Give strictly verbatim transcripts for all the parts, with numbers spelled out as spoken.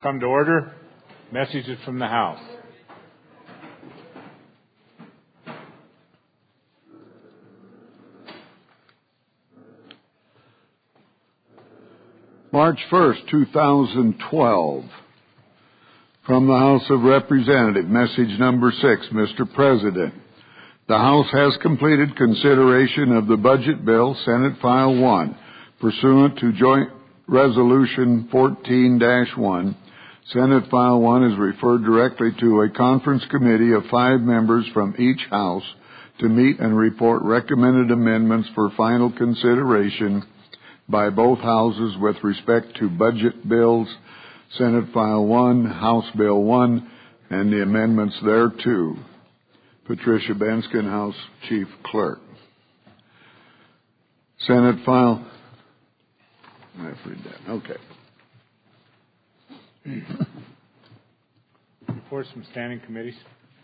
Come to order. Messages from the House. March first, two thousand twelve. From the House of Representatives, message number six, Mister President. The House has completed consideration of the budget bill, Senate File one, pursuant to Joint Resolution fourteen dash one. Senate File one is referred directly to a conference committee of five members from each House to meet and report recommended amendments for final consideration by both Houses with respect to budget bills, Senate File one, House Bill one, and the amendments thereto. Patricia Benskin, House Chief Clerk. Senate File. I've read that. Okay. Reports from standing committees.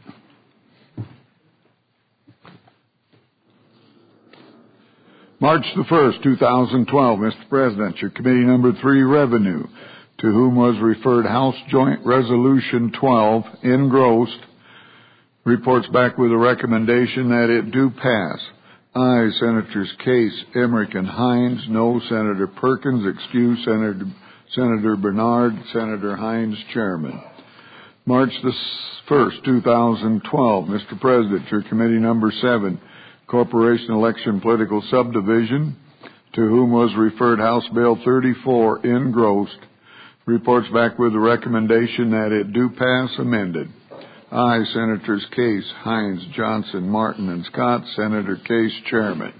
March the first, two thousand twelve, Mister President, your committee number three, Revenue, to whom was referred House Joint Resolution twelve, engrossed, reports back with a recommendation that it do pass. Aye, Senators Case, Emmerich, and Hines. No, Senator Perkins. Excuse, Senator, Senator Bernard. Senator Hines, Chairman. March the first, two thousand twelve, Mister President, your committee number seven, Corporation Election Political Subdivision, to whom was referred House Bill thirty-four, engrossed, reports back with a recommendation that it do pass amended. Aye, Senators Case, Hines, Johnson, Martin, and Scott. Senator Case, Chairman.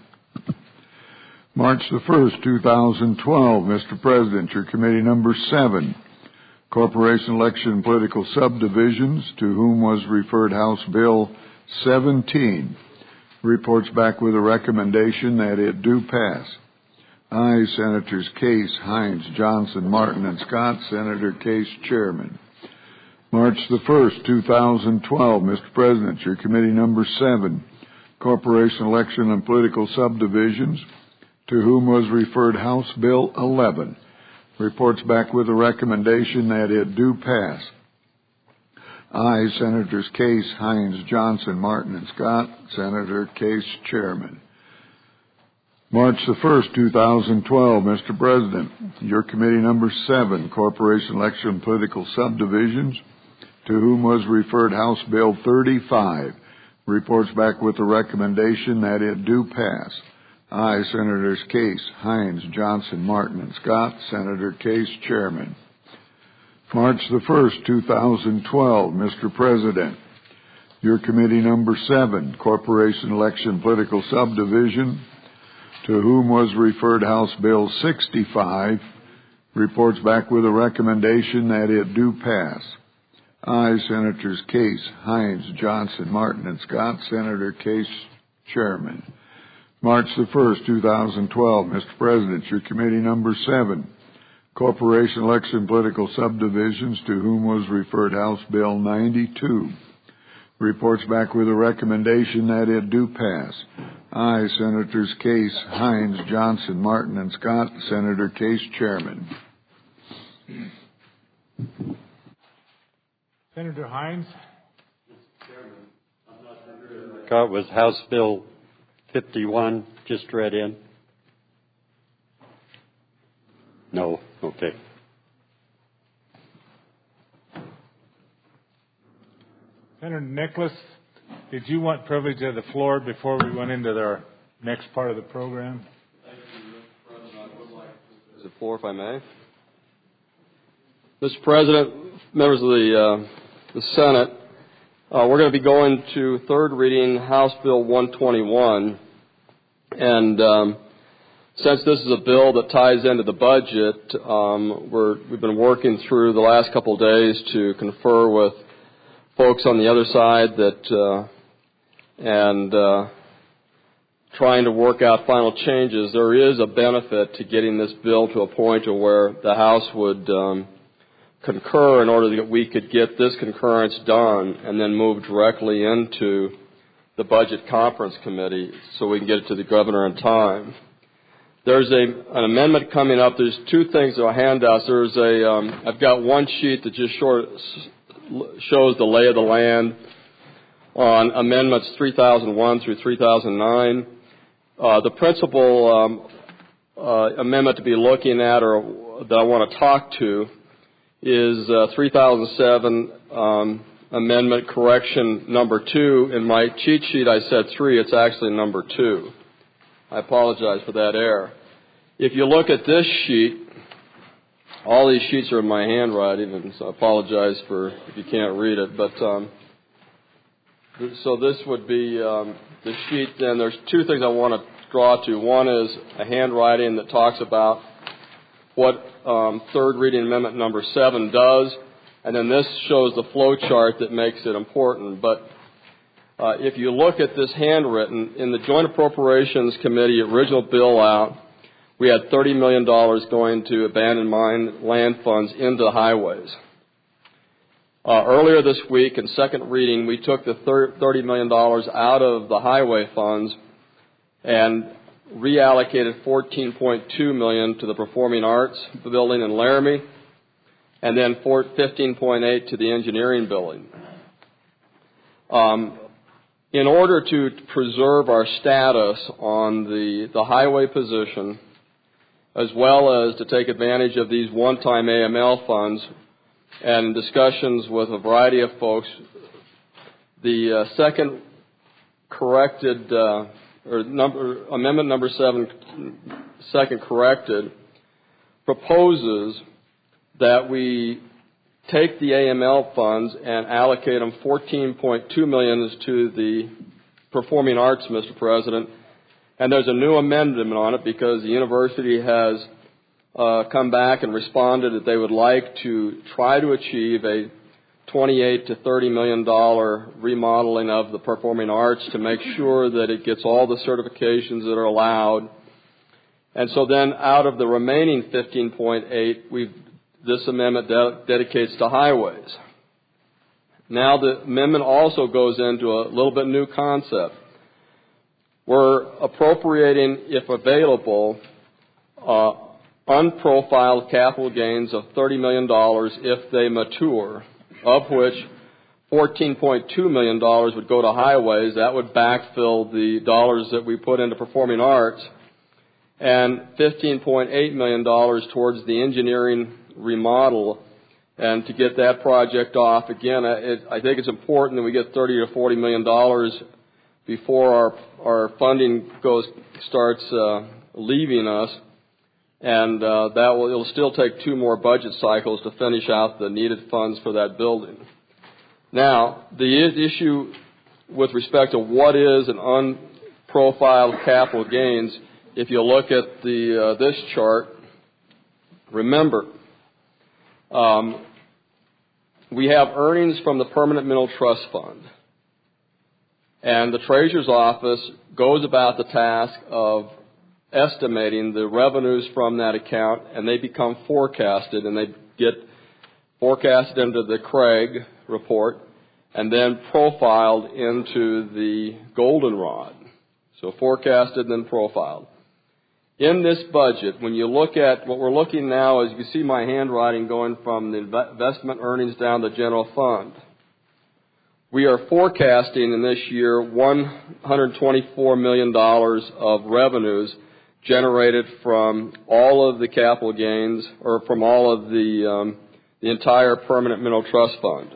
March the first, two thousand twelve, Mister President, your committee number seven, Corporation Election Political Subdivisions, to whom was referred House Bill seventeen, reports back with a recommendation that it do pass. Aye, Senators Case, Hines, Johnson, Martin, and Scott. Senator Case, Chairman. March the first, two thousand twelve, Mister President, your committee number seven, Corporation Election and Political Subdivisions, to whom was referred House Bill eleven, reports back with a recommendation that it do pass. Aye, Senators Case, Hines, Johnson, Martin, and Scott. Senator Case, Chairman. March the first, two thousand twelve, Mister President, your committee number seven, Corporation Election and Political Subdivisions, to whom was referred House Bill thirty-five, reports back with a recommendation that it do pass. Aye, Senators Case, Hines, Johnson, Martin, and Scott. Senator Case, Chairman. March the first, two thousand twelve, Mister President, your committee number seven, Corporation Election Political Subdivision, to whom was referred House Bill sixty-five, reports back with a recommendation that it do pass. Aye, Senators Case, Hines, Johnson, Martin, and Scott. Senator Case, Chairman. March the first, two thousand twelve, Mister President, your committee number seven, Corporation Election Political Subdivisions, to whom was referred House Bill ninety-two, reports back with a recommendation that it do pass. Aye, Senators Case, Hines, Johnson, Martin, and Scott. Senator Case, Chairman. Senator Hines. Mister Chairman, I'm not sure. It was House Bill fifty-one just read in? No. Okay. Senator Nicholas, did you want privilege of the floor before we went into our next part of the program? Thank you, Mister President. I would like to the floor, if I may. Mister President, members of the, uh, the Senate, uh, we're going to be going to third reading House Bill one twenty-one. And um, since this is a bill that ties into the budget, um, we're, we've been working through the last couple of days to confer with folks on the other side that uh, and uh, trying to work out final changes. There is a benefit to getting this bill to a point to where the House would um, concur in order that we could get this concurrence done and then move directly into the Budget Conference Committee so we can get it to the governor in time. there's a, an amendment coming up. There's two things that are handouts. There's a, um, I've got one sheet that just short, shows the lay of the land on amendments three thousand one through three thousand nine. Uh, the principal um, uh, amendment to be looking at, or that I want to talk to, is uh, three thousand seven um, amendment correction number two. In my cheat sheet, I said three. It's actually number two. I apologize for that error. If you look at this sheet, all these sheets are in my handwriting, and so I apologize for if you can't read it. But um, so this would be um, the sheet. Then there's two things I want to draw to. One is a handwriting that talks about what um, third reading amendment number seven does, and then this shows the flow chart that makes it important. But uh, if you look at this handwritten, in the Joint Appropriations Committee original bill out, we had thirty million dollars going to abandoned mine land funds into the highways. Uh, earlier this week, in second reading, we took the thirty million dollars out of the highway funds and reallocated fourteen point two million dollars to the Performing Arts building in Laramie, and then fifteen point eight to the engineering building. Um, in order to preserve our status on the, the highway position, as well as to take advantage of these one-time A M L funds, and in discussions with a variety of folks, the uh, second corrected, uh, or number, amendment number seven, second corrected, proposes that we take the A M L funds and allocate them fourteen point two million dollars to the performing arts, Mister President. And there's a new amendment on it because the university has uh, come back and responded that they would like to try to achieve a twenty-eight to thirty million dollars remodeling of the performing arts to make sure that it gets all the certifications that are allowed. And so then out of the remaining fifteen point eight, we've this amendment de- dedicates to highways. Now the amendment also goes into a little bit new concept. We're appropriating, if available, uh, unprofiled capital gains of thirty million dollars if they mature, of which fourteen point two million dollars would go to highways. That would backfill the dollars that we put into performing arts, and fifteen point eight million dollars towards the engineering remodel. And to get that project off, again, it, I think it's important that we get thirty to forty million dollars before our our funding goes starts uh, leaving us, and uh, that will it'll still take two more budget cycles to finish out the needed funds for that building. Now, the issue with respect to what is an unprofiled capital gains, if you look at the uh, this chart, remember. Um, we have earnings from the Permanent Mineral Trust Fund. And the Treasurer's Office goes about the task of estimating the revenues from that account, and they become forecasted, and they get forecasted into the Craig report, and then profiled into the Goldenrod. So forecasted and then profiled. In this budget, when you look at what we're looking now, is you can see my handwriting going from the investment earnings down the general fund. We are forecasting in this year one hundred twenty-four million dollars of revenues generated from all of the capital gains, or from all of the um, the entire Permanent Mineral Trust Fund.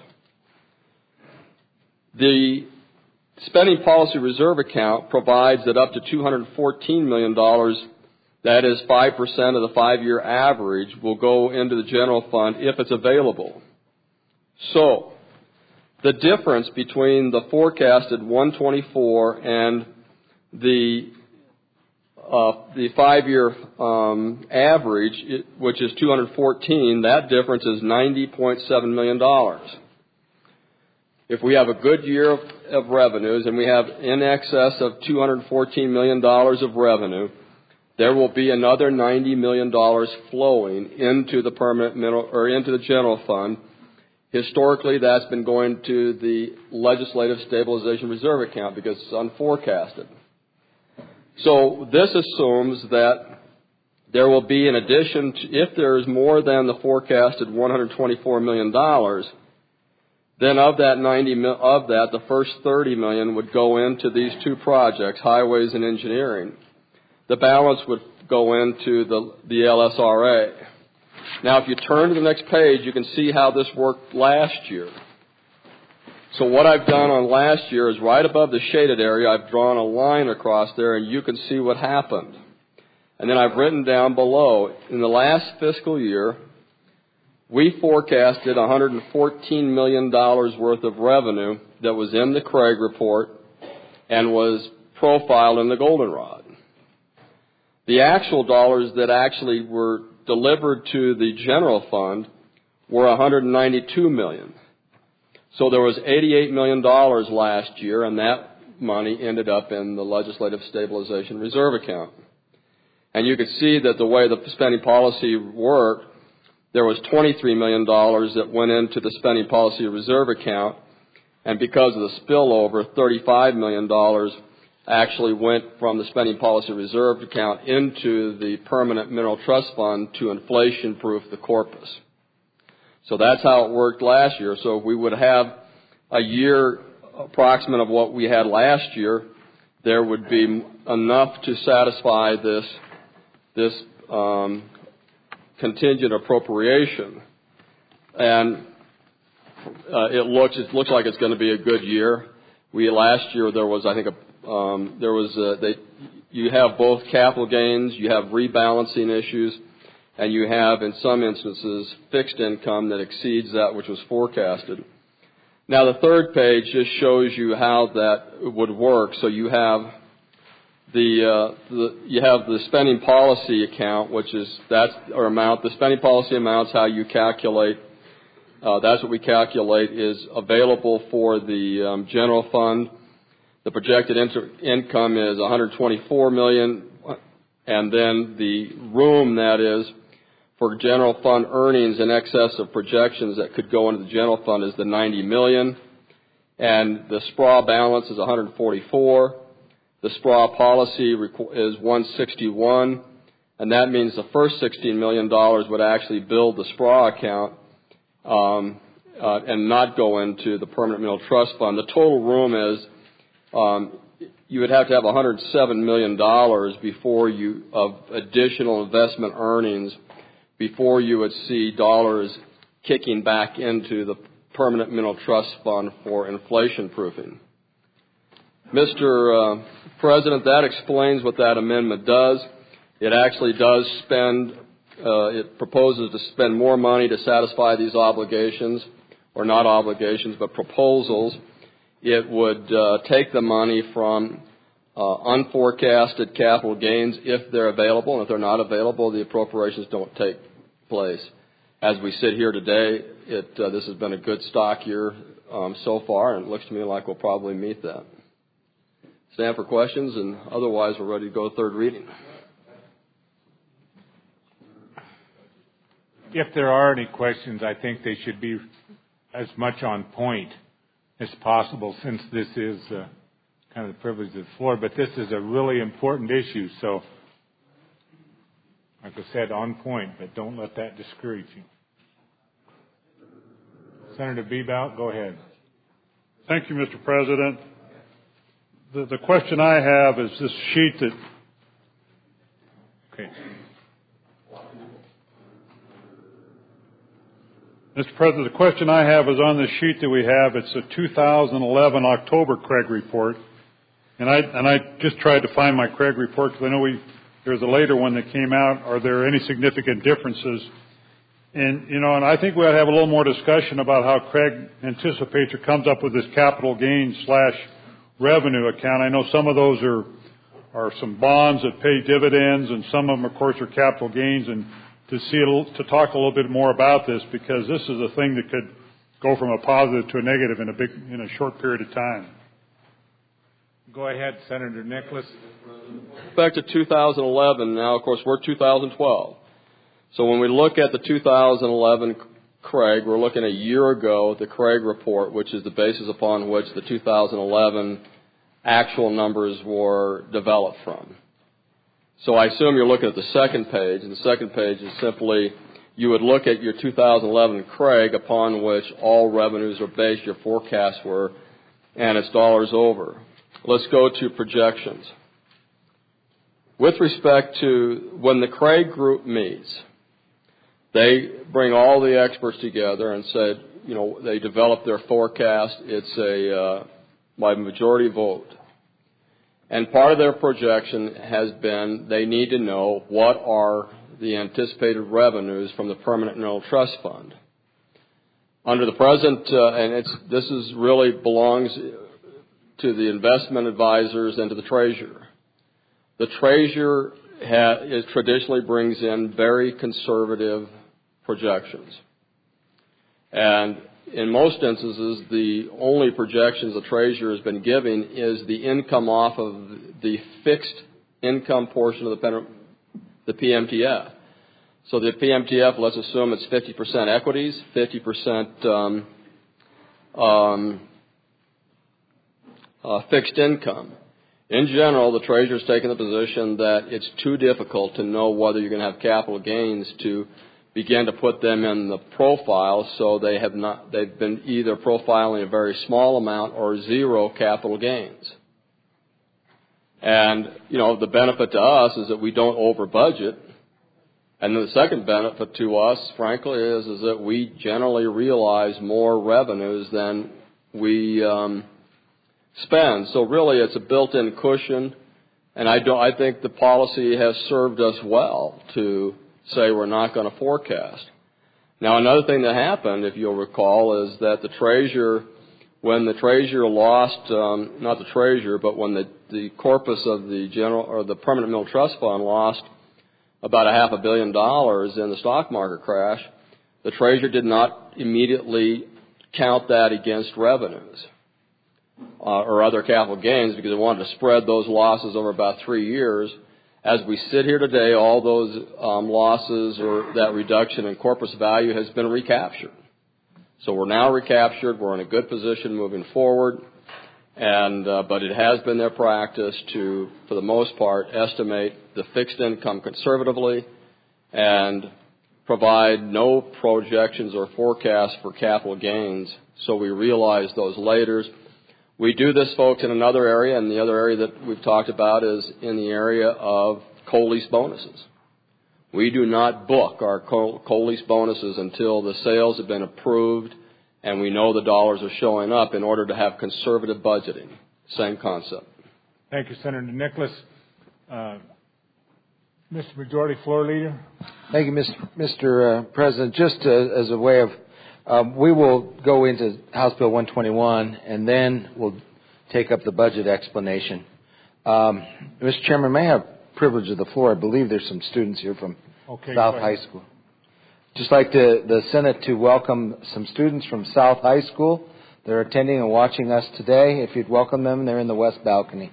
The Spending Policy Reserve Account provides that up to two hundred fourteen million dollars, that is five percent of the five-year average, will go into the general fund if it's available. So, the difference between the forecasted one twenty-four and the uh, the five-year um, average, it, which is two hundred fourteen, that difference is ninety point seven million dollars. If we have a good year of, of revenues, and we have in excess of two hundred fourteen million dollars of revenue, there will be another ninety million dollars flowing into the permanent mineral, or into the general fund. Historically, that's been going to the Legislative Stabilization Reserve Account because it's unforecasted. So this assumes that there will be, in addition to, if there is more than the forecasted one hundred twenty-four million dollars, then of that ninety of that, the first thirty million dollars would go into these two projects, highways and engineering. The balance would go into the, the L S R A. Now, if you turn to the next page, you can see how this worked last year. So what I've done on last year is right above the shaded area, I've drawn a line across there, and you can see what happened. And then I've written down below, in the last fiscal year, we forecasted one hundred fourteen million dollars worth of revenue that was in the Craig report and was profiled in the Goldenrod. The actual dollars that actually were delivered to the general fund were one hundred ninety-two million dollars. So there was eighty-eight million dollars last year, and that money ended up in the Legislative Stabilization Reserve account. And you could see that the way the spending policy worked, there was twenty-three million dollars that went into the spending policy reserve account, and because of the spillover, thirty-five million dollars actually went from the spending policy reserve account into the permanent mineral trust fund to inflation-proof the corpus. So that's how it worked last year. So if we would have a year approximate of what we had last year, there would be enough to satisfy this this um, contingent appropriation. And uh, it looks it looks like it's going to be a good year. We last year there was I think a um, there was a, they you have both capital gains, you have rebalancing issues, and you have, in some instances, fixed income that exceeds that which was forecasted. Now, the third page just shows you how that would work. So you have the, uh, the you have the spending policy account, which is that's our amount. The spending policy amount is how you calculate. Uh, that's what we calculate is available for the um, general fund. The projected inter- income is one hundred twenty-four million dollars, and then the room that is for general fund earnings in excess of projections that could go into the general fund is the ninety million dollars, and the S P R A balance is one hundred forty-four. The S P R A policy is one hundred sixty-one, and that means the first sixteen million dollars would actually build the S P R A account um, uh, and not go into the permanent mineral trust fund. The total room is um, you would have to have one hundred seven million dollars before you of additional investment earnings before you would see dollars kicking back into the permanent mineral trust fund for inflation proofing. Mister Uh, President, that explains what that amendment does. It actually does spend, uh, it proposes to spend more money to satisfy these obligations, or not obligations, but proposals. It would uh, take the money from uh, unforecasted capital gains if they're available, and if they're not available, the appropriations don't take place. As we sit here today, it, uh, this has been a good stock year um, so far, and it looks to me like we'll probably meet that. Stand for questions, and otherwise we're ready to go third reading. If there are any questions, I think they should be as much on point as possible, since this is uh, kind of the privilege of the floor. But this is a really important issue, so like I said, on point, but don't let that discourage you. Senator Bebout, go ahead. Thank you, Mister President. The, the question I have is this sheet that... Okay. Mister President, the question I have is on the sheet that we have. It's a two thousand eleven October Craig report. And I, and I just tried to find my Craig report because I know we... There's a later one that came out. Are there any significant differences? And, you know, and I think we ought to have a little more discussion about how Craig anticipates or comes up with this capital gains slash revenue account. I know some of those are, are some bonds that pay dividends, and some of them, of course, are capital gains. And to see a little, to talk a little bit more about this, because this is a thing that could go from a positive to a negative in a big, in a short period of time. Go ahead, Senator Nicholas. Back to two thousand eleven now, of course, we're two thousand twelve. So when we look at the two thousand eleven Craig, we're looking a year ago at the Craig report, which is the basis upon which the two thousand eleven actual numbers were developed from. So I assume you're looking at the second page, and the second page is simply you would look at your two thousand eleven Craig upon which all revenues are based, your forecasts were, and it's dollars over. Let's go to projections. With respect to when the Craig group meets, they bring all the experts together and said, you know, they develop their forecast. It's a uh, by majority vote. And part of their projection has been they need to know what are the anticipated revenues from the Permanent Mineral Trust Fund. Under the present, uh, and it's, this is really belongs to the investment advisors and to the treasurer. The treasurer ha, is traditionally brings in very conservative projections. And in most instances, the only projections the treasurer has been giving is the income off of the fixed income portion of the, the P M T F. So the P M T F, let's assume it's fifty percent equities, fifty percent um, um, uh, fixed income. In general, the treasurer has taken the position that it's too difficult to know whether you're going to have capital gains to begin to put them in the profile, so they have not, they've been either profiling a very small amount or zero capital gains. And, you know, the benefit to us is that we don't over budget. And the second benefit to us, frankly, is, is that we generally realize more revenues than we um, spend. So really it's a built-in cushion, and I don't, I think the policy has served us well to say we're not going to forecast. Now, another thing that happened, if you'll recall, is that the treasurer, when the treasurer lost, um, not the treasurer, but when the, the corpus of the general or the Permanent Mineral Trust Fund lost about a half a billion dollars in the stock market crash, the treasurer did not immediately count that against revenues uh, or other capital gains because it wanted to spread those losses over about three years. As we sit here today, all those um, losses or that reduction in corpus value has been recaptured. So we're now recaptured. We're in a good position moving forward. And uh, but it has been their practice to, for the most part, estimate the fixed income conservatively and provide no projections or forecasts for capital gains. So we realize those later. We do this, folks, in another area, and the other area that we've talked about is in the area of co-lease bonuses. We do not book our co-lease bonuses until the sales have been approved and we know the dollars are showing up in order to have conservative budgeting. Same concept. Thank you, Senator Nicholas. Uh, Mister Majority Floor Leader. Thank you, Mister Mister Uh, President. Just uh, as a way of Um, we will go into House Bill one twenty-one, and then we'll take up the budget explanation. Um, Mister Chairman, may I have privilege of the floor? I believe there's some students here from okay, South High School. Just like the, the Senate to welcome some students from South High School. They're attending and watching us today. If you'd welcome them, they're in the west balcony.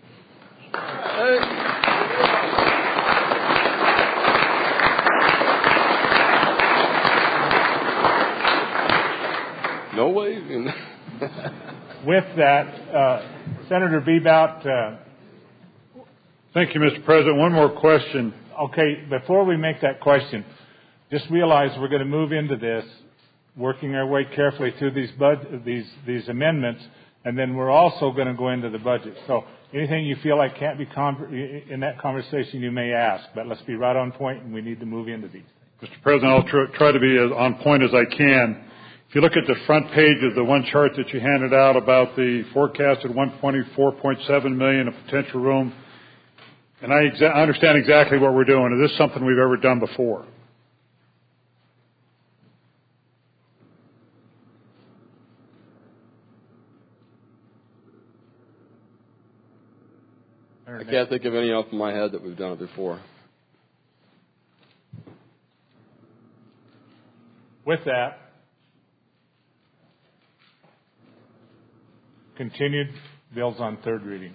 No way. With that, uh, Senator Bebout. Uh, Thank you, Mister President. One more question. Okay, before we make that question, just realize we're going to move into this, working our way carefully through these bud- these these amendments, and then we're also going to go into the budget. So anything you feel like can't be con- in that conversation, you may ask, but let's be right on point, and we need to move into these. Mister President, I'll tr- try to be as on point as I can. If you look at the front page of the one chart that you handed out about the forecasted one hundred twenty-four point seven million dollars of potential room, and I, exa- I understand exactly what we're doing. Is this something we've ever done before? I can't think of any off my head that we've done it before. With that, continued bills on third reading.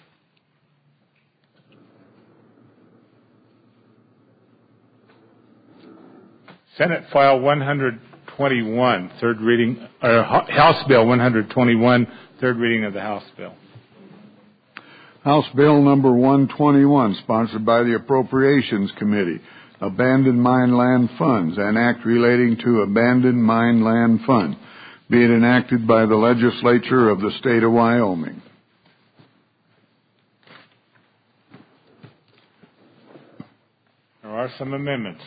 Senate File one hundred twenty-one, third reading, or House Bill one hundred twenty-one, third reading of the House bill. House Bill number one twenty-one, sponsored by the Appropriations Committee, Abandoned Mine Land Funds, an act relating to Abandoned Mine Land Fund, be it enacted by the legislature of the state of Wyoming. There are some amendments.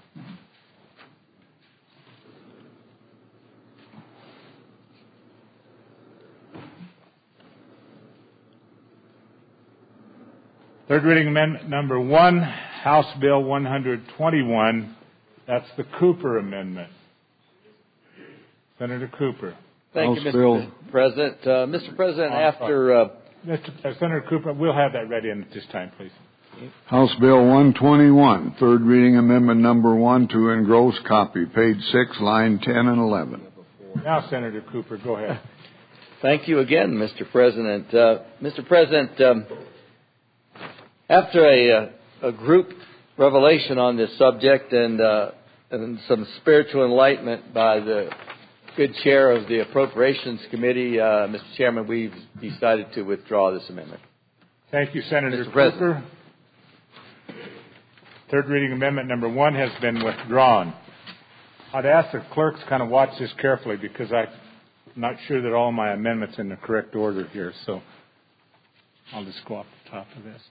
Third reading amendment number one, House Bill one twenty-one. That's the Cooper amendment. Senator Cooper. Thank House you, Mister Bill. President. Uh, Mister President, after... Uh, Mister Uh, Senator Cooper, we'll have that ready in at this time, please. House Bill one twenty-one, third reading amendment number one to engross copy, page six, line ten and eleven. Now, Senator Cooper, go ahead. Thank you again, Mister President. Uh, Mister President, um, after a, a group revelation on this subject and, uh, and some spiritual enlightenment by the good chair of the Appropriations Committee, uh, Mister Chairman, we've decided to withdraw this amendment. Thank you, Senator Mister Cooper. President. Third reading amendment number one has been withdrawn. I'd ask the clerks kind of watch this carefully because I'm not sure that all my amendments are in the correct order here, so I'll just go off the top of this.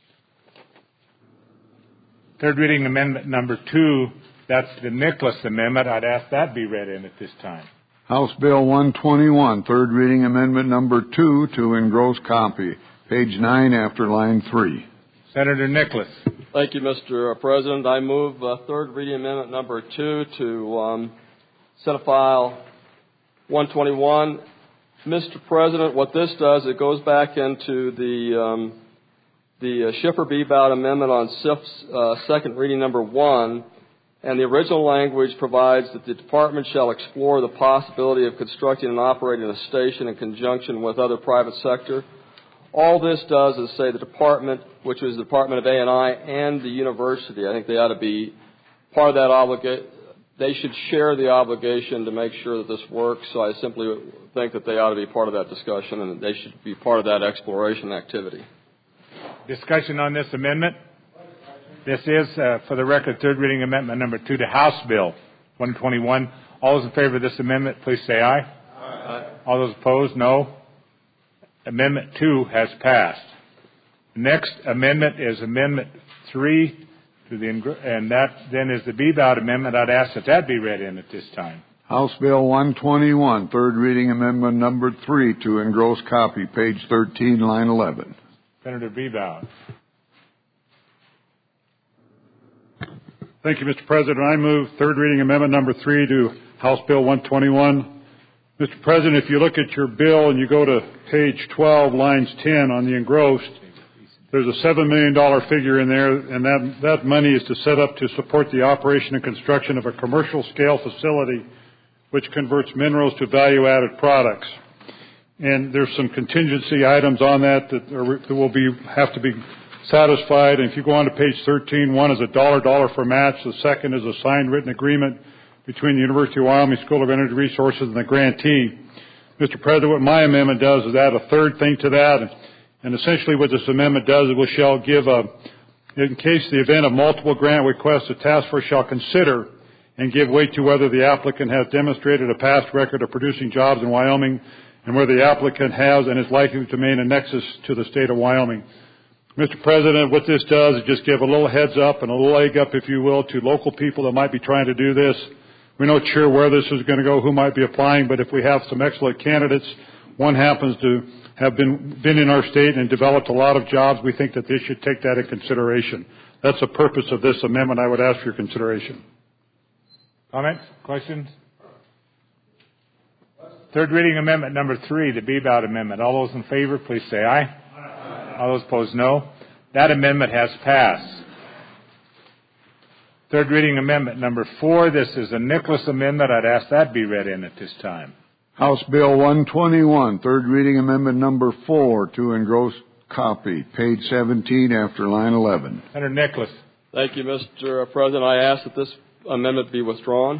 Third reading amendment number two, that's the Nicholas amendment. I'd ask that be read in at this time. House Bill one twenty-one, third reading amendment number two to engross copy, page nine after line three. Senator Nicholas. Thank you, Mister President. I move uh, third reading amendment number two to um, Senate File one twenty-one. Mister President, what this does, it goes back into the um, the uh, Schiffer-Bebout amendment on S I F's uh, second reading number one, and the original language provides that the department shall explore the possibility of constructing and operating a station in conjunction with other private sector. All this does is say the department, which is the Department of A and I, and the university, I think they ought to be part of that obligation. They should share the obligation to make sure that this works. So I simply think that they ought to be part of that discussion, and they should be part of that exploration activity. Discussion on this amendment. This is, uh, for the record, third reading amendment number two to House Bill one twenty-one. All those in favor of this amendment, please say aye. Aye. All those opposed, no. Amendment two has passed. The next amendment is Amendment three, to the, and that then is the Bebout amendment. I'd ask that that be read in at this time. House Bill one twenty-one, third reading amendment number three to engross copy, page thirteen, line eleven. Senator Bebout. Thank you, Mister President. I move third reading amendment number three to House Bill one twenty-one. Mister President, if you look at your bill and you go to page twelve, lines ten on the engrossed, there's a seven million dollars figure in there, and that, that money is to set up to support the operation and construction of a commercial-scale facility which converts minerals to value-added products. And there's some contingency items on that that, are, that will be have to be satisfied. And if you go on to page thirteen, one is a dollar-dollar for match. The second is a signed written agreement between the University of Wyoming School of Energy Resources and the grantee. Mister President, what my amendment does is add a third thing to that. And essentially what this amendment does is we shall give a, in case the event of multiple grant requests, the task force shall consider and give weight to whether the applicant has demonstrated a past record of producing jobs in Wyoming and whether the applicant has and is likely to remain a nexus to the state of Wyoming. Mister President, what this does is just give a little heads up and a little leg up, if you will, to local people that might be trying to do this. We're not sure where this is going to go, who might be applying, but if we have some excellent candidates, one happens to have been, been in our state and developed a lot of jobs, we think that they should take that in consideration. That's the purpose of this amendment. I would ask for your consideration. Comments? Questions? Third reading amendment number three, the Bebout amendment. All those in favor, please say aye. Aye. All those opposed, no. That amendment has passed. Third reading amendment number four. This is a Nicholas amendment. I'd ask that be read in at this time. House Bill one twenty-one, third reading amendment number four to engross copy, page seventeen after line eleven. Senator Nicholas. Thank you, Mister President. I ask that this amendment be withdrawn.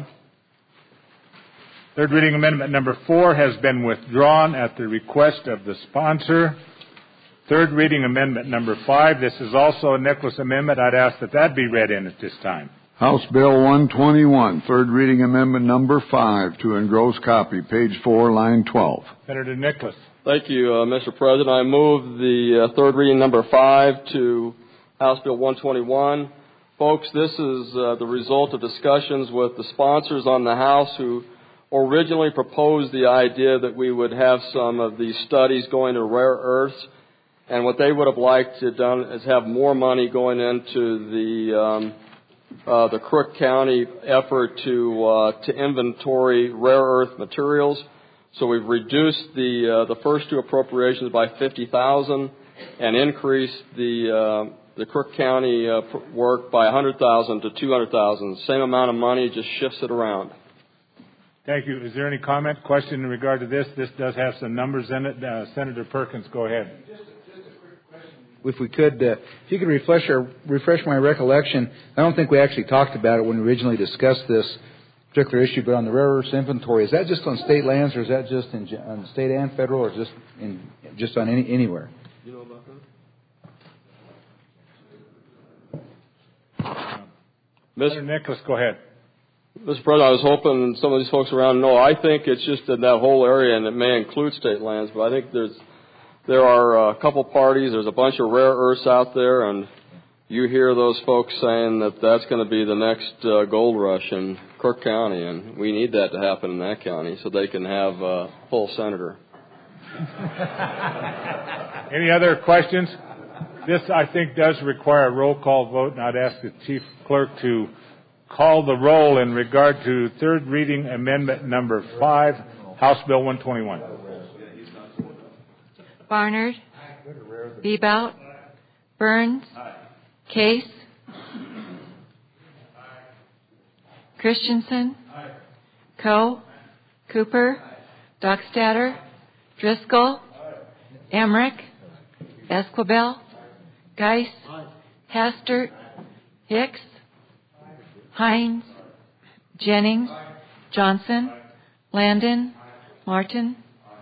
Third reading amendment number four has been withdrawn at the request of the sponsor. Third reading amendment number five. This is also a Nicholas amendment. I'd ask that that be read in at this time. House Bill one twenty-one, third reading amendment number five to engross copy, page four, line twelve. Senator Nicholas. Thank you, uh, Mister President. I move the uh, third reading number five to House Bill one twenty-one. Folks, this is uh, the result of discussions with the sponsors on the House who originally proposed the idea that we would have some of these studies going to rare earths. And what they would have liked to have done is have more money going into the um, uh, the Crook County effort to uh, to inventory rare earth materials. So we've reduced the uh, the first two appropriations by fifty thousand and increased the uh, the Crook County uh, work by one hundred thousand to two hundred thousand. Same amount of money, just shifts it around. Thank you. Is there any comment, question in regard to this? This does have some numbers in it. Uh, Senator Perkins, go ahead. If we could, uh, if you could refresh, our, refresh my recollection, I don't think we actually talked about it when we originally discussed this particular issue, but on the rare earths inventory, is that just on state lands, or is that just in, on state and federal, or just in, just on any, anywhere? You know about that? Mister Nicholas, go ahead. Mister President, I was hoping some of these folks around know. I think it's just in that whole area, and it may include state lands, but I think there's there are a couple parties. There's a bunch of rare earths out there, and you hear those folks saying that that's going to be the next uh, gold rush in Crook County, and we need that to happen in that county so they can have a full senator. Any other questions? This, I think, does require a roll call vote, and I'd ask the Chief Clerk to call the roll in regard to third reading amendment number five, House Bill one twenty-one. Barnard, Bebout, Burns, Case, Christensen, Coe, Cooper, Dockstader, Driscoll, Emmerich, Esquivel, Geis, Hastert, Hicks, Hines, Jennings, Johnson, Landon, Martin,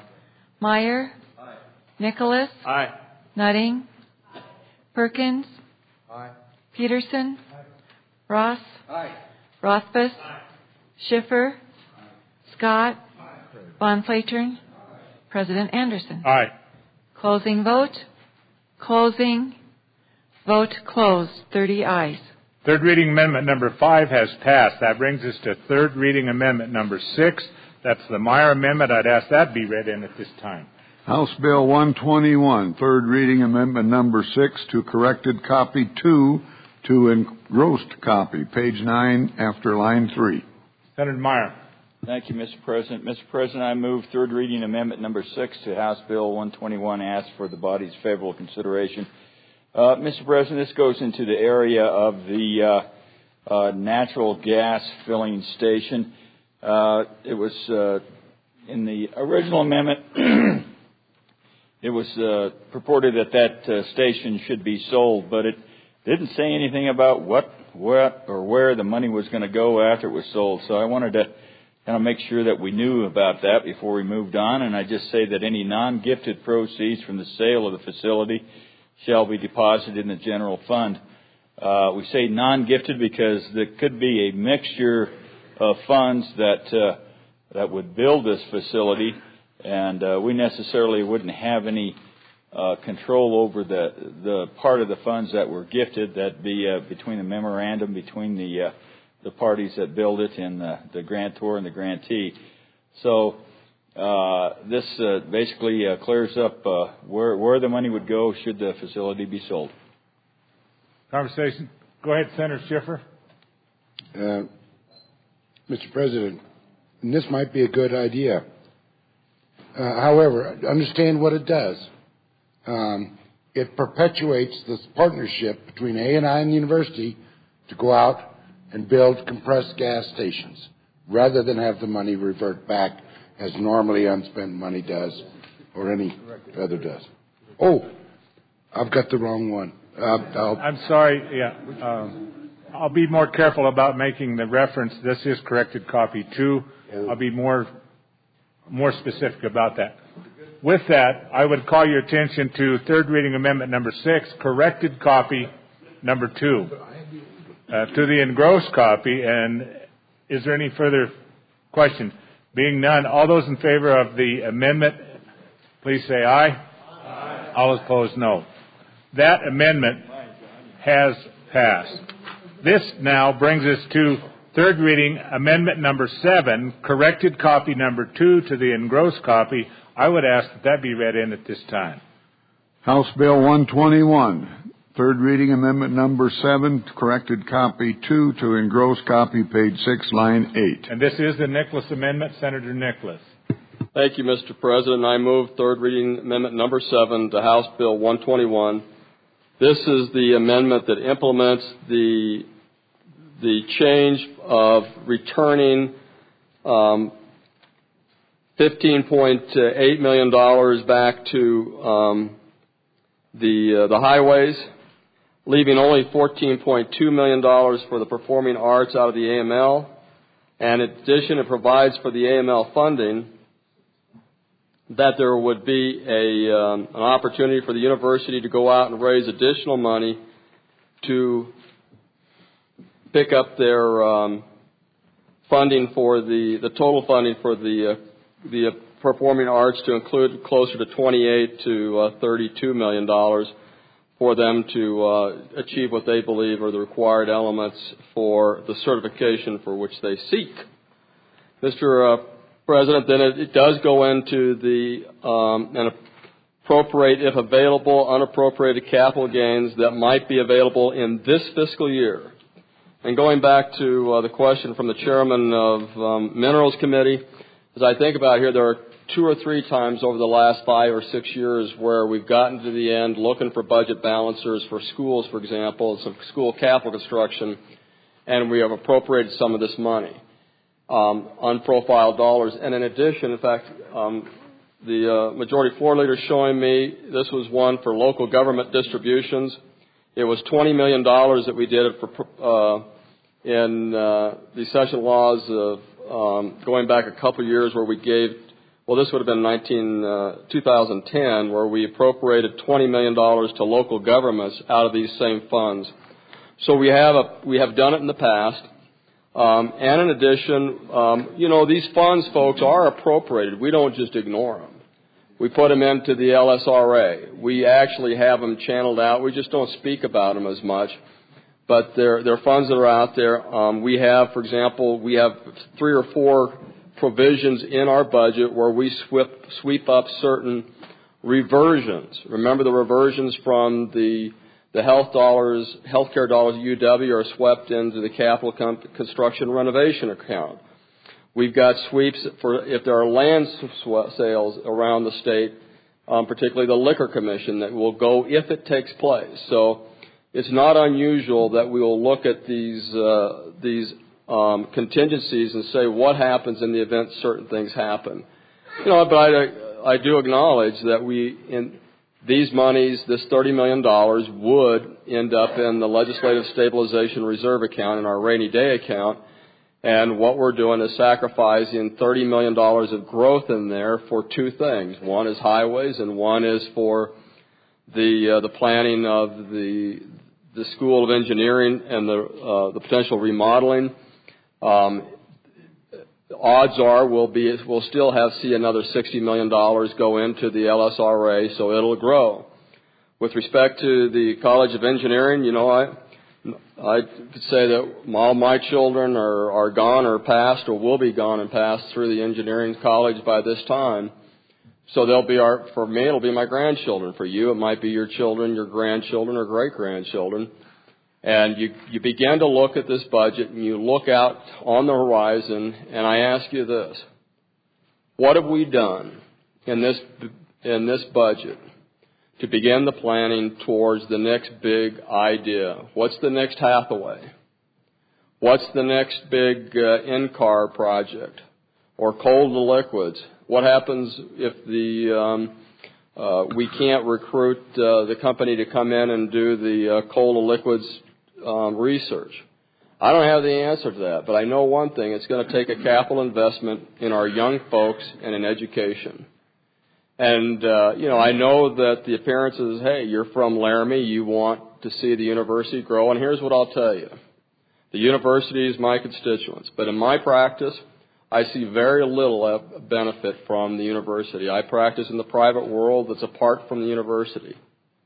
Meyer, Nicholas, Aye. Nutting, Perkins, Aye. Peterson, Ross, Aye. Rothfuss, Schiffer, Scott, Von Flatern, President Anderson. Aye. Closing vote. Closing. Vote closed. thirty ayes. Third reading amendment number five has passed. That brings us to third reading amendment number six. That's the Meyer amendment. I'd ask that be read in at this time. House Bill one twenty-one, third reading amendment number six to corrected copy two to engrossed copy, page nine after line three. Senator Meyer. Thank you, Mister President. Mister President, I move third reading amendment number six to House Bill one twenty-one, ask for the body's favorable consideration. Uh, Mister President, this goes into the area of the uh, uh, natural gas filling station. Uh, it was uh, in the original amendment. It was uh, purported that that uh, station should be sold, but it didn't say anything about what, what, or where the money was going to go after it was sold. So I wanted to kind of make sure that we knew about that before we moved on. And I just say that any non-gifted proceeds from the sale of the facility shall be deposited in the general fund. Uh, we say non-gifted because there could be a mixture of funds that uh, that would build this facility. And uh, we necessarily wouldn't have any uh, control over the the part of the funds that were gifted. That'd be uh, between the memorandum between the uh, the parties that build it and the, the grantor and the grantee. So uh, this uh, basically uh, clears up uh, where where the money would go should the facility be sold. Conversation. Go ahead, Senator Schiffer. Uh, Mister President, and this might be a good idea. Uh, however, understand what it does. Um, it perpetuates this partnership between A and I and the university to go out and build compressed gas stations rather than have the money revert back as normally unspent money does or any other does. Oh, I've got the wrong one. Uh, I'll, I'm sorry. Yeah. Um, I'll be more careful about making the reference. This is corrected copy two. I'll be more more specific about that. with that, I would call your attention to third reading amendment number six, corrected copy number two, uh, to the engrossed copy. And is there any further question? Being none, all those in favor of the amendment, please say aye. Aye. All opposed, no. That amendment has passed. This now brings us to third reading amendment number seven, corrected copy number two to the engrossed copy. I would ask that that be read in at this time. House Bill one twenty-one, third reading amendment number seven, corrected copy two to engrossed copy, page six, line eight. And this is the Nicholas amendment. Senator Nicholas. Thank you, Mister President. I move third reading amendment number seven to House Bill one twenty-one. This is the amendment that implements the the change of returning um, fifteen point eight million dollars back to um, the uh, the highways, leaving only fourteen point two million dollars for the performing arts out of the A M L. And in addition, it provides for the A M L funding that there would be a um, an opportunity for the university to go out and raise additional money to pick up their um, funding for the, the total funding for the uh, the uh, performing arts to include closer to twenty-eight to uh, thirty-two million dollars for them to uh, achieve what they believe are the required elements for the certification for which they seek. Mister Uh, President, then it, it does go into the um, and appropriate, if available, unappropriated capital gains that might be available in this fiscal year. And going back to uh, the question from the chairman of um, Minerals Committee, as I think about here, there are two or three times over the last five or six years where we've gotten to the end looking for budget balancers for schools, for example, some school capital construction, and we have appropriated some of this money, um, unprofiled dollars. And in addition, in fact, um, the uh, majority floor leader showing me this was one for local government distributions. It was twenty million dollars that we did it for uh, in uh, the session laws of um, going back a couple of years where we gave, well, this would have been nineteen, uh, two thousand ten, where we appropriated twenty million dollars to local governments out of these same funds. So we have a, we have done it in the past. Um, and in addition, um, you know, these funds, folks, are appropriated. We don't just ignore them. We put them into the L S R A. We actually have them channeled out. We just don't speak about them as much. But they're, they're funds that are out there. Um, we have, for example, we have three or four provisions in our budget where we sweep, sweep up certain reversions. Remember, the reversions from the the health dollars, healthcare dollars at U W are swept into the capital construction renovation account. We've got sweeps for if there are land sales around the state, um, particularly the Liquor Commission, that will go if it takes place. So it's not unusual that we will look at these uh, these um, contingencies and say what happens in the event certain things happen. You know, but I, I do acknowledge that we in these monies, this thirty million dollars, would end up in the Legislative Stabilization Reserve account, in our rainy day account. And what we're doing is sacrificing thirty million dollars of growth in there for two things. One is highways, and one is for the uh, the planning of the the School of Engineering and the uh, the potential remodeling. Um, odds are we'll be we'll still have see another sixty million dollars go into the L S R A, so it'll grow. With respect to the College of Engineering, you know, I. I could say that all my children are, are gone or passed or will be gone and passed through the engineering college by this time. So they'll be our, for me, it'll be my grandchildren. For you, it might be your children, your grandchildren, or great-grandchildren. And you, you begin to look at this budget and you look out on the horizon, and I ask you this. What have we done in this, in this budget to begin the planning towards the next big idea? What's the next Hathaway? What's the next big uh, in-car project? Or coal to liquids? What happens if the um, uh, we can't recruit uh, the company to come in and do the uh, coal to liquids um, research? I don't have the answer to that, but I know one thing. It's going to take a capital investment in our young folks and in education. And, uh, you know, I know that the appearance is, hey, you're from Laramie, you want to see the university grow, and here's what I'll tell you. The university is my constituents, but in my practice, I see very little benefit from the university. I practice in the private world that's apart from the university.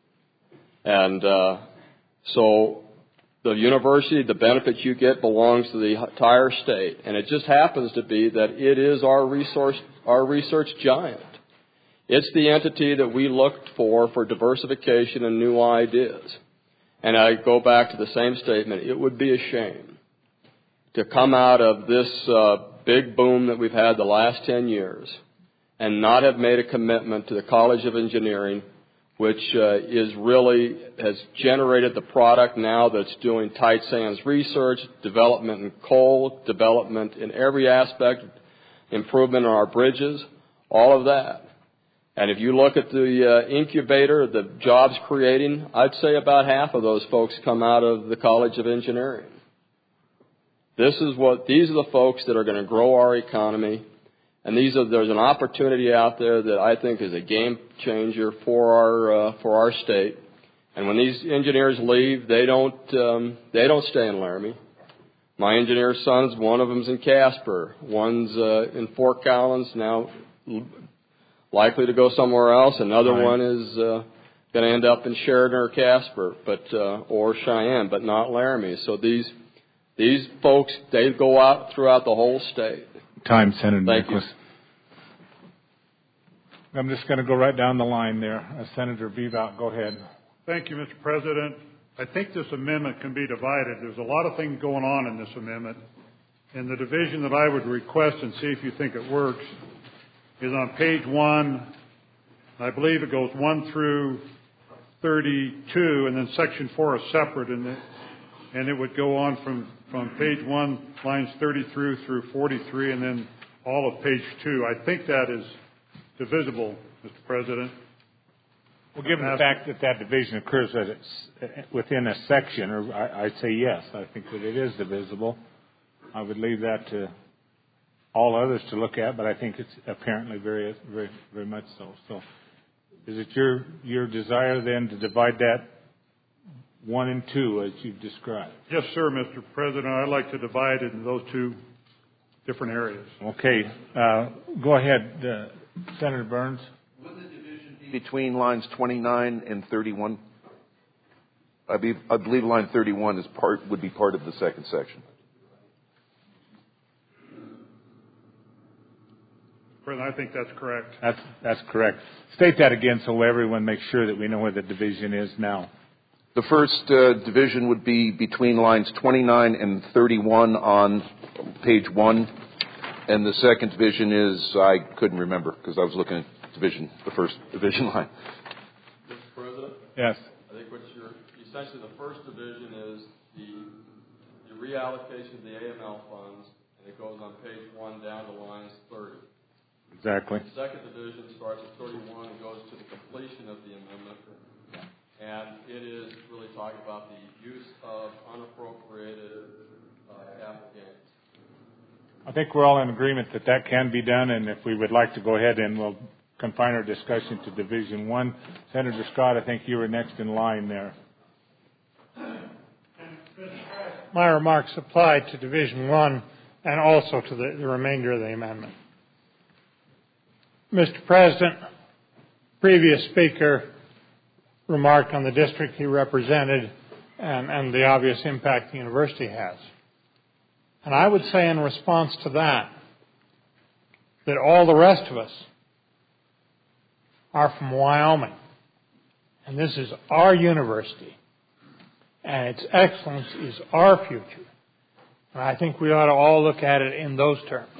And uh, so the university, the benefit you get belongs to the entire state, and it just happens to be that it is our resource, our research giant. It's the entity that we looked for for diversification and new ideas. And I go back to the same statement. It would be a shame to come out of this uh, big boom that we've had the last ten years and not have made a commitment to the College of Engineering, which uh, is really has generated the product now that's doing tight sands research, development in coal, development in every aspect, improvement in our bridges, all of that. And if you look at the uh, incubator, the jobs creating, I'd say about half of those folks come out of the College of Engineering. This is what, these are the folks that are going to grow our economy. And these are, there's an opportunity out there that I think is a game changer for our, uh, for our state. And when these engineers leave, they don't, um, they don't stay in Laramie. My engineer sons, one of them's in Casper. One's, uh, in Fort Collins, now likely to go somewhere else. Another Right. one is uh, going to end up in Sheridan or Casper, but uh, or Cheyenne, but not Laramie. So these these folks, they go out throughout the whole state. Time, Senator Thank Nicholas. You. I'm just going to go right down the line there. Uh, Senator Bevout, go ahead. Thank you, Mister President. I think this amendment can be divided. There's a lot of things going on in this amendment. And the division that I would request, and see if you think it works, is on page one. I believe it goes one through thirty-two, and then section four is separate, and it, and it would go on from, from page one, lines thirty-three through forty-three, and then all of page two. I think that is divisible, Mister President. Well, given the fact that that division occurs as it's within a section, or I, I'd say yes, I think that it is divisible. I would leave that to all others to look at, but I think it's apparently very, very, very much so. So, is it your your desire then to divide that one and two as you've described? Yes, sir, Mister President. I'd like to divide it in those two different areas. Okay, uh, go ahead, uh, Senator Burns. Would the division be between lines twenty-nine and thirty-one? I believe, I believe line thirty-one is part would be part of the second section. I think that's correct. That's that's correct. State that again so everyone makes sure that we know where the division is now. The first uh, division would be between lines twenty-nine and thirty-one on page one, and the second division is, I couldn't remember because I was looking at division, the first division line. Mister President? Yes. I think what you're, essentially the first division is the, the reallocation of the A M L funds, and it goes on page one down to lines thirty. Exactly. The second division starts at thirty-one and goes to the completion of the amendment. And it is really talking about the use of unappropriated uh, capital gains. I think we're all in agreement that that can be done, and if we would like to go ahead and we'll confine our discussion to Division One. Senator Scott, I think you were next in line there. My remarks apply to Division One and also to the, the remainder of the amendment. Mister President, previous speaker remarked on the district he represented and, and the obvious impact the university has. And I would say in response to that, that all the rest of us are from Wyoming. And this is our university. And its excellence is our future. And I think we ought to all look at it in those terms.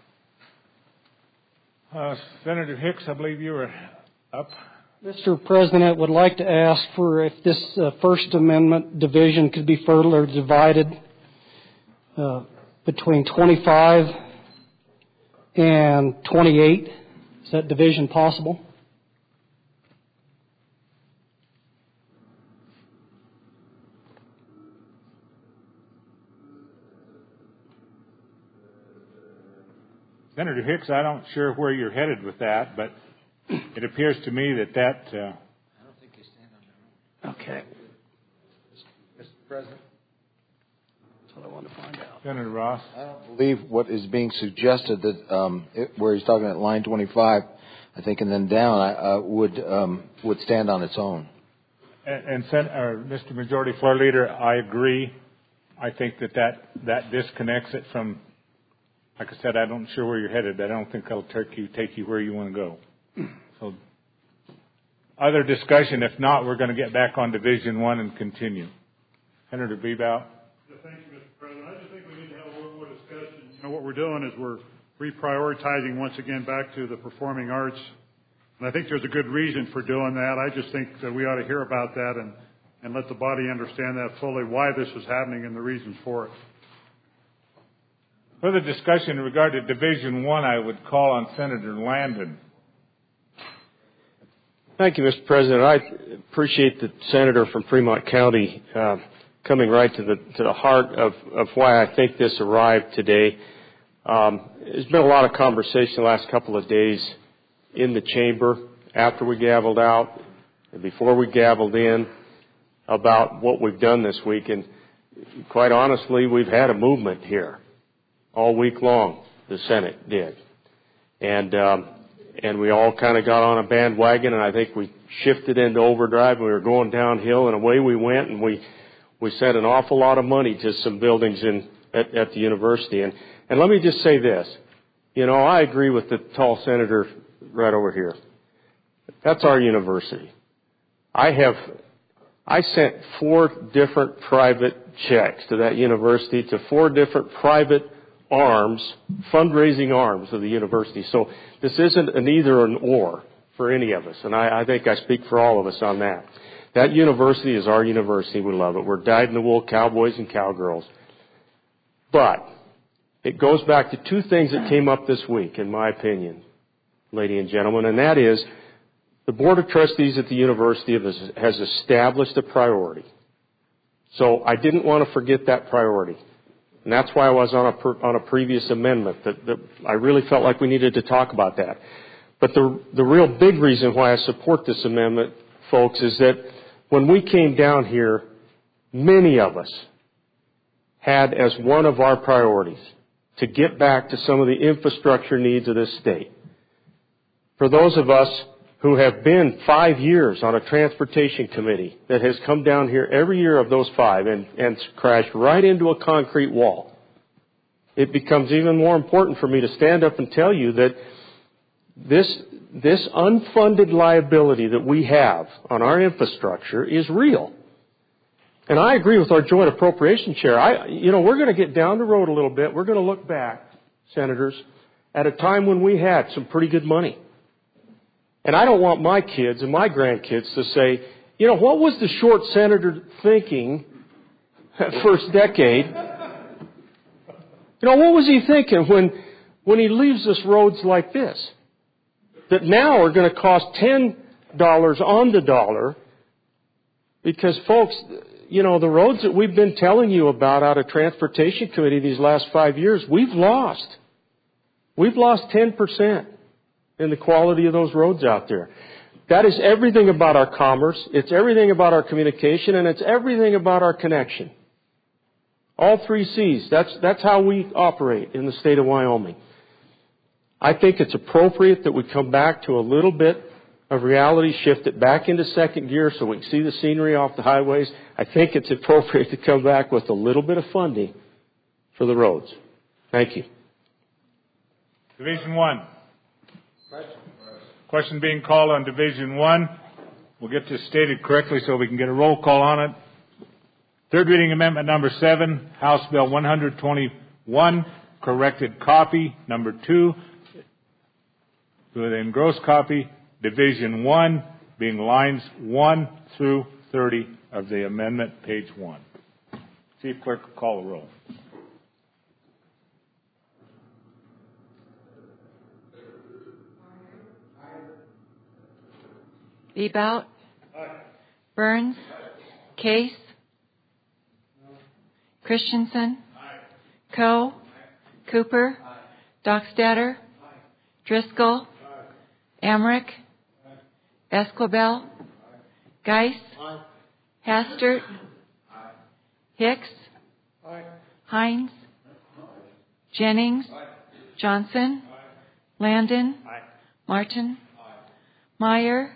Uh, Senator Hicks, I believe you were up. Mister President, would like to ask for if this uh, First Amendment division could be further divided uh, between twenty-five and twenty-eight. Is that division possible? Senator Hicks, I'm not sure where you're headed with that, but it appears to me that that. Uh, I don't think they stand on their own. Okay. Mister President? That's what I wanted to find out. Senator Ross? I don't believe what is being suggested that um, it, where he's talking at line twenty-five, I think, and then down, uh, would um, would stand on its own. And, and Sen- uh, Mister Majority Floor Leader, I agree. I think that, that that disconnects it from, like I said, I don't sure where you're headed. I don't think that'll take you, take you where you want to go. So, other discussion. If not, we're going to get back on Division One and continue. Senator Bebout. Yeah, thank you, Mister President. I just think we need to have a little more discussion. You know, what we're doing is we're reprioritizing once again back to the performing arts. And I think there's a good reason for doing that. I just think that we ought to hear about that and, and let the body understand that fully, why this is happening and the reasons for it. Further discussion in regard to Division One, I would call on Senator Landon. Thank you, Mister President. I appreciate the senator from Fremont County uh, coming right to the to the heart of, of why I think this arrived today. Um, there's been a lot of conversation the last couple of days in the chamber after we gavelled out and before we gavelled in about what we've done this week. And quite honestly, we've had a movement here all week long, the Senate did. And um, and we all kind of got on a bandwagon, and I think we shifted into overdrive, and we were going downhill, and away we went, and we we sent an awful lot of money to some buildings in at, at the university. And, and let me just say this. You know, I agree with the tall senator right over here. That's our university. I have, I sent four different private checks to that university, to four different private arms, fundraising arms of the university. So this isn't an either or an or for any of us. And I, I think I speak for all of us on that. That university is our university. We love it. We're dyed-in-the-wool cowboys and cowgirls. But it goes back to two things that came up this week, in my opinion, ladies and gentlemen, and that is the Board of Trustees at the university has established a priority. So I didn't want to forget that priority. And that's why I was on a, per, on a previous amendment, that, that I really felt like we needed to talk about that. But the, the real big reason why I support this amendment, folks, is that when we came down here, many of us had as one of our priorities to get back to some of the infrastructure needs of this state. For those of us who have been five years on a transportation committee that has come down here every year of those five and, and crashed right into a concrete wall, it becomes even more important for me to stand up and tell you that this, this unfunded liability that we have on our infrastructure is real. And I agree with our joint appropriation chair. I, you know, we're going to get down the road a little bit. We're going to look back, senators, at a time when we had some pretty good money. And I don't want my kids and my grandkids to say, you know, what was the short senator thinking that first decade? You know, what was he thinking when, when he leaves us roads like this? That now are going to cost ten dollars on the dollar because, folks, you know, the roads that we've been telling you about out of Transportation Committee these last five years, we've lost. We've lost ten percent. In the quality of those roads out there. That is everything about our commerce, it's everything about our communication, and it's everything about our connection. All three C's. That's, that's how we operate in the state of Wyoming. I think it's appropriate that we come back to a little bit of reality, shift it back into second gear so we can see the scenery off the highways. I think it's appropriate to come back with a little bit of funding for the roads. Thank you. Division One. Question being called on Division One. We'll get this stated correctly so we can get a roll call on it. Third reading amendment number seven, House Bill one twenty-one, corrected copy number two, with engrossed copy, Division One, being lines one through thirty of the amendment, page one. Chief Clerk will call the roll. Bebout. Burns. Case. Christensen. Coe. Cooper. Dockstader. Driscoll. Emmerich. Esquibel. Geis. Hastert. Hicks. Hines. Jennings. Johnson. Landon. Martin. Meyer.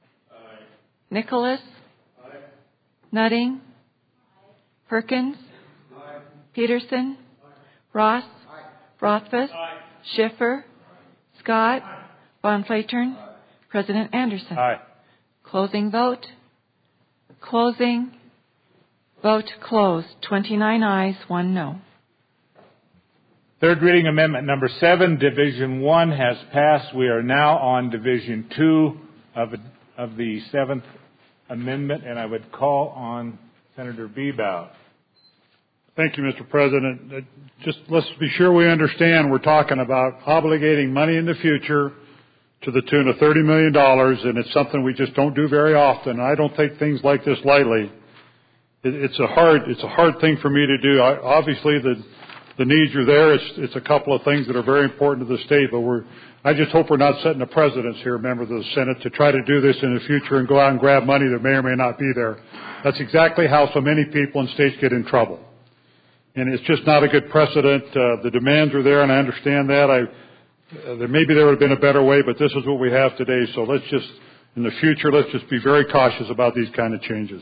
Nicholas. Nutting. Perkins. Peterson. Ross. Rothfuss. Schiffer. Scott. Von Flatern. President Anderson. Aye. Closing vote. Closing. Vote closed. twenty-nine ayes, one no. Third reading amendment number seven, Division one has passed. We are now on Division two of, of the seventh amendment, and I would call on Senator Bebout. Thank you, Mister President. Uh, Just let's be sure we understand we're talking about obligating money in the future to the tune of thirty million dollars, and it's something we just don't do very often. I don't take things like this lightly. It, it's a hard, it's a hard thing for me to do. I, obviously, the the needs are there. It's, it's a couple of things that are very important to the state, but we're, I just hope we're not setting a precedence here, members of the Senate, to try to do this in the future and go out and grab money that may or may not be there. That's exactly how so many people in states get in trouble. And it's just not a good precedent. Uh, the demands are there, and I understand that. I, uh, there maybe there would have been a better way, but this is what we have today. So let's just, in the future, let's just be very cautious about these kind of changes.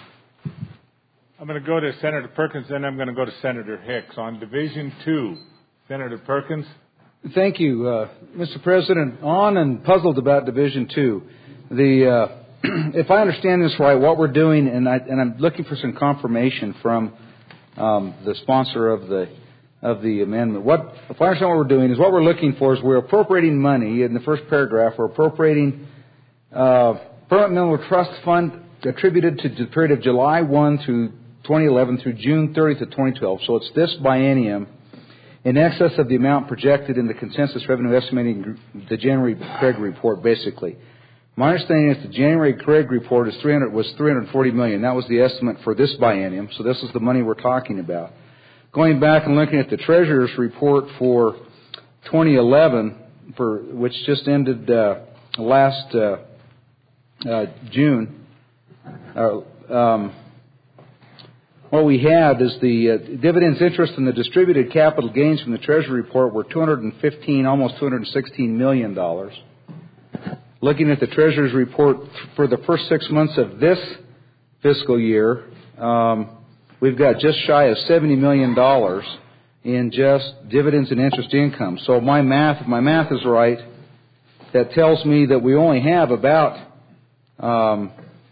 I'm going to go to Senator Perkins, then I'm going to go to Senator Hicks. On Division two, Senator Perkins. Thank you, uh, Mister President. On and puzzled about Division two. The, uh, if I understand this right, what we're doing, and, I, and I'm looking for some confirmation from um, the sponsor of the of the amendment. What, if I understand what we're doing, is what we're looking for is we're appropriating money in the first paragraph. We're appropriating uh, Permanent Mineral Trust Fund attributed to the period of July first through twenty eleven through June thirtieth of twenty twelve. So it's this biennium in excess of the amount projected in the consensus revenue estimating the January Craig report, basically. My understanding is the January Craig report is three hundred was three hundred forty million dollars. That was the estimate for this biennium. So this is the money we're talking about. Going back and looking at the Treasurer's report for twenty eleven, for which just ended uh, last uh, uh, June. Uh, um, What we had is the uh, dividends, interest, and the distributed capital gains from the Treasury report were two hundred fifteen, almost two hundred sixteen million dollars. Looking at the Treasurer's report for the first six months of this fiscal year, um, we've got just shy of seventy million dollars in just dividends and interest income. So my math, if my math is right, that tells me that we only have about um,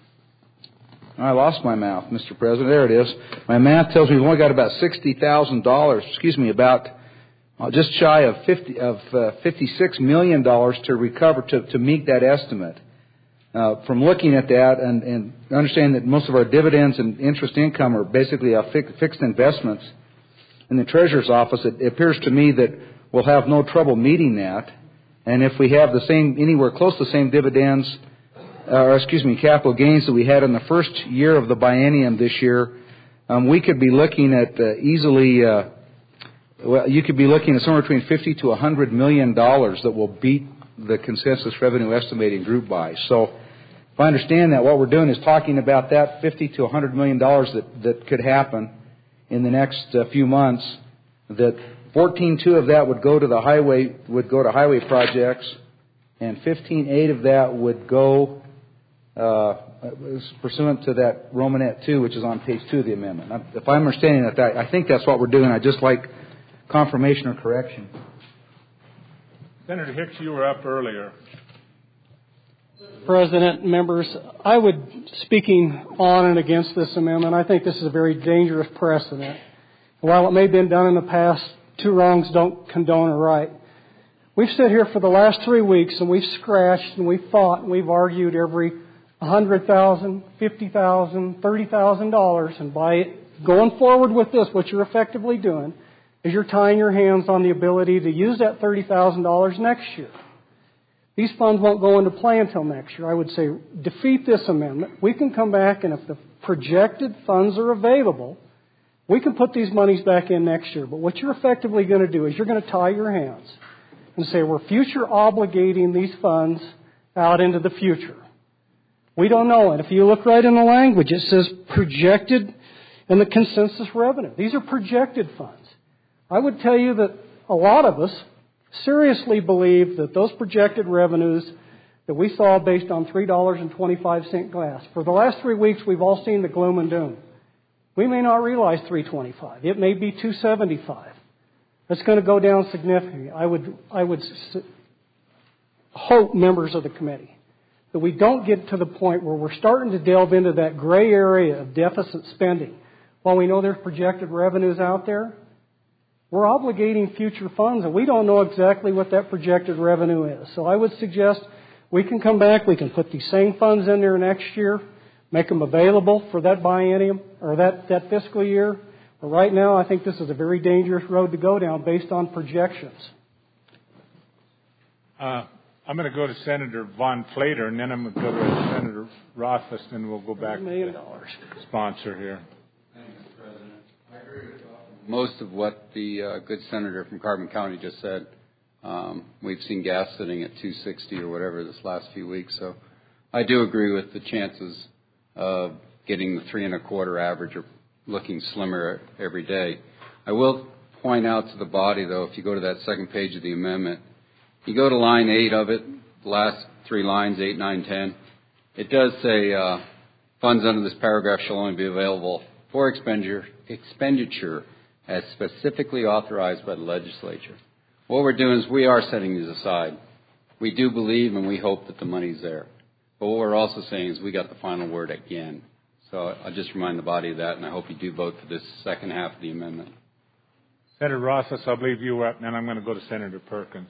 I lost my math, Mister President. There it is. My math tells me we've only got about sixty thousand dollars, excuse me, about uh, just shy of fifty of uh, fifty-six million dollars to recover to, to meet that estimate. Uh, from looking at that and, and understanding that most of our dividends and interest income are basically uh, fi- fixed investments in the Treasurer's office, it, it appears to me that we'll have no trouble meeting that. And if we have the same, anywhere close to the same dividends, Uh, or excuse me, capital gains that we had in the first year of the biennium this year, um, we could be looking at uh, easily, uh, well, you could be looking at somewhere between fifty to one hundred million dollars that will beat the consensus revenue estimating group by. So if I understand that, what we're doing is talking about that fifty to one hundred million dollars that, that could happen in the next uh, few months, that fourteen point two of that would go to the highway, would go to highway projects, and fifteen point eight of that would go Uh, pursuant to that Romanet two, which is on page two of the amendment. If I'm understanding that, I think that's what we're doing. I'd just like confirmation or correction. Senator Hicks, you were up earlier. President, members, I would, speaking on and against this amendment, I think this is a very dangerous precedent. While it may have been done in the past, two wrongs don't condone a right. We've sat here for the last three weeks and we've scratched and we've fought and we've argued every one hundred thousand dollars, fifty thousand dollars, thirty thousand dollars, and by going forward with this, what you're effectively doing is you're tying your hands on the ability to use that thirty thousand dollars next year. These funds won't go into play until next year. I would say defeat this amendment. We can come back, and if the projected funds are available, we can put these monies back in next year. But what you're effectively going to do is you're going to tie your hands and say we're future obligating these funds out into the future. We don't know. And if you look right in the language, it says projected in the consensus revenue. These are projected funds. I would tell you that a lot of us seriously believe that those projected revenues that we saw based on three dollars and twenty-five cents glass, for the last three weeks we've all seen the gloom and doom. We may not realize three twenty-five. It may be two seventy-five. It's going to go down significantly. I would, I would hope, members of the committee, that we don't get to the point where we're starting to delve into that gray area of deficit spending. While we know there's projected revenues out there, we're obligating future funds, and we don't know exactly what that projected revenue is. So I would suggest we can come back, we can put these same funds in there next year, make them available for that biennium or that, that fiscal year. But right now, I think this is a very dangerous road to go down based on projections. Uh, I'm going to go to Senator Von Flater, and then I'm going to go to Senator Rothfuss, and we'll go back to the sponsor here. Thank you, Mister President. I agree with most of what the uh, good senator from Carbon County just said. Um, we've seen gas sitting at two sixty or whatever this last few weeks, so I do agree with the chances of getting the three and a quarter average or looking slimmer every day. I will point out to the body, though, if you go to that second page of the amendment, you go to line eight of it, the last three lines, eight, nine, ten. It does say uh, funds under this paragraph shall only be available for expenditure, expenditure as specifically authorized by the legislature. What we're doing is we are setting these aside. We do believe and we hope that the money's there. But what we're also saying is we got the final word again. So I'll just remind the body of that, and I hope you do vote for this second half of the amendment. Senator Rothfuss, I believe you were up, and then I'm going to go to Senator Perkins.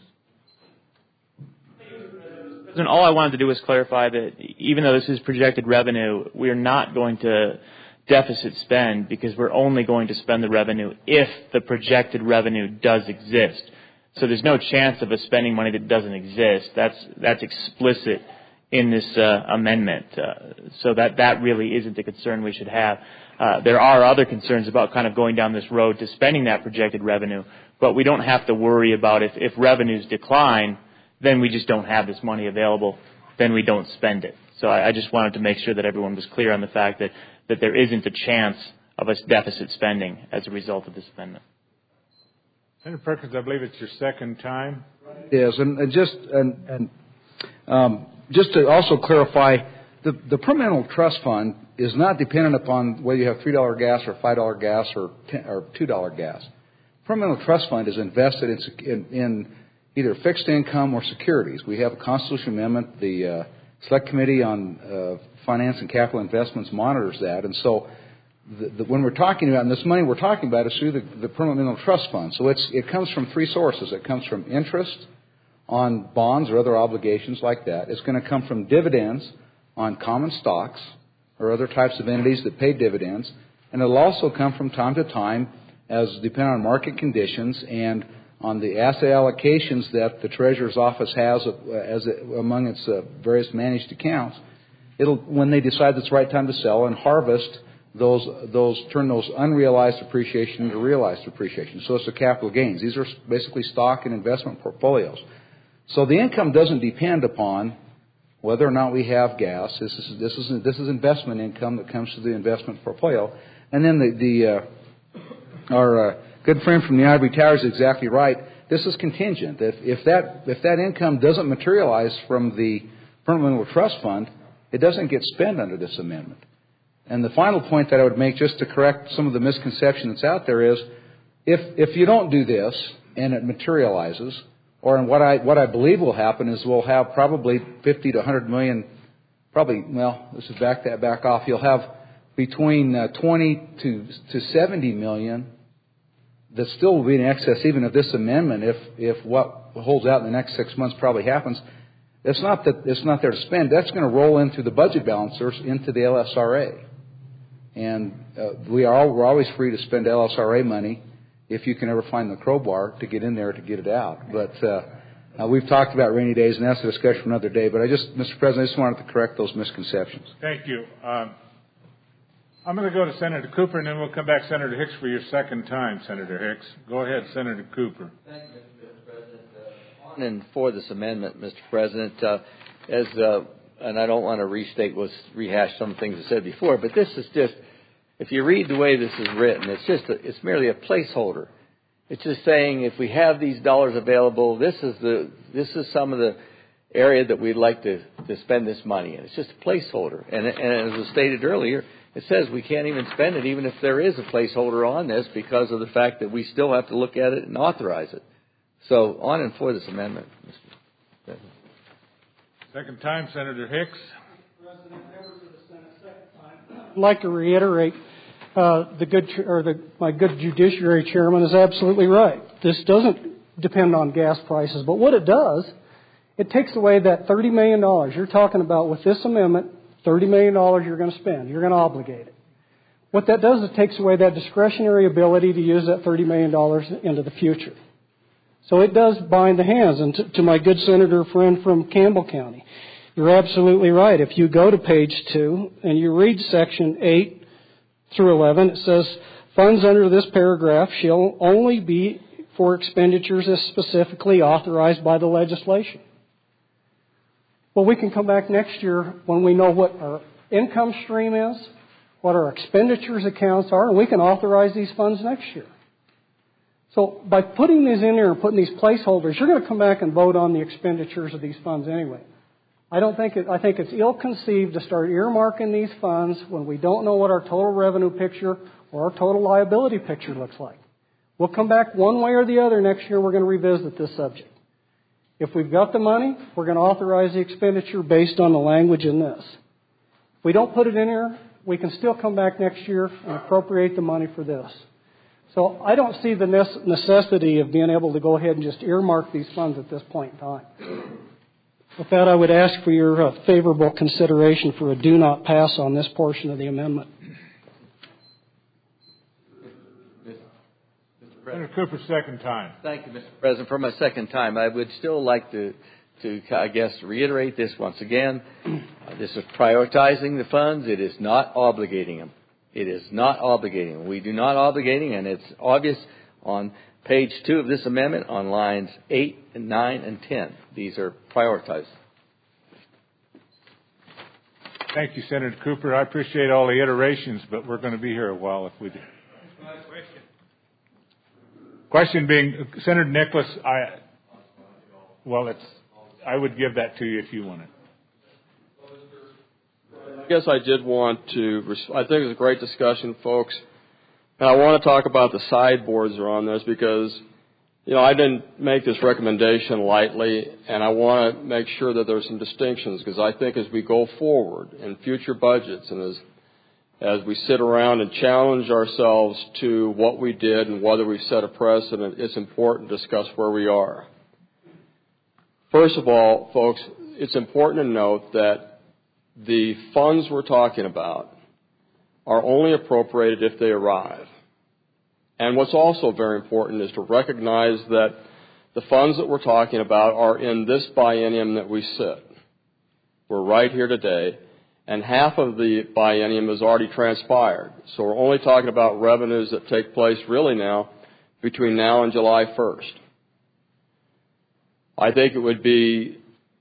President, all I wanted to do was clarify that even though this is projected revenue, we are not going to deficit spend because we're only going to spend the revenue if the projected revenue does exist. So there's no chance of us spending money that doesn't exist. That's that's explicit in this uh, amendment. Uh, so that, that really isn't a concern we should have. Uh, there are other concerns about kind of going down this road to spending that projected revenue, but we don't have to worry about if, if revenues decline, then we just don't have this money available, then we don't spend it. So I, I just wanted to make sure that everyone was clear on the fact that, that there isn't a chance of us deficit spending as a result of this amendment. Senator Perkins, I believe it's your second time. Yes, and, and just and, and um, just to also clarify, the, the permanent trust fund is not dependent upon whether you have three dollar gas or five dollar gas or ten, or two dollar gas. Permanent trust fund is invested in, in, in either fixed income or securities. We have a constitutional amendment. The uh, Select Committee on uh, Finance and Capital Investments monitors that, and so the, the, when we're talking about, and this money we're talking about is through the, the permanent trust fund. So it's, it comes from three sources. It comes from interest on bonds or other obligations like that. It's going to come from dividends on common stocks or other types of entities that pay dividends, and it'll also come from time to time as depending on market conditions and on the asset allocations that the Treasurer's Office has as among its uh, various managed accounts. It'll, when they decide it's the right time to sell and harvest those, those turn those unrealized appreciation into realized appreciation. So it's the capital gains. These are basically stock and investment portfolios. So the income doesn't depend upon whether or not we have gas. This is this is this is investment income that comes to the investment portfolio. And then the the uh, our uh, good friend from the Ivory Tower is exactly right. This is contingent. If if that if that income doesn't materialize from the permanent trust fund, it doesn't get spent under this amendment. And the final point that I would make, just to correct some of the misconception that's out there, is if if you don't do this and it materializes, or in what I what I believe will happen is we'll have probably fifty to one hundred million, probably, well, this is back that back off. You'll have between uh, twenty to to seventy million that still will be in excess even of this amendment if if what holds out in the next six months probably happens. It's not that it's not there to spend. That's going to roll into the budget balancers into the L S R A, and uh, we are all, we're always free to spend L S R A money if you can ever find the crowbar to get in there to get it out. But uh, uh, we've talked about rainy days, and that's a discussion for another day. But I just, Mister President, I just wanted to correct those misconceptions. Thank you. Um, I'm going to go to Senator Cooper, and then we'll come back, Senator Hicks, for your second time, Senator Hicks. Go ahead, Senator Cooper. Thank you, Mister President. Uh, on and for this amendment, Mister President, uh, as uh, and I don't want to restate, was rehash some things I said before, but this is just, if you read the way this is written, it's just, a, it's merely a placeholder. It's just saying if we have these dollars available, this is the, this is some of the area that we'd like to, to spend this money in. It's just a placeholder. And, and as was stated earlier, it says we can't even spend it even if there is a placeholder on this because of the fact that we still have to look at it and authorize it. So on and for this amendment, Mister President. Second time, Senator Hicks. I'd like to reiterate uh, the good or the, my good judiciary chairman is absolutely right. This doesn't depend on gas prices, but what it does, it takes away that thirty million dollars you're talking about with this amendment. thirty million dollars you're going to spend. You're going to obligate it. What that does is it takes away that discretionary ability to use that thirty million dollars into the future. So it does bind the hands. And to, to my good senator friend from Campbell County, you're absolutely right. If you go to page two and you read section eight through eleven, it says, funds under this paragraph shall only be for expenditures as specifically authorized by the legislation. Well, we can come back next year when we know what our income stream is, what our expenditures accounts are, and we can authorize these funds next year. So by putting these in there and putting these placeholders, you're going to come back and vote on the expenditures of these funds anyway. I don't think it, I think it's ill-conceived to start earmarking these funds when we don't know what our total revenue picture or our total liability picture looks like. We'll come back one way or the other next year. We're going to revisit this subject. If we've got the money, we're going to authorize the expenditure based on the language in this. If we don't put it in here, we can still come back next year and appropriate the money for this. So I don't see the necessity of being able to go ahead and just earmark these funds at this point in time. With that, I would ask for your uh, favorable consideration for a do not pass on this portion of the amendment. Senator Cooper, second time. Thank you, Mister President. For my second time, I would still like to, to I guess, reiterate this once again. Uh, this is prioritizing the funds. It is not obligating them. It is not obligating them. We do not obligating, and it's obvious on page two of this amendment on lines eight and nine and ten. These are prioritized. Thank you, Senator Cooper. I appreciate all the iterations, but we're going to be here a while if we do. Question being, Senator Nicholas, I, well, it's, I would give that to you if you want it. I guess I did want to, I think it was a great discussion, folks. And I want to talk about the sideboards around this because, you know, I didn't make this recommendation lightly, and I want to make sure that there's some distinctions because I think as we go forward in future budgets and as as we sit around and challenge ourselves to what we did and whether we've set a precedent, it's important to discuss where we are. First of all, folks, it's important to note that the funds we're talking about are only appropriated if they arrive. And what's also very important is to recognize that the funds that we're talking about are in this biennium that we sit. We're right here today. And half of the biennium has already transpired. So we're only talking about revenues that take place really now between now and July first. I think it would be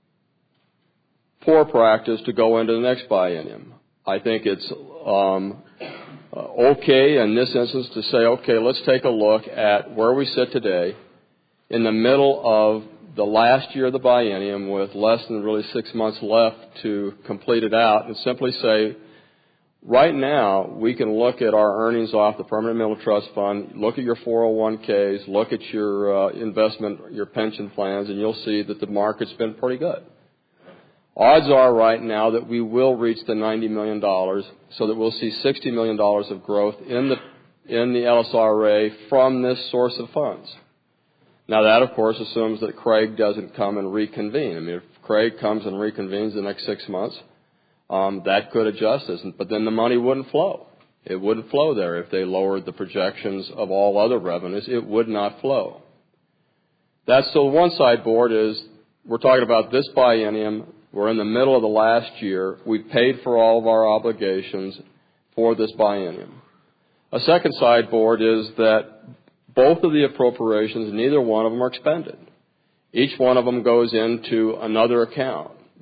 poor practice to go into the next biennium. I think it's um, okay in this instance to say, okay, let's take a look at where we sit today in the middle of the last year of the biennium with less than really six months left to complete it out and simply say, right now, we can look at our earnings off the Permanent Mineral Trust Fund, look at your four oh one k's, look at your uh, investment, your pension plans, and you'll see that the market's been pretty good. Odds are right now that we will reach the ninety million dollars so that we'll see sixty million dollars of growth in the, in the L S R A from this source of funds. Now, that, of course, assumes that Craig doesn't come and reconvene. I mean, if Craig comes and reconvenes the next six months, um, that could adjust this. But then the money wouldn't flow. It wouldn't flow there if they lowered the projections of all other revenues. It would not flow. That's so one sideboard is we're talking about this biennium. We're in the middle of the last year. We've paid for all of our obligations for this biennium. A second sideboard is that both of the appropriations, neither one of them are expended. Each one of them goes into another account.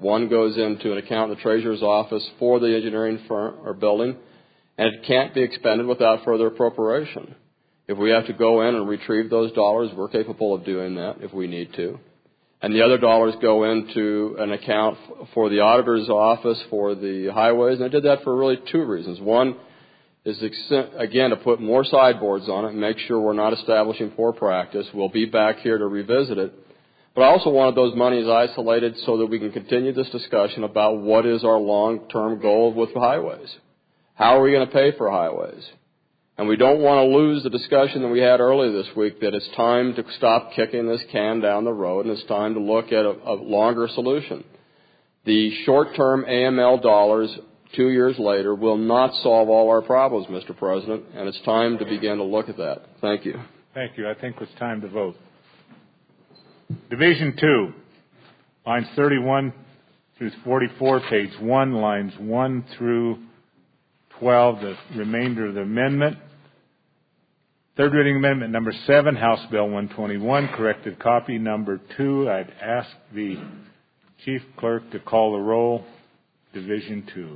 One goes into an account in the Treasurer's office for the engineering firm or building, and it can't be expended without further appropriation. If we have to go in and retrieve those dollars, we're capable of doing that if we need to. And the other dollars go into an account for the auditor's office for the highways, and I did that for really two reasons. One is, again, to put more sideboards on it and make sure we're not establishing poor practice. We'll be back here to revisit it. But I also wanted those monies isolated so that we can continue this discussion about what is our long-term goal with highways. How are we going to pay for highways? And we don't want to lose the discussion that we had earlier this week that it's time to stop kicking this can down the road and it's time to look at a, a longer solution. The short-term A M L dollars two years later will not solve all our problems, Mister President, and it's time to begin to look at that. Thank you. Thank you. I think it's time to vote. Division two, lines thirty-one through forty-four, page one, lines one through twelve, the remainder of the amendment. Third reading amendment number seven, House Bill one twenty-one, corrected copy number two. I'd ask the Chief Clerk to call the roll. Division two.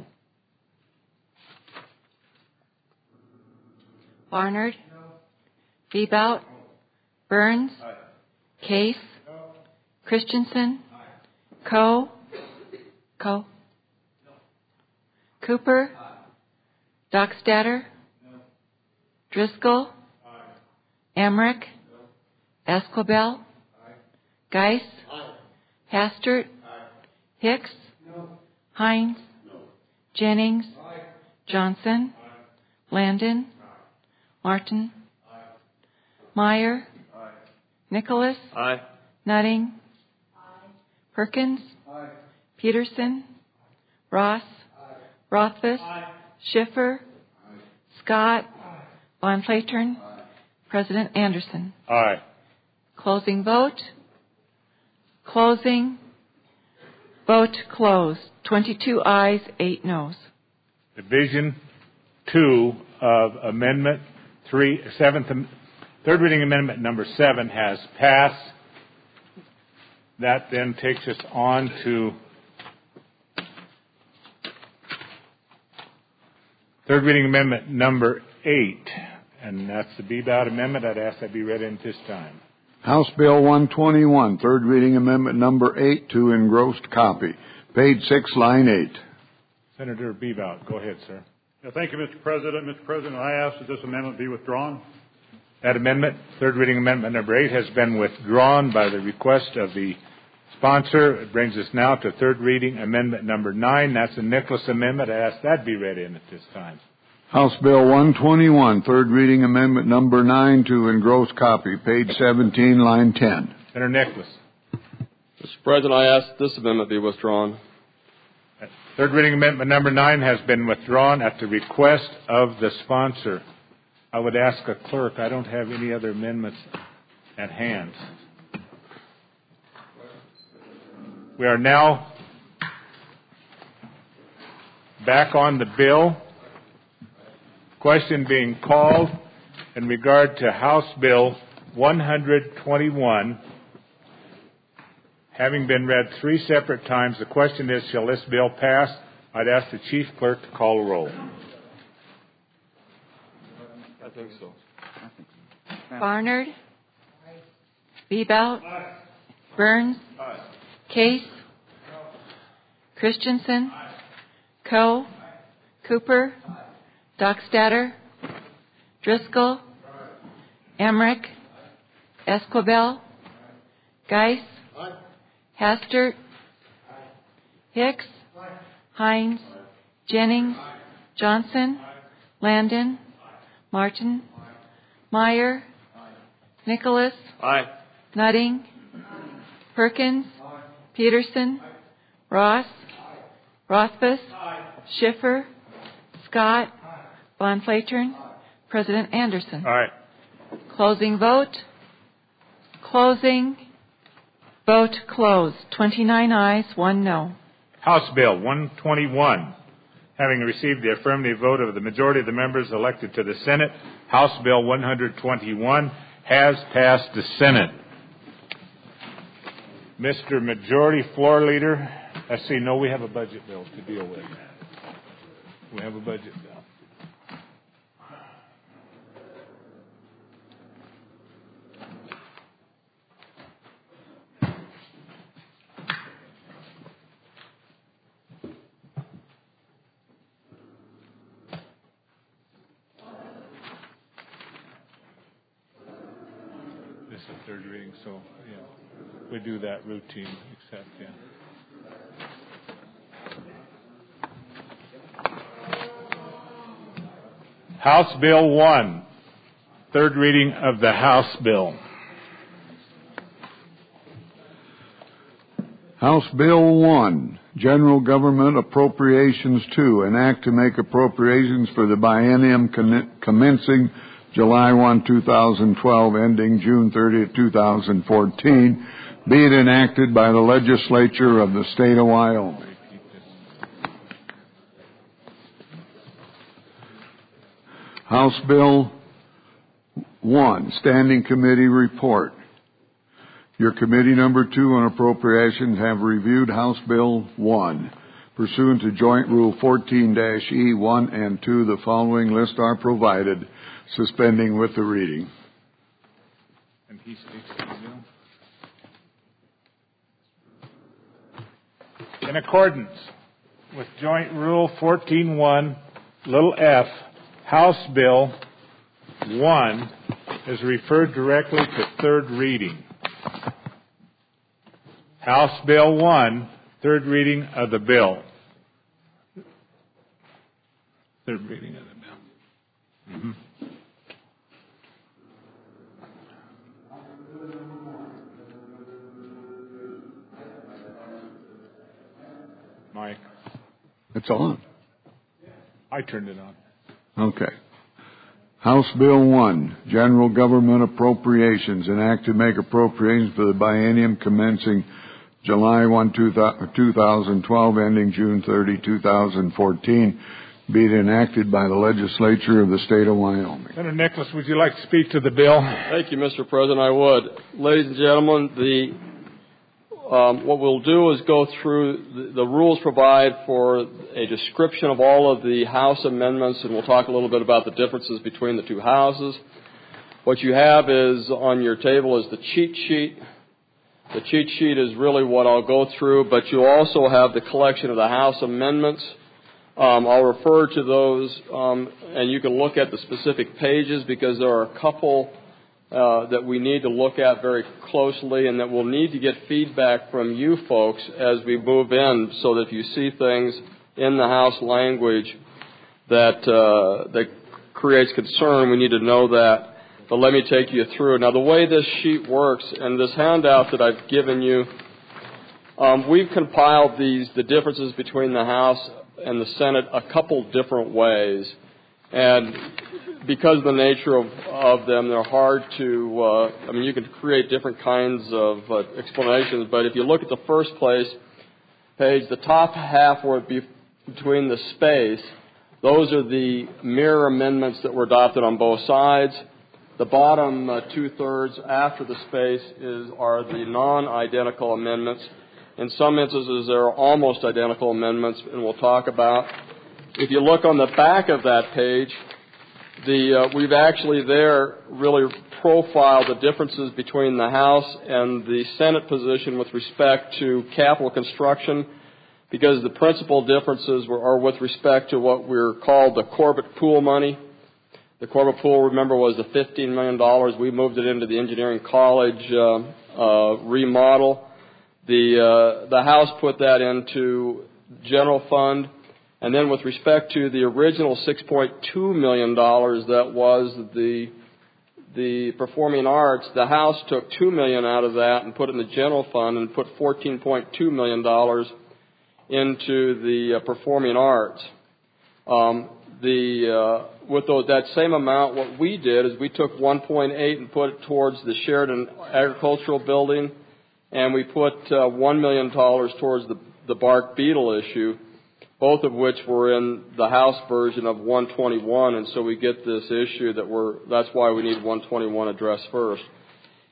Barnard. No. Bebout. No. Burns. Aye. Case. No. Christensen. Aye. Coe. Coe. No. Cooper. Aye. Dockstader. No. Driscoll. Aye. Emmerich. No. Esquibel. Aye. Geis. Aye. Hastert. Aye. Hicks. No. Hines. No. Jennings. Aye. Johnson. Aye. Landon. Aye. Martin. Aye. Meyer. Aye. Nicholas. Aye. Nutting. Aye. Perkins. Aye. Peterson. Ross. Aye. Rothfuss. Aye. Schiffer. Aye. Scott. Aye. Von Flatern. Aye. President Anderson. Aye. Closing vote. Closing. Vote closed. twenty-two ayes, eight noes. Division two of Amendment three, seventh, third reading amendment number seven has passed. That then takes us on to third reading amendment number eight, and that's the Bebout amendment. I'd ask that be read in this time. House Bill one twenty-one, third reading amendment number eight to engrossed copy. Page six, line eight. Senator Bebout, go ahead, sir. Yeah, thank you, Mister President. Mister President, I ask that this amendment be withdrawn. That amendment, third reading amendment number eight, has been withdrawn by the request of the sponsor. It brings us now to third reading amendment number nine. That's the Nicholas amendment. I ask that be read in at this time. House Bill one twenty-one, third reading amendment number nine to engrossed copy, page seventeen, line ten. Senator Nicholas. Mister President, I ask that this amendment be withdrawn. Third reading amendment number nine has been withdrawn at the request of the sponsor. I would ask a clerk, I don't have any other amendments at hand. We are now back on the bill. Question being called in regard to House Bill one twenty-one. Having been read three separate times, the question is, shall this bill pass? I'd ask the Chief Clerk to call a roll. I think so. Barnard. Aye. Bebout. Aye. Burns. Aye. Case. No. Christensen. Aye. Coe. Aye. Cooper. Aye. Dockstader. Driscoll. Aye. Emmerich. Aye. Esquibel. Aye. Geis. Aye. Hastert. Aye. Hicks. Aye. Hines. Aye. Jennings. Aye. Johnson. Aye. Landon. Aye. Martin. Aye. Meyer. Aye. Nicholas. Aye. Nutting. Aye. Perkins. Aye. Peterson. Aye. Ross. Aye. Rothfuss. Aye. Schiffer. Aye. Scott. Aye. Von Flatern. Aye. President Anderson. Aye. Closing vote. Closing. Vote closed. twenty-nine ayes, one no. House Bill one twenty-one. Having received the affirmative vote of the majority of the members elected to the Senate, House Bill one twenty-one has passed the Senate. Mister Majority Floor Leader, I see, no, we have a budget bill to deal with. We have a budget bill. This is third reading, so, yeah, we do that routine, except, yeah. House Bill one, third reading of the House Bill. House Bill one, General Government Appropriations two, an act to make appropriations for the biennium commencing July first, two thousand twelve, ending June thirtieth, two thousand fourteen, be it enacted by the legislature of the state of Wyoming. House Bill one, Standing Committee Report. Your Committee Number two on Appropriations have reviewed House Bill one. Pursuant to Joint Rule fourteen E one and two, the following list are provided, suspending with the reading. And he speaks to the bill. In accordance with Joint Rule fourteen one, little f, House Bill one is referred directly to third reading. House Bill one, third reading of the bill. Third reading of the bill. Mm-hmm. Mike. It's on. I turned it on. Okay. House Bill one, General Government Appropriations, an act to make appropriations for the biennium commencing July first, two thousand twelve, ending June thirtieth, two thousand fourteen, be it enacted by the legislature of the state of Wyoming. Senator Nicholas, would you like to speak to the bill? Thank you, Mister President. I would. Ladies and gentlemen, the Um, what we'll do is go through the, the rules provide for a description of all of the House amendments, and we'll talk a little bit about the differences between the two houses. What you have is on your table is the cheat sheet. The cheat sheet is really what I'll go through, but you also have the collection of the House amendments. Um, I'll refer to those, um, and you can look at the specific pages because there are a couple Uh, that we need to look at very closely, and that we'll need to get feedback from you folks as we move in, so that if you see things in the House language that uh, that creates concern, we need to know that. But let me take you through. Now, the way this sheet works, and this handout that I've given you, um, we've compiled these the differences between the House and the Senate a couple different ways, and because of the nature of, of them, they're hard to, uh, I mean, you can create different kinds of uh, explanations, but if you look at the first place page, the top half where it be between the space, those are the mirror amendments that were adopted on both sides. The bottom uh, two-thirds after the space is are the non-identical amendments. In some instances, there are almost identical amendments, and we'll talk about. If you look on the back of that page, The, uh, we've actually there really profiled the differences between the House and the Senate position with respect to capital construction, because the principal differences were, are with respect to what we're called the Corbett Pool money. The Corbett Pool, remember, was the fifteen million dollars. We moved it into the engineering college uh, uh, remodel. The, uh, the House put that into general fund. And then with respect to the original six point two million dollars that was the the performing arts, the House took two million dollars out of that and put it in the general fund and put fourteen point two million dollars into the uh, performing arts. Um, the uh, with those, that same amount, what we did is we took one point eight and put it towards the Sheridan Agricultural Building, and we put uh, one million dollars towards the the bark beetle issue, both of which were in the House version of one twenty-one, and so we get this issue that we're, that's why we need one twenty-one addressed first.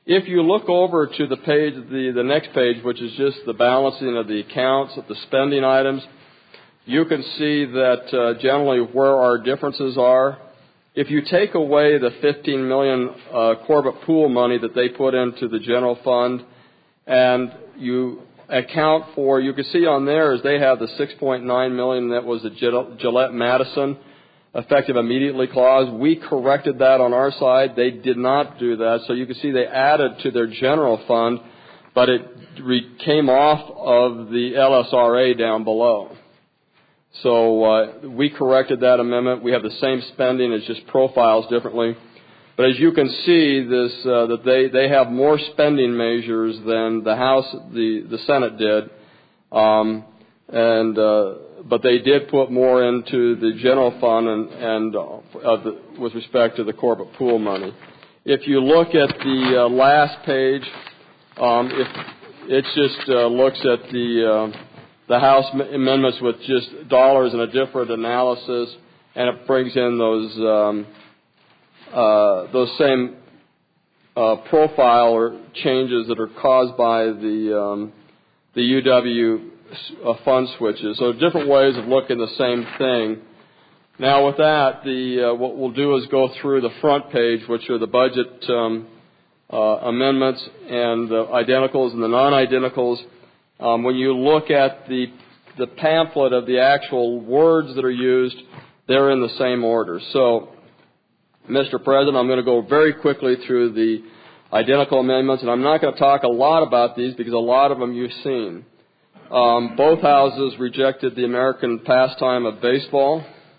If you look over to the page, the, the next page, which is just the balancing of the accounts, of the spending items, you can see that uh, generally where our differences are. If you take away the fifteen million dollars uh, Corbett Pool money that they put into the general fund, and you account for, you can see on there is they have the six point nine million dollars that was the Gillette Madison effective immediately clause. We corrected that on our side. They did not do that. So you can see they added to their general fund, but it re- came off of the L S R A down below. So uh, we corrected that amendment. We have the same spending, it's just profiles differently. But as you can see, this uh, that they, they have more spending measures than the House, the, the Senate did, um, and uh, but they did put more into the general fund and, and uh, the, with respect to the Corbett Pool money. If you look at the uh, last page, um, if it just uh, looks at the uh, the House amendments with just dollars and a different analysis, and it brings in those um, uh, those same uh, profile or changes that are caused by the um, the U W uh, fund switches. So different ways of looking at the same thing. Now with that, the uh, what we'll do is go through the front page, which are the budget um, uh, amendments and the identicals and the non-identicals. Um, when you look at the the pamphlet of the actual words that are used, they're in the same order. So, Mister President, I'm going to go very quickly through the identical amendments, and I'm not going to talk a lot about these because a lot of them you've seen. Um, both houses rejected the American pastime of baseball.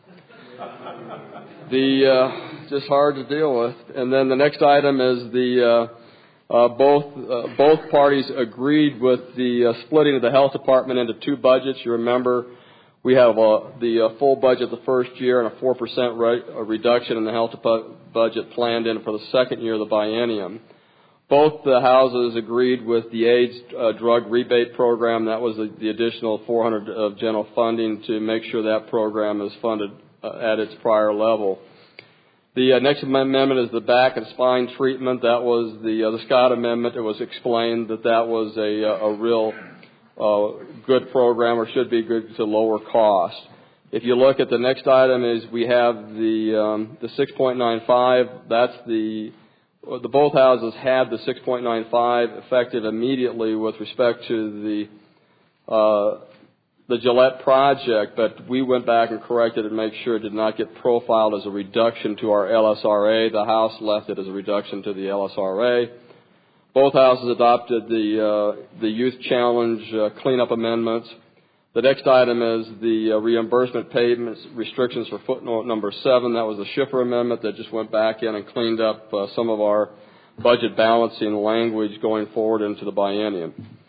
The uh, just hard to deal with. And then the next item is the uh, uh, both uh, both parties agreed with the uh, splitting of the health department into two budgets. You remember we have uh, the uh, full budget the first year and a four percent re- a reduction in the health bu- budget planned in for the second year of the biennium. Both the houses agreed with the AIDS uh, drug rebate program. That was the, the additional four hundred of general funding to make sure that program is funded uh, at its prior level. The uh, next amendment is the back and spine treatment. That was the uh, the Scott amendment. It was explained that that was a, a real uh, good program, or should be good, to lower cost. If you look at the next item, is we have the um, the six point nine five. That's the the both houses had the six point nine five effective immediately with respect to the uh, the Gillette project, but we went back and corrected it and made sure it did not get profiled as a reduction to our L S R A. The House left it as a reduction to the L S R A. Both houses adopted the uh, the Youth Challenge uh, cleanup amendments. The next item is the uh, reimbursement payments restrictions for footnote number seven. That was the Schiffer amendment that just went back in and cleaned up uh, some of our budget balancing language going forward into the biennium.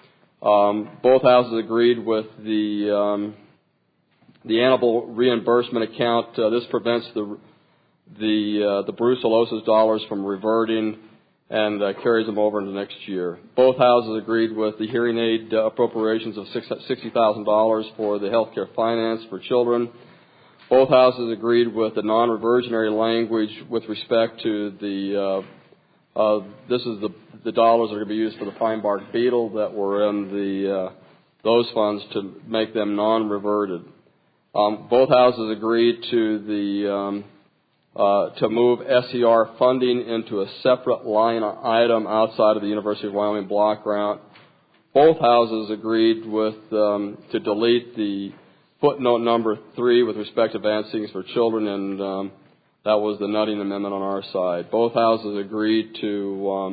Um, both houses agreed with the um, the annual reimbursement account. Uh, this prevents the the uh, the brucellosis dollars from reverting and uh, carries them over into next year. Both houses agreed with the hearing aid uh, appropriations of sixty thousand dollars for the health care finance for children. Both houses agreed with the non-reversionary language with respect to the uh, Uh, this is the, the dollars that are going to be used for the fine bark beetle that were in the uh, those funds to make them non-reverted. Um, both houses agreed to the um, uh, to move S E R funding into a separate line item outside of the University of Wyoming block grant. Both houses agreed with um, to delete the footnote number three with respect to advancing for children, and um, that was the Nutting amendment on our side. Both houses agreed to um,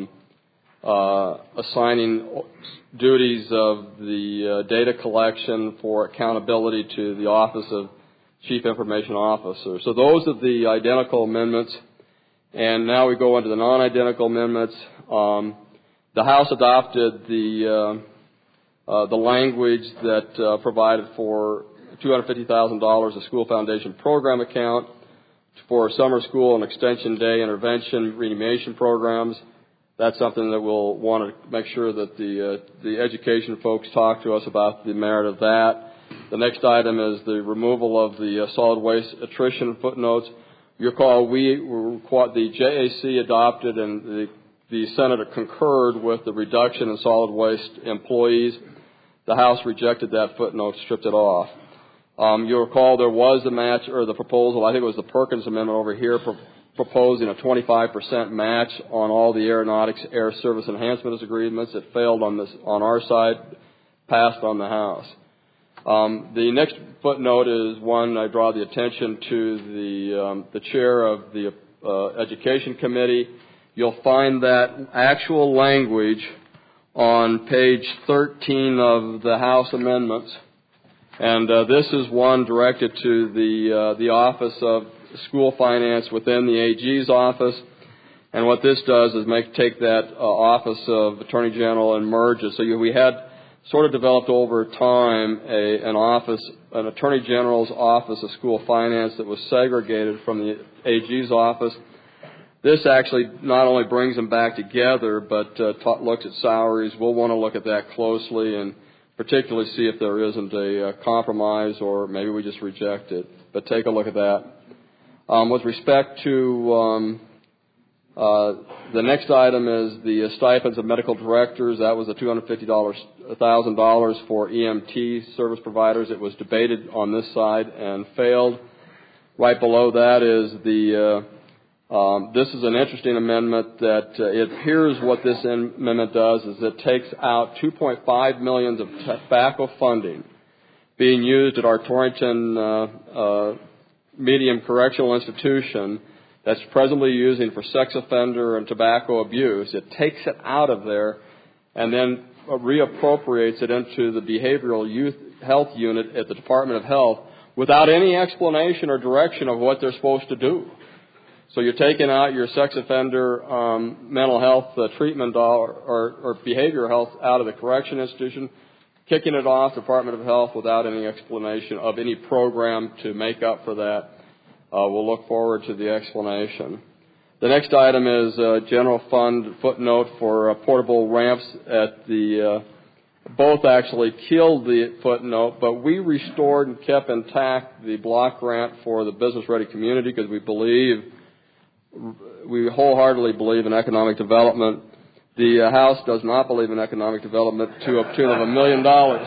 uh, assigning duties of the uh, data collection for accountability to the Office of Chief Information Officer. So those are the identical amendments. And now we go into the non-identical amendments. Um, the House adopted the uh, uh, the language that uh, provided for two hundred fifty thousand dollars a school foundation program account for summer school and extension day intervention remediation programs. That's something that we'll want to make sure that the uh, the education folks talk to us about the merit of that. The next item is the removal of the uh, solid waste attrition footnotes. You recall we were, the J A C adopted and the, the Senate concurred with the reduction in solid waste employees. The House rejected that footnote, stripped it off. Um, you'll recall there was the match, or the proposal, I think it was the Perkins Amendment over here, pro- proposing a twenty-five percent match on all the aeronautics air service enhancement agreements. It failed on this, on our side, passed on the House. Um, the next footnote is one I draw the attention to the, um, the chair of the uh, Education Committee. You'll find that actual language on page thirteen of the House amendments. And uh, this is one directed to the uh, the Office of School Finance within the A G's office. And what this does is make take that uh, Office of Attorney General and merge it. So you, we had sort of developed over time a, an office, an Attorney General's Office of School Finance that was segregated from the A G's office. This actually not only brings them back together, but uh, ta- looks at salaries. We'll want to look at that closely and particularly see if there isn't a, a compromise, or maybe we just reject it. But take a look at that. Um, with respect to um, uh, the next item is the stipends of medical directors. That was the two hundred fifty thousand dollars for E M T service providers. It was debated on this side and failed. Right below that is the, uh, um, this is an interesting amendment that uh, it appears what this amendment does is it takes out two point five million dollars of tobacco funding being used at our Torrington uh, uh, Medium Correctional Institution that's presently using for sex offender and tobacco abuse. It takes it out of there and then reappropriates it into the Behavioral Youth Health Unit at the Department of Health without any explanation or direction of what they're supposed to do. So you're taking out your sex offender um, mental health uh, treatment or, or, or behavioral health out of the correction institution, kicking it off Department of Health without any explanation of any program to make up for that. Uh, we'll look forward to the explanation. The next item is uh, general fund footnote for uh, portable ramps at the, uh, both actually killed the footnote, but we restored and kept intact the block grant for the business ready community because we believe, we wholeheartedly believe in economic development. The uh, House does not believe in economic development to a tune of a million dollars.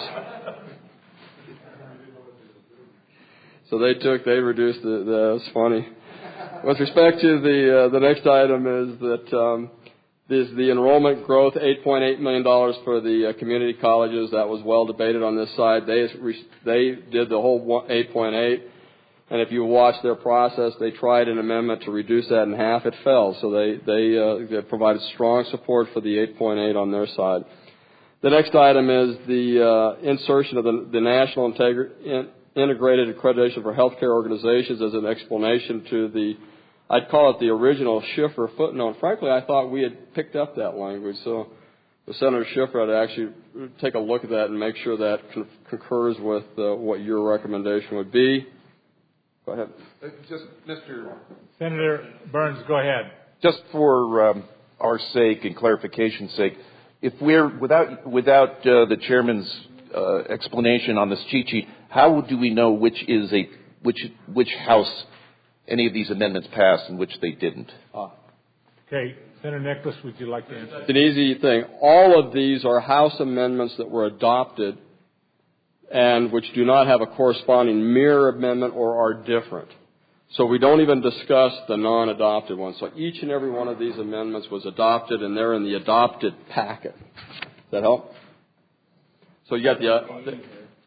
So they took, they reduced the, the it's funny. With respect to the uh, the next item is that um, this, the enrollment growth, eight point eight million dollars for the uh, community colleges. That was well debated on this side. They they did the whole eight point eight, and if you watch their process, they tried an amendment to reduce that in half. It fell. So they they, uh, they provided strong support for the eight point eight on their side. The next item is the uh, insertion of the, the National Integri- in, Integrated Accreditation for Healthcare Organizations as an explanation to the, I'd call it the original Schiffer footnote. Frankly, I thought we had picked up that language. So the Senator Schiffer had to actually take a look at that and make sure that con- concurs with uh, what your recommendation would be. Go ahead. Uh, just, Mister Senator Burns, go ahead. Just for um, our sake and clarification's sake, if we're, without, without uh, the Chairman's uh, explanation on this cheat sheet, how do we know which is a which which House any of these amendments passed and which they didn't? Ah. Okay, Senator Nicholas, would you like to answer? It's an easy thing. All of these are House amendments that were adopted and which do not have a corresponding mirror amendment or are different. So we don't even discuss the non-adopted ones. So each and every one of these amendments was adopted, and they're in the adopted packet. Does that help? So you got the... Uh, the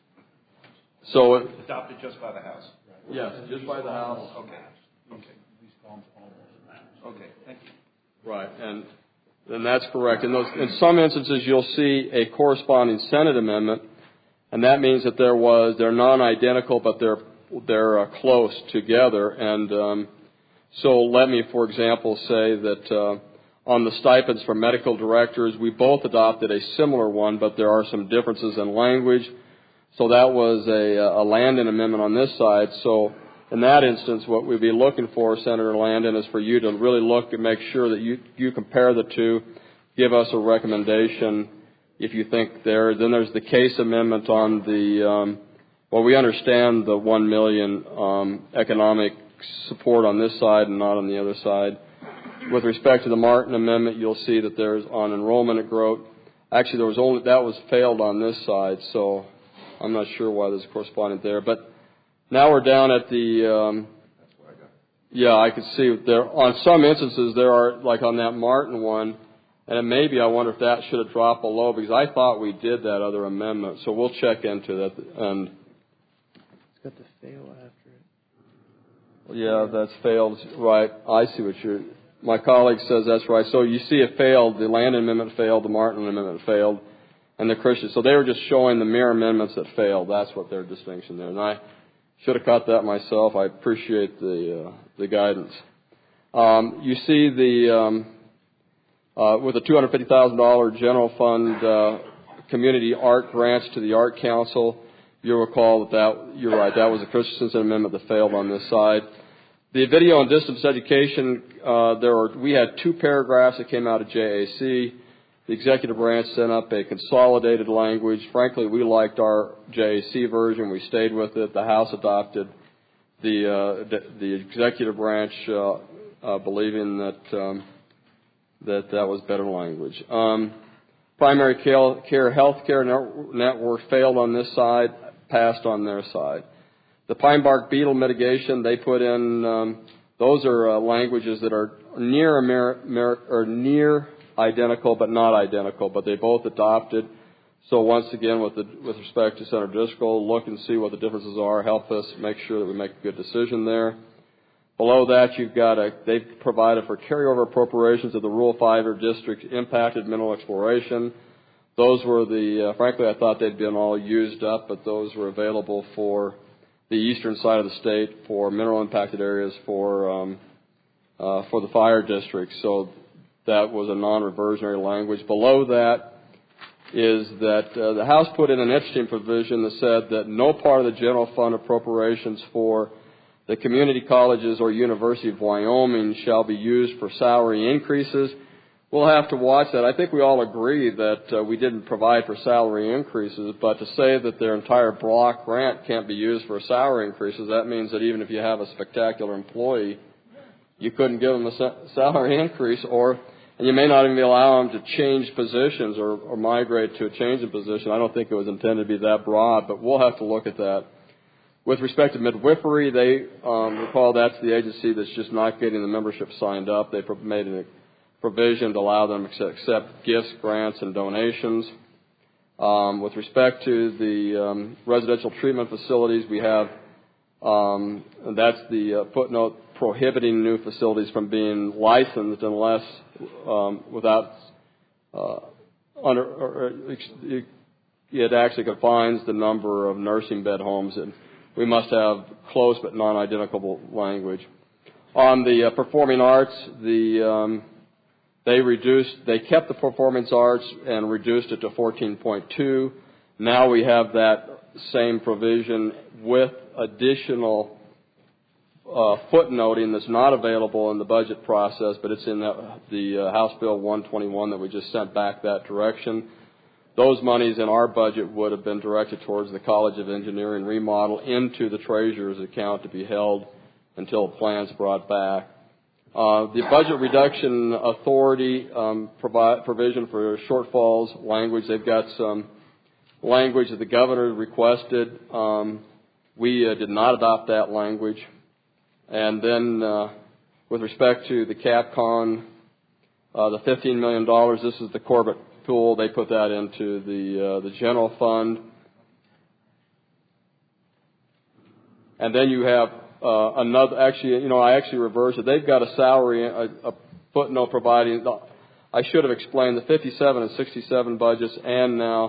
So it, adopted just by the House. Yes, just by the House. Okay. Okay. Okay. Thank you. Right, and and that's correct. In those, in some instances, you'll see a corresponding Senate amendment, and that means that there was they're non-identical, but they're they're uh, close together. And um, so, let me, for example, say that uh, on the stipends for medical directors, we both adopted a similar one, but there are some differences in language. So that was a, a Landon amendment on this side. So in that instance, what we'd be looking for, Senator Landon, is for you to really look and make sure that you, you compare the two, give us a recommendation if you think there. Then there's the Case amendment on the, um, well, we understand the one million um, economic support on this side and not on the other side. With respect to the Martin Amendment, you'll see that there's on enrollment growth. Actually, there was only that was failed on this side, so I'm not sure why there's a correspondent there. But now we're down at the. Um, yeah, I can see there on some instances there are like on that Martin one, and maybe I wonder if that should have dropped below because I thought we did that other amendment. So we'll check into that. And it's got the fail after it. Yeah, that's failed. Right. I see what you're. My colleague says that's right. So you see it failed. The Land Amendment failed. The Martin Amendment failed. And the Christian. So they were just showing the mere amendments that failed. That's what their distinction there. And I should have caught that myself. I appreciate the uh, the guidance. Um, you see the um, uh, with the two hundred fifty thousand dollars general fund uh, community art grants to the Art Council. You'll recall that, that you're right. That was a Christensen amendment that failed on this side. The video and distance education, uh, there were, we had two paragraphs that came out of J A C. The executive branch sent up a consolidated language. Frankly, we liked our J A C version. We stayed with it. The House adopted the uh, the, the executive branch, uh, uh, believing that um, that that was better language. Um, primary care health care network failed on this side, passed on their side. The pine bark beetle mitigation, they put in, um, those are uh, languages that are near Amer- Amer- or near identical but not identical, but they both adopted. So once again, with the, with respect to Senator Driscoll, look and see what the differences are, help us make sure that we make a good decision there. Below that, you've got a, they've provided for carryover appropriations of the Rural five district impacted mineral exploration. Those were the, uh, frankly, I thought they'd been all used up, but those were available for the eastern side of the state for mineral impacted areas for um, uh, for the fire district. So that was a non-reversionary language. Below that is that uh, the House put in an interesting provision that said that no part of the general fund appropriations for the community colleges or University of Wyoming shall be used for salary increases. We'll have to watch that. I think we all agree that uh, we didn't provide for salary increases, but to say that their entire block grant can't be used for salary increases, that means that even if you have a spectacular employee, you couldn't give them a sa- salary increase, or and you may not even allow them to change positions or, or migrate to a change in position. I don't think it was intended to be that broad, but we'll have to look at that. With respect to midwifery, they um, recall that's the agency that's just not getting the membership signed up. They made an provision to allow them to accept gifts, grants, and donations. Um, with respect to the um, residential treatment facilities, we have, um, and that's the uh, footnote prohibiting new facilities from being licensed unless um, without uh, under or, or, it, it actually confines the number of nursing bed homes, and we must have close but non-identical language. On the uh, performing arts, the um, They reduced, they kept the performance arts and reduced it to fourteen point two. Now we have that same provision with additional uh, footnoting that's not available in the budget process, but it's in the, the uh, House Bill one twenty-one that we just sent back that direction. Those monies in our budget would have been directed towards the College of Engineering remodel into the Treasurer's account to be held until the plan's brought back. Uh, the Budget Reduction Authority um, provide provision for shortfalls language. They've got some language that the governor requested. Um, we uh, did not adopt that language. And then uh, with respect to the CapCon, uh, the fifteen million dollars, this is the Corbett pool. They put that into the uh, the general fund. And then you have Uh, another, actually, you know, I actually reversed it. They've got a salary, a, a footnote providing, I should have explained the fifty-seven and sixty-seven budgets and now,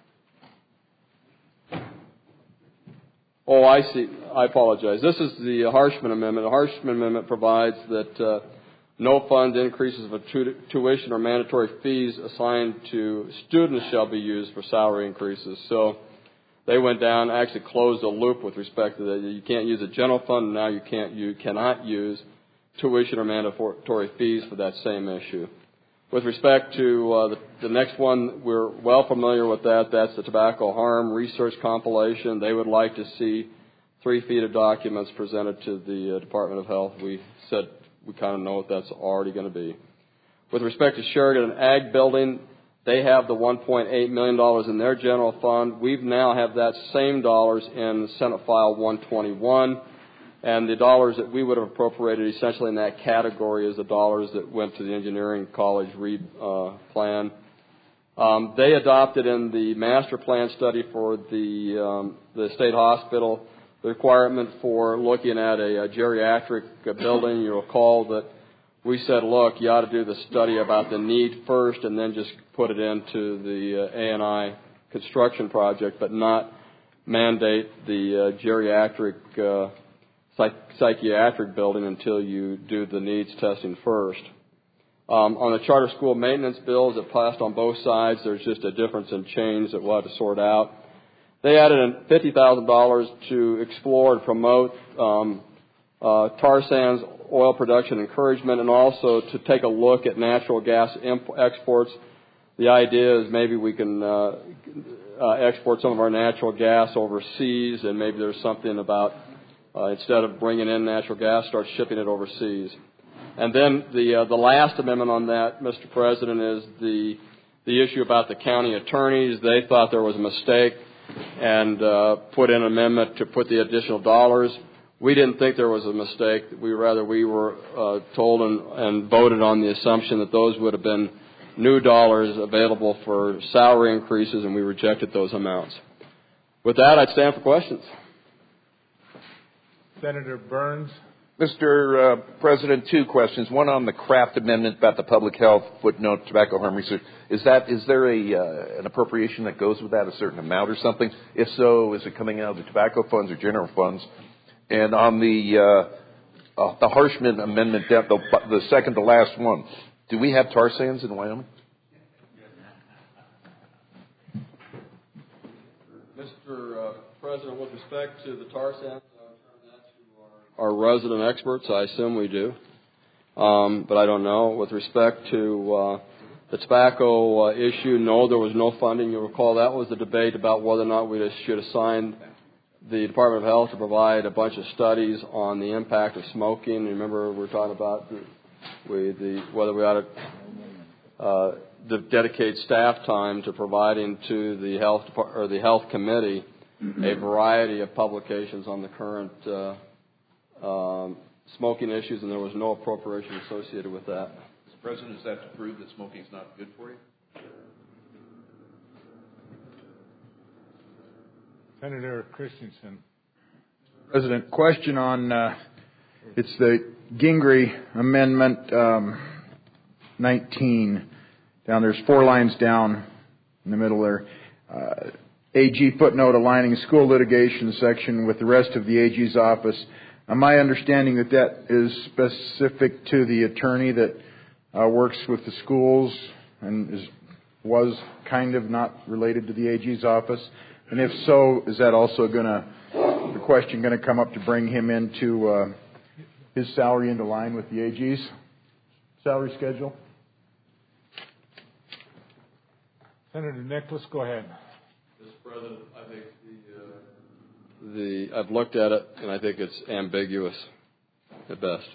oh, I see, I apologize. This is the Harshman Amendment. The Harshman Amendment provides that uh, no fund increases of tu- tuition or mandatory fees assigned to students shall be used for salary increases. So, they went down, actually closed a loop with respect to that. You can't use a general fund, and now you can't, you cannot use tuition or mandatory fees for that same issue. With respect to uh, the, the next one, we're well familiar with that. That's the tobacco harm research compilation. They would like to see three feet of documents presented to the uh, Department of Health. We said we kind of know what that's already going to be. With respect to Sheridan Ag Building, they have the one point eight million dollars in their general fund. We now have that same dollars in Senate File one twenty-one, and the dollars that we would have appropriated essentially in that category is the dollars that went to the engineering college READ uh, plan. Um, they adopted in the master plan study for the um, the state hospital the requirement for looking at a, a geriatric building. You'll recall that we said, look, you ought to do the study about the need first and then just put it into the uh, A and I construction project, but not mandate the uh, geriatric uh, psych- psychiatric building until you do the needs testing first. Um, on the charter school maintenance bills that passed on both sides, there's just a difference in change that we'll have to sort out. They added in fifty thousand dollars to explore and promote um, uh, tar sands oil production encouragement, and also to take a look at natural gas imp- exports. The idea is maybe we can uh, uh, export some of our natural gas overseas, and maybe there's something about uh, instead of bringing in natural gas, start shipping it overseas. And then the uh, the last amendment on that, Mister President, is the the issue about the county attorneys. They thought there was a mistake and uh, put in an amendment to put the additional dollars. We didn't think there was a mistake. We rather we were uh, told and, and voted on the assumption that those would have been new dollars available for salary increases, and we rejected those amounts. With that, I'd stand for questions. Senator Burns. Mister Uh, President, two questions. One on the Kraft amendment about the public health footnote tobacco harm research. Is that is there a uh, an appropriation that goes with that, a certain amount or something? If so, is it coming out of the tobacco funds or general funds? And on the uh, uh, the Harshman amendment, the, the second to last one, do we have tar sands in Wyoming? Mister Uh, President, with respect to the tar sands, our resident experts, I assume we do, um, but I don't know. With respect to uh, the tobacco uh, issue, no, there was no funding. You'll recall that was the debate about whether or not we should assign the Department of Health to provide a bunch of studies on the impact of smoking. Remember, we were talking about the, we, the, whether we ought to uh, the dedicate staff time to providing to the health or the health committee a variety of publications on the current Uh, Um, smoking issues, and there was no appropriation associated with that. Mister President, is that to prove that smoking is not good for you? Senator Christensen. President, question on uh, it's the Gingrey Amendment um, nineteen. Down there's four lines down in the middle there. Uh, A G footnote aligning school litigation section with the rest of the A G's office. Uh, my understanding that that is specific to the attorney that uh, works with the schools and is, was kind of not related to the A G's office. And if so, is that also going to, the question going to come up to bring him into uh, his salary into line with the A G's salary schedule? Senator Nicholas, go ahead. Mister President, I think the uh, The, I've looked at it, and I think it's ambiguous at best.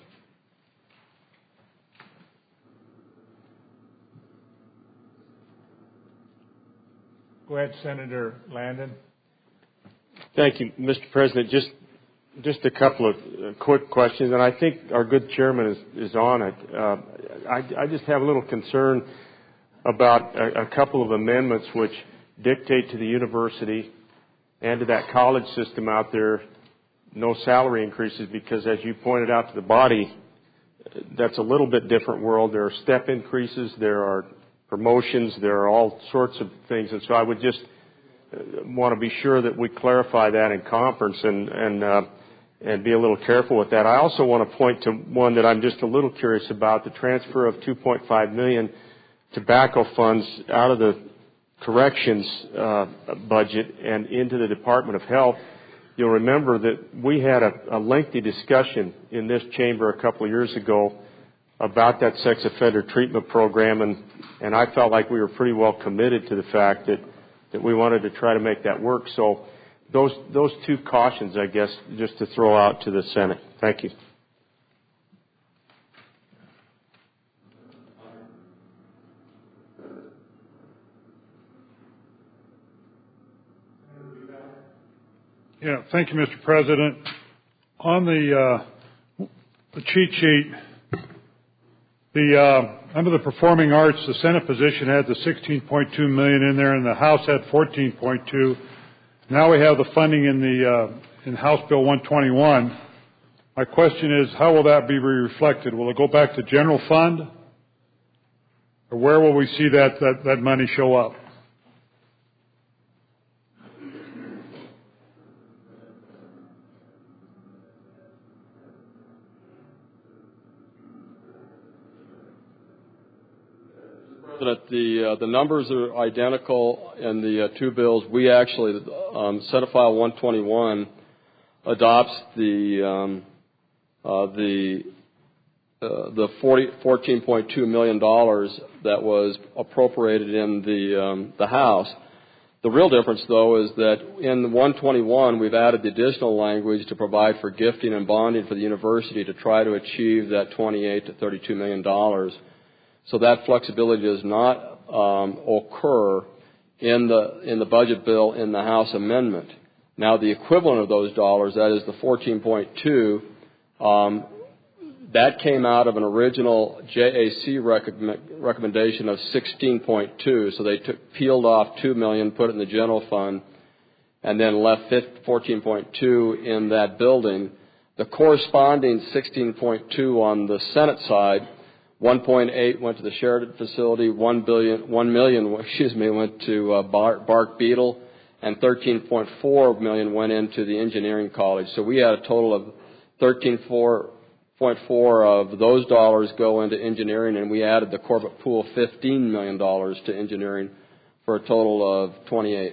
Go ahead, Senator Landon. Thank you, Mister President. Just just a couple of quick questions, and I think our good chairman is, is on it. Uh, I, I just have a little concern about a, a couple of amendments which dictate to the university and to that college system out there no salary increases, because as you pointed out to the body, that's a little bit different world. There are step increases, there are promotions, there are all sorts of things. And so I would just want to be sure that we clarify that in conference and, and, uh, and be a little careful with that. I also want to point to one that I'm just a little curious about, the transfer of two point five million dollars tobacco funds out of the corrections uh, budget and into the Department of Health. You'll remember that we had a, a lengthy discussion in this chamber a couple of years ago about that sex offender treatment program, and, and I felt like we were pretty well committed to the fact that, that we wanted to try to make that work. So those those two cautions, I guess, just to throw out to the Senate. Thank you. Yeah, thank you, Mister President. On the, uh, the cheat sheet, the uh, under the performing arts, the Senate position had the sixteen point two million dollars in there, and the House had fourteen point two. Now we have the funding in the uh, in House Bill one twenty-one. My question is, how will that be reflected? Will it go back to general fund, or where will we see that that, that money show up? That the uh, the numbers are identical in the uh, two bills. We actually, um, Senate File one twenty-one adopts the um, uh, the uh, the fourteen point two million dollars that was appropriated in the um, the House. The real difference, though, is that in one twenty-one we've added the additional language to provide for gifting and bonding for the university to try to achieve that twenty-eight to thirty-two million dollars. So that flexibility does not um, occur in the in the budget bill in the House amendment. Now, the equivalent of those dollars, that is the fourteen point two, um, that came out of an original J A C recommend, recommendation of sixteen point two. So they took, peeled off two million dollars, put it in the general fund, and then left fourteen point two in that building. The corresponding sixteen point two on the Senate side, one point eight went to the Sheridan facility, one billion, one million, excuse me, went to uh, Bark Beetle, and thirteen point four million went into the engineering college. So we had a total of thirteen point four of those dollars go into engineering, and we added the Corbett Pool fifteen million dollars to engineering for a total of twenty-eight.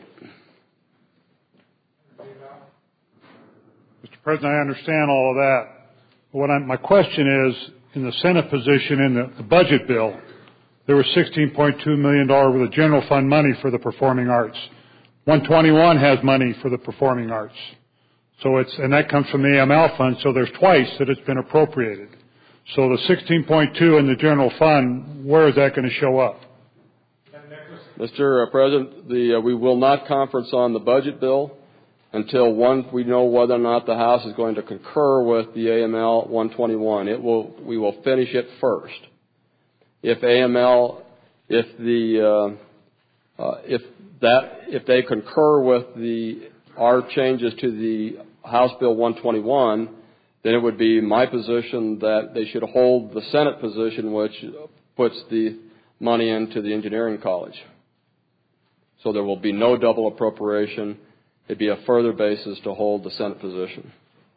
Mister President, I understand all of that. But what I'm, my question is, in the Senate position in the, the budget bill, there was sixteen point two million dollars worth of general fund money for the performing arts. one twenty-one has money for the performing arts. So it's, and that comes from the A M L fund, so there's twice that it's been appropriated. So the sixteen point two in the general fund, where is that going to show up? Mister President, the, uh, we will not conference on the budget bill until one, we know whether or not the House is going to concur with the A M L one twenty-one. It will, we will finish it first. If A M L, if the, uh, uh, if that, if they concur with the, our changes to the House Bill one twenty-one, then it would be my position that they should hold the Senate position, which puts the money into the engineering college. So there will be no double appropriation. It'd be a further basis to hold the Senate position.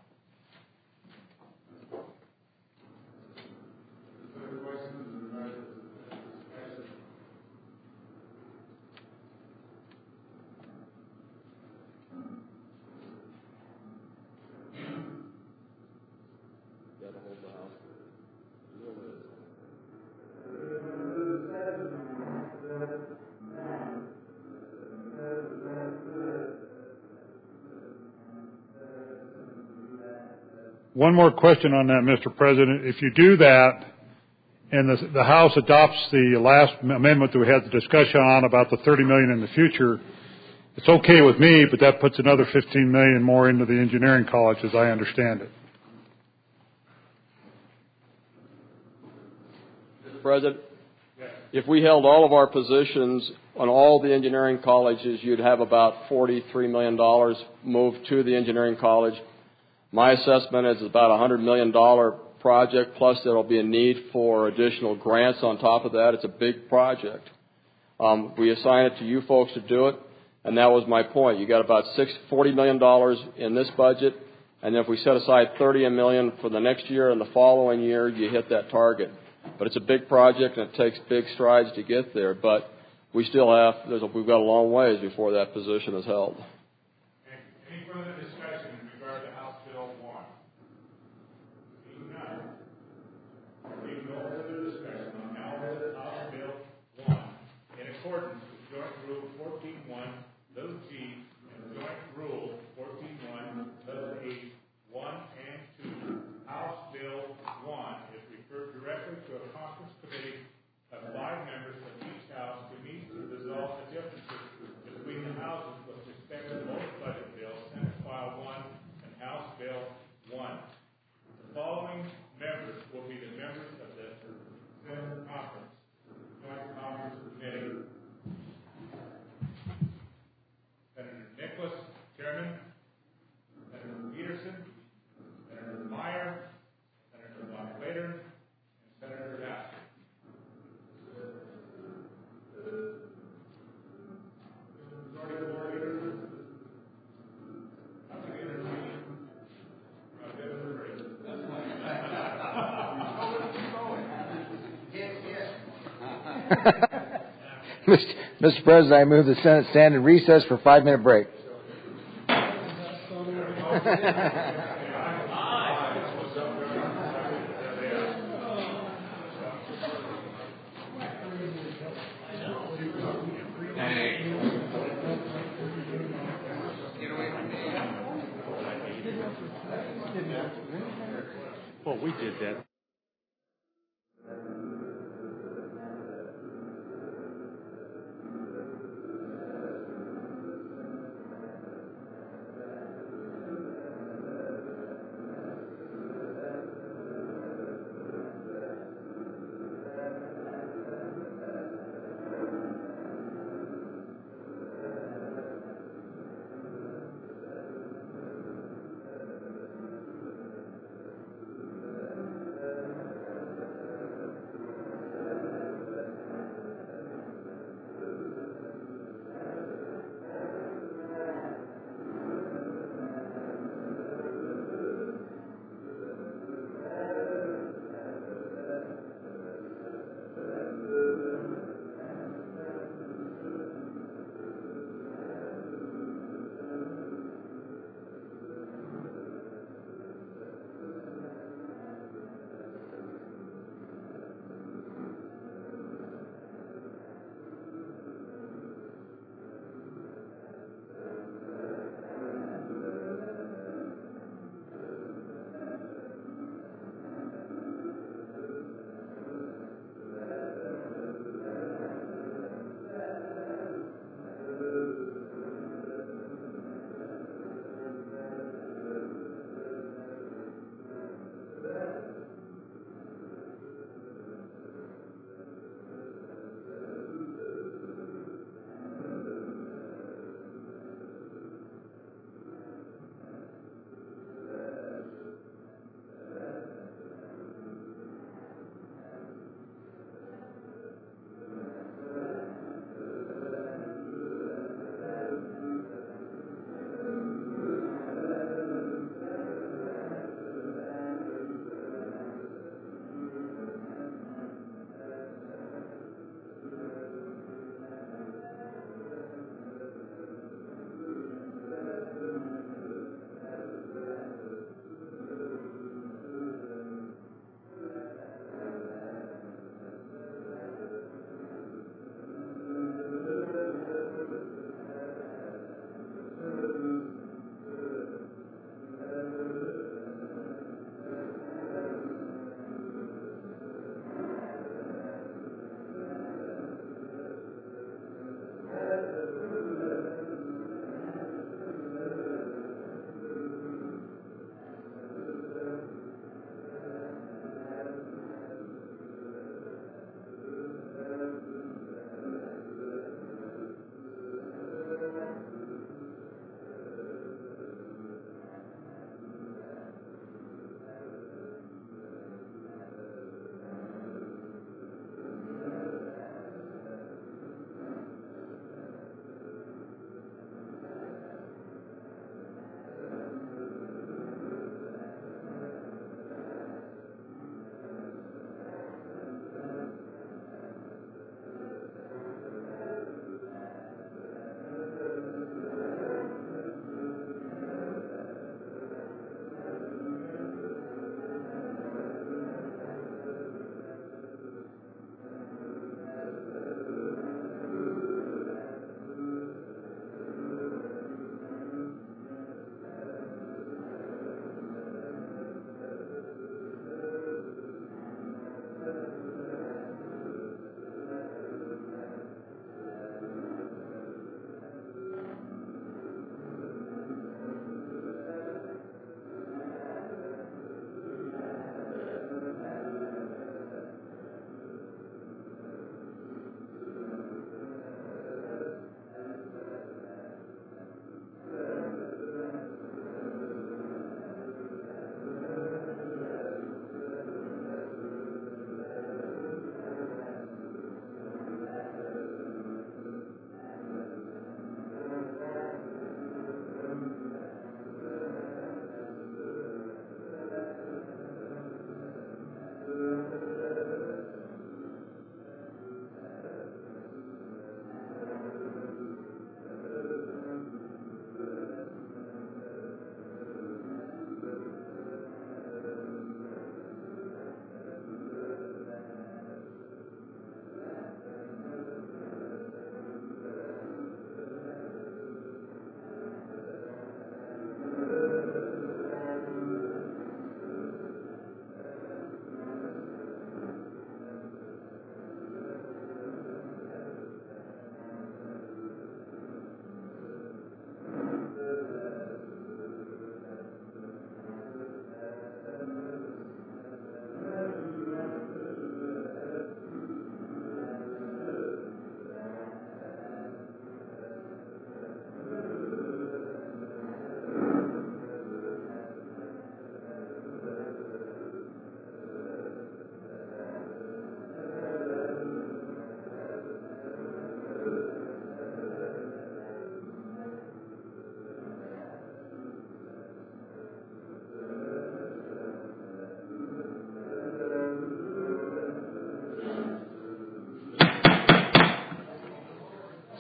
One more question on that, Mister President. If you do that, and the, the House adopts the last amendment that we had the discussion on about the thirty million dollars in the future, it's okay with me, but that puts another fifteen million dollars more into the engineering college, as I understand it. Mister President, if we held all of our positions on all the engineering colleges, you'd have about forty-three million dollars moved to the engineering college. My assessment is about a one hundred million dollars project, plus there will be a need for additional grants on top of that. It's a big project. Um, we assign it to you folks to do it, and that was my point. You got about six, forty million dollars in this budget, and then if we set aside thirty million dollars for the next year and the following year, you hit that target. But it's a big project, and it takes big strides to get there. But we still have, there's a, we've got a long ways before that position is held. Any further discussion in regard to House Bill one? Being none, being no further discussion on House Bill one, in accordance with Joint Rule fourteen one, little g, and Joint Rule fourteen one, little h, one and two, House Bill one is referred directly to a conference committee of five members from each house to meet to resolve the differences between the houses with respect to Mister President, I move the Senate stand in recess for a five-minute break. Well, we did that.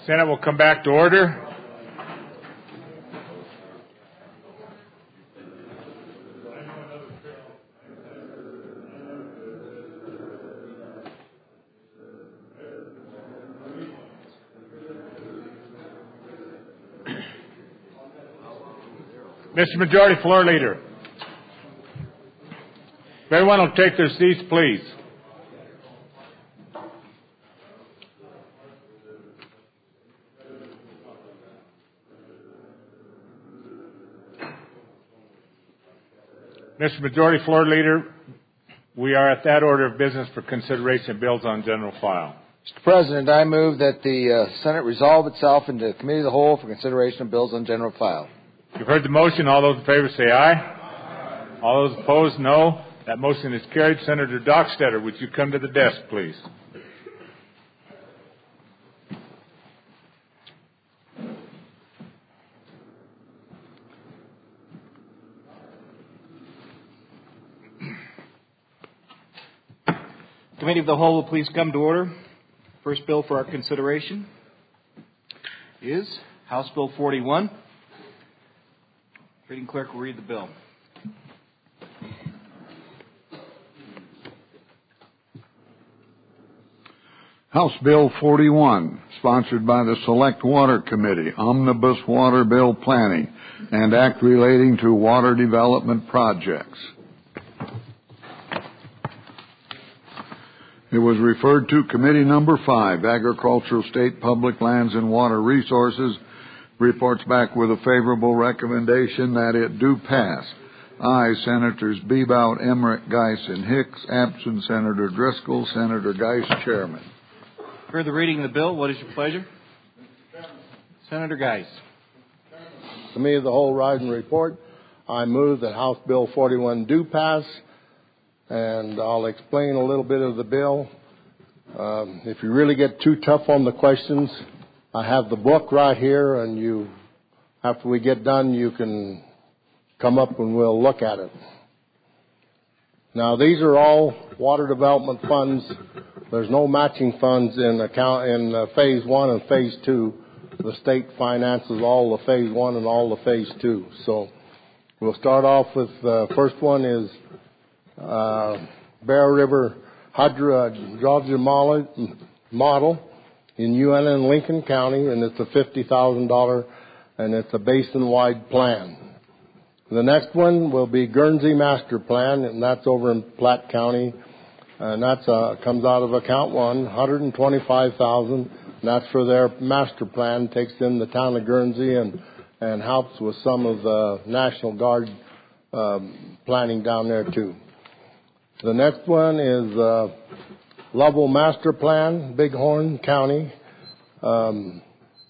Senate will come back to order. Mister Majority Floor Leader, if everyone will take their seats, please. Mister Majority Floor Leader, we are at that order of business for consideration of bills on general file. Mister President, I move that the uh, Senate resolve itself into Committee of the Whole for consideration of bills on general file. You've heard the motion. All those in favor say aye. Aye. All those opposed, no. That motion is carried. Senator Dockstader, would you come to the desk, please? Committee of the Whole will please come to order. First bill for our consideration is House Bill forty-one. Reading clerk will read the bill. House Bill forty-one, sponsored by the Select Water Committee, Omnibus Water Bill Planning, and Act relating to water development projects. It was referred to Committee Number five, Agricultural, State, Public Lands, and Water Resources, reports back with a favorable recommendation that it do pass. Aye, Senators Bebout, Emmerich, Geis, and Hicks. Absent, Senator Driscoll. Senator Geis, Chairman. Heard the reading of the bill. What is your pleasure? Senator Geis. Committee of the Whole Rise and Report. I move that House Bill forty-one do pass, and I'll explain a little bit of the bill. Um, if you really get too tough on the questions, I have the book right here, and you, after we get done, you can come up and we'll look at it. Now, these are all water development funds. There's no matching funds in account in uh, phase one and phase two. The state finances all the phase one and all the phase two. So we'll start off with the uh, first one is uh, Bear River hydrogeology model in U N and Lincoln County, and it's a fifty thousand dollars, and it's a basin-wide plan. The next one will be Guernsey Master Plan, and that's over in Platte County, and that's uh, comes out of account one, one hundred twenty-five thousand dollars, and that's for their master plan, takes in the town of Guernsey and, and helps with some of the National Guard um, planning down there too. The next one is uh, Lovell Master Plan, Bighorn County, um,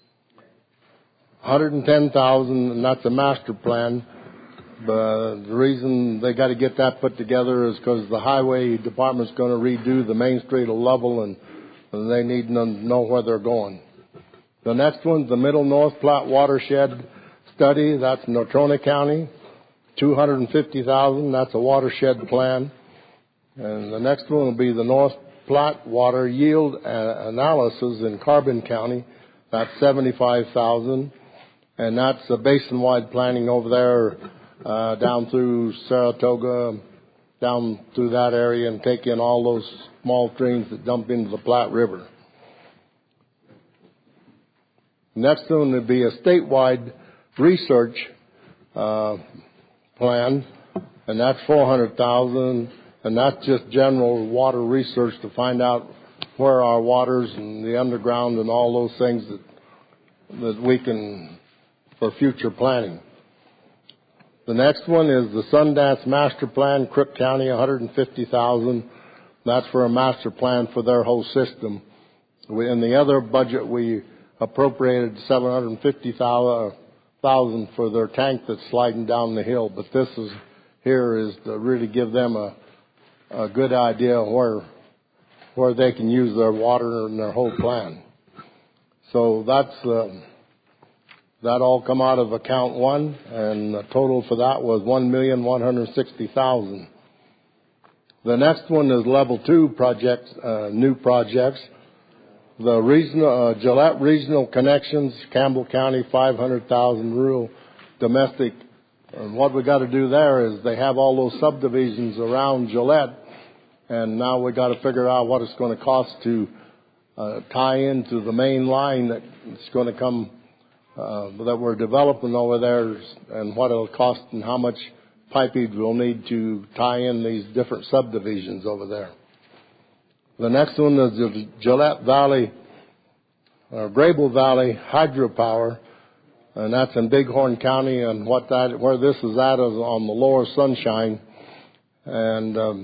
one hundred ten thousand dollars, and that's a master plan. But the reason they got to get that put together is because the highway department's going to redo the main street of Lovell, and, and they need to know where they're going. The next one's the Middle North Platte Watershed Study. That's Natrona County, two hundred fifty thousand dollars. That's a watershed plan. And the next one will be the North Platte Water Yield Analysis in Carbon County. That's seventy-five thousand dollars. And that's a basin-wide planning over there, Uh, down through Saratoga, down through that area, and take in all those small streams that dump into the Platte River. Next one would be a statewide research uh, plan, and that's four hundred thousand dollars, and that's just general water research to find out where our waters and the underground and all those things that that we can for future planning. The next one is the Sundance Master Plan, Crook County, one hundred fifty thousand dollars. That's for a master plan for their whole system. We, in the other budget, we appropriated seven hundred fifty thousand dollars for their tank that's sliding down the hill. But this is here is to really give them a, a good idea where where they can use their water and their whole plan. So that's uh, that all come out of account one, and the total for that was one million one hundred sixty thousand dollars. The next one is level two projects, uh, new projects. The regional, uh, Gillette Regional Connections, Campbell County, five hundred thousand rural domestic. And what we got to do there is they have all those subdivisions around Gillette, and now we got to figure out what it's going to cost to uh, tie into the main line that's going to come uh, that we're developing over there, and what it'll cost and how much piping we'll need to tie in these different subdivisions over there. The next one is the Gillette Valley, or Grable Valley Hydropower, and that's in Bighorn County. And what that, where this is at, is on the lower Sunshine, and um,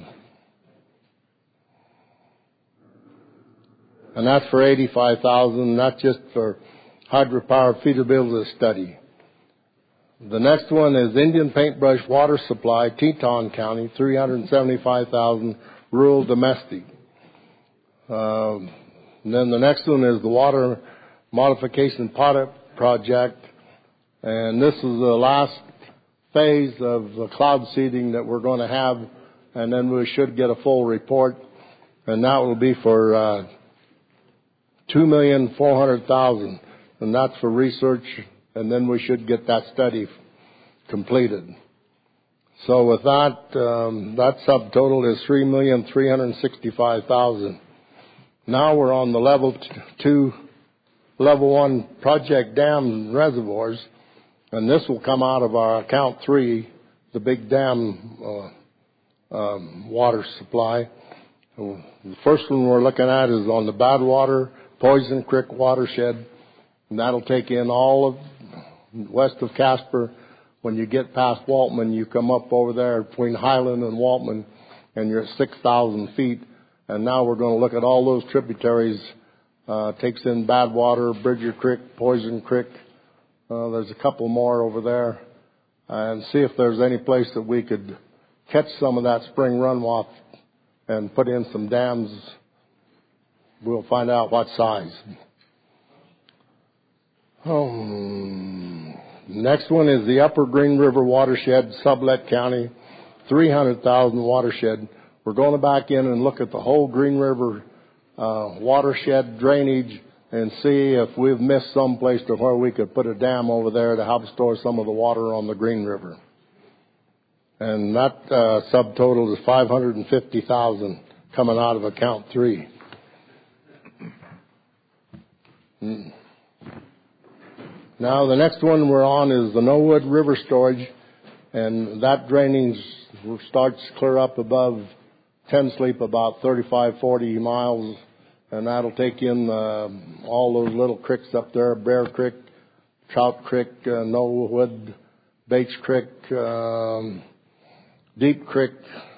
and that's for eighty-five thousand. That's just for hydropower feasibility study. The next one is Indian Paintbrush Water Supply, Teton County, three hundred seventy-five thousand, rural domestic. Um, and then the next one is the Water Modification Pilot Project, and this is the last phase of the cloud seeding that we're going to have, and then we should get a full report, and that will be for uh, two million four hundred thousand, and that's for research, and then we should get that study completed. So with that, um, that subtotal is three million three hundred sixty-five thousand. Now we're on the level two, level one project dam reservoirs, and this will come out of our account three, the big dam uh, um, water supply. The first one we're looking at is on the Badwater Poison Creek watershed, and that'll take in all of west of Casper. When you get past Waltman, you come up over there between Highland and Waltman, and you're at six thousand feet. And now we're going to look at all those tributaries. Uh, takes in Badwater, Bridger Creek, Poison Creek. Uh, there's a couple more over there. And see if there's any place that we could catch some of that spring runoff and put in some dams. We'll find out what size. Um, next one is the Upper Green River Watershed, Sublette County, three hundred thousand watershed. We're going back in and look at the whole Green River uh, watershed drainage and see if we've missed some place to where we could put a dam over there to help store some of the water on the Green River. And that uh, subtotal is five hundred fifty thousand coming out of account three. Mm. Now the next one we're on is the Norwood River Storage, and that drainage starts clear up above Ten Sleep about thirty-five, forty miles, and that'll take in uh, all those little creeks up there, Bear Creek, Trout Creek, uh, Norwood, Bates Creek, um, Deep Creek,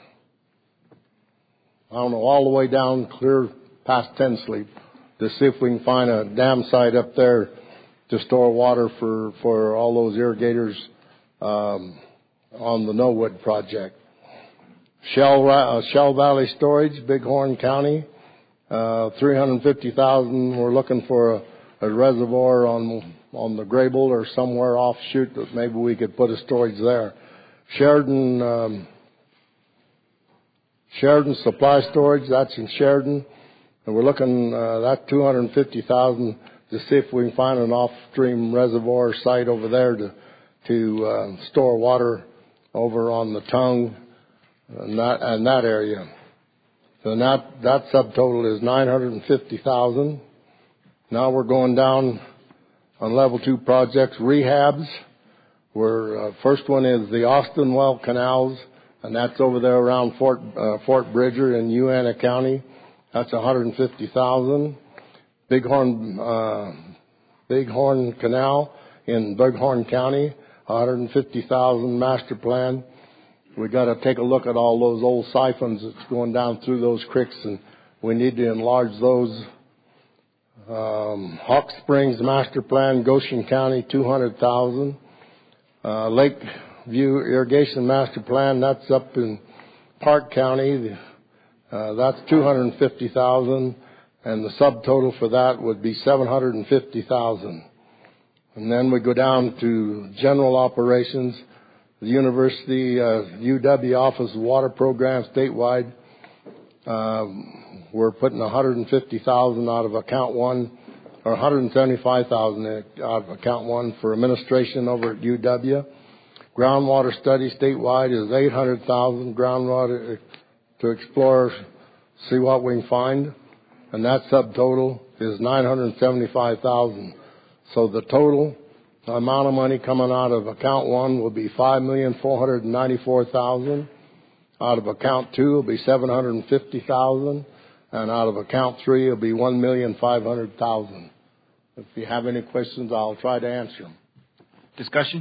I don't know, all the way down clear past Ten Sleep to see if we can find a dam site up there to store water for, for all those irrigators um, on the Norwood project. Shell, uh, Shell Valley Storage, Bighorn County, uh, three hundred fifty thousand. We're looking for a, a reservoir on on the Grable or somewhere offshoot that maybe we could put a storage there. Sheridan, um, Sheridan Supply Storage, that's in Sheridan, and we're looking uh, that two hundred fifty thousand to see if we can find an off-stream reservoir site over there to to uh, store water over on the Tongue. And that, and that area. And that, that subtotal is nine hundred fifty thousand. Now we're going down on level two projects, rehabs. We're, uh, first one is the Austin Well Canals, and that's over there around Fort, uh, Fort Bridger in Uintah County. That's one hundred fifty thousand. Bighorn, uh, Bighorn Canal in Bighorn County, one hundred fifty thousand master plan. We got to take a look at all those old siphons that's going down through those creeks, and we need to enlarge those. Um, Hawk Springs Master Plan, Goshen County, two hundred thousand. Uh, Lakeview Irrigation Master Plan, that's up in Park County. Uh, that's two hundred fifty thousand, and the subtotal for that would be seven hundred fifty thousand. And then we go down to general operations. The University uh, U W Office of Water Program statewide, Uh, we're putting one hundred fifty thousand dollars out of account one, or one hundred seventy-five thousand dollars out of account one for administration over at U W. Groundwater study statewide is eight hundred thousand dollars. Groundwater to explore, see what we can find, and that subtotal is nine hundred seventy-five thousand dollars. So the total amount of money coming out of account one will be five million four hundred ninety-four thousand dollars. Out of account two will be seven hundred fifty thousand dollars, and out of account three will be one million five hundred thousand dollars. If you have any questions, I'll try to answer them. Discussion?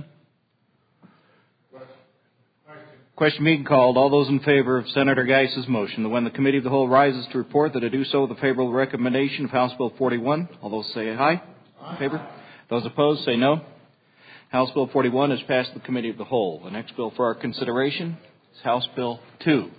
Question being called. All those in favor of Senator Geis's motion that when the Committee of the Whole rises to report that it do so with a favorable recommendation of House Bill forty-one, all those say aye. Aye. In favor? Those opposed say no. House Bill forty-one is passed the Committee of the Whole. The next bill for our consideration is House Bill two.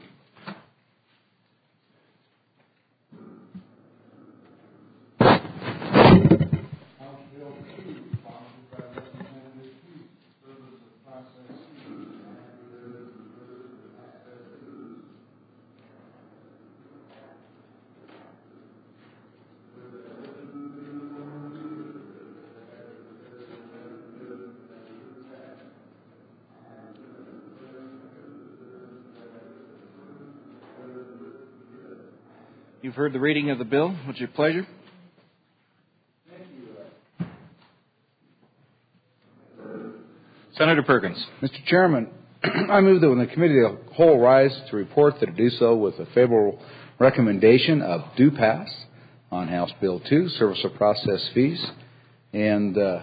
You've heard the reading of the bill. What's your pleasure? Senator Perkins. Mister Chairman, I move that when the Committee of the Whole rise to report that it do so with a favorable recommendation of due pass on House Bill two, service of process fees. And, uh,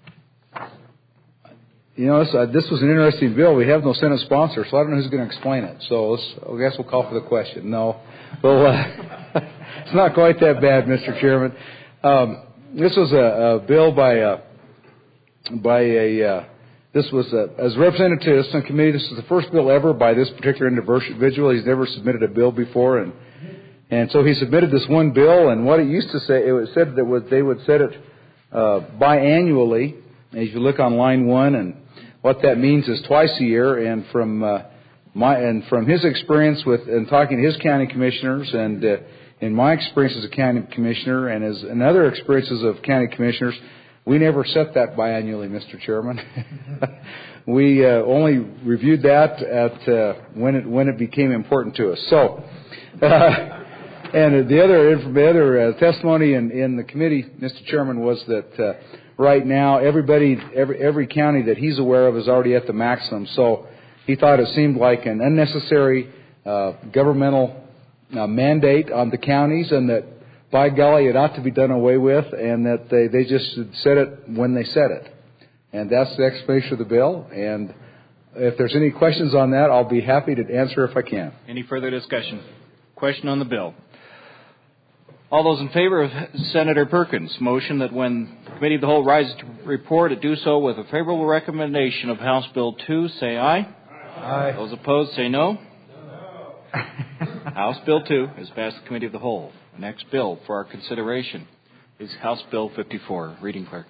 you know, this, uh, this was an interesting bill. We have no Senate sponsor, so I don't know who's going to explain it. So let's, I guess we'll call for the question. No. Well, uh, it's not quite that bad, Mister Chairman. Um, this was a, a bill by, uh, by a, uh, this was a, as representative to the Senate committee, this is the first bill ever by this particular individual. He's never submitted a bill before, and and so he submitted this one bill. And what it used to say, it was said that would, they would set it uh, biannually. As you look on line one, and what that means is twice a year. And from uh, my and from his experience with and talking to his county commissioners, and uh, in my experience as a county commissioner, and as and other experiences of county commissioners, we never set that biannually, Mister Chairman. we uh, only reviewed that at uh, when it when it became important to us. So, uh, and the other the other uh, testimony in, in the committee, Mister Chairman, was that uh, right now everybody every every county that he's aware of is already at the maximum. So he thought it seemed like an unnecessary uh, governmental uh, mandate on the counties, and that, by golly, it ought to be done away with, and that they, they just should set it when they set it. And that's the explanation of the bill. And if there's any questions on that, I'll be happy to answer if I can. Any further discussion? Question on the bill. All those in favor of Senator Perkins' motion that when the Committee of the Whole rises to report, it do so with a favorable recommendation of House Bill two, say aye. Aye. Those opposed, say no. No. House Bill two is passed the Committee of the Whole. The next bill for our consideration is House Bill fifty-four. Reading clerk.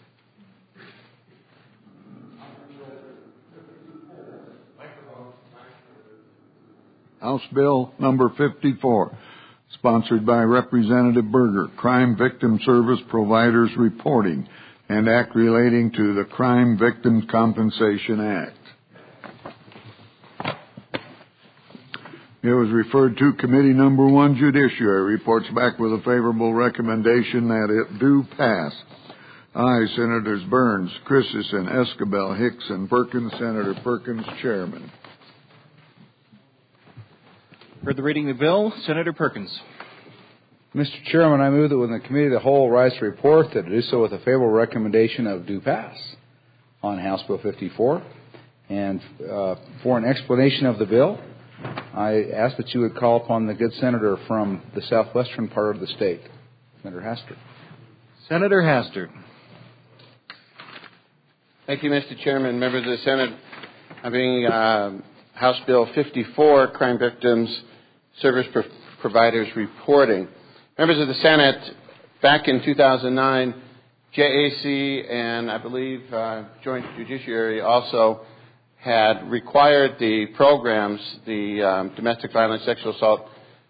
House Bill number fifty-four, sponsored by Representative Berger, Crime Victim Service Providers Reporting, and Act relating to the Crime Victims Compensation Act. It was referred to Committee Number One, Judiciary, reports back with a favorable recommendation that it do pass. Aye, Senators Burns, Christensen, Escabel, Hicks, and Perkins. Senator Perkins, Chairman. Heard the reading of the bill. Senator Perkins. Mister Chairman, I move that when the Committee of the Whole rise to report, that it do so with a favorable recommendation of due pass on House Bill fifty-four. And uh, for an explanation of the bill, I ask that you would call upon the good senator from the southwestern part of the state, Senator Hastert. Senator Hastert. Thank you, Mister Chairman. Members of the Senate, having uh, House Bill fifty-four, Crime Victims Service Pro- Providers Reporting. Members of the Senate, back in two thousand nine, J A C and I believe uh, Joint Judiciary also had required the programs, the um, domestic violence, sexual assault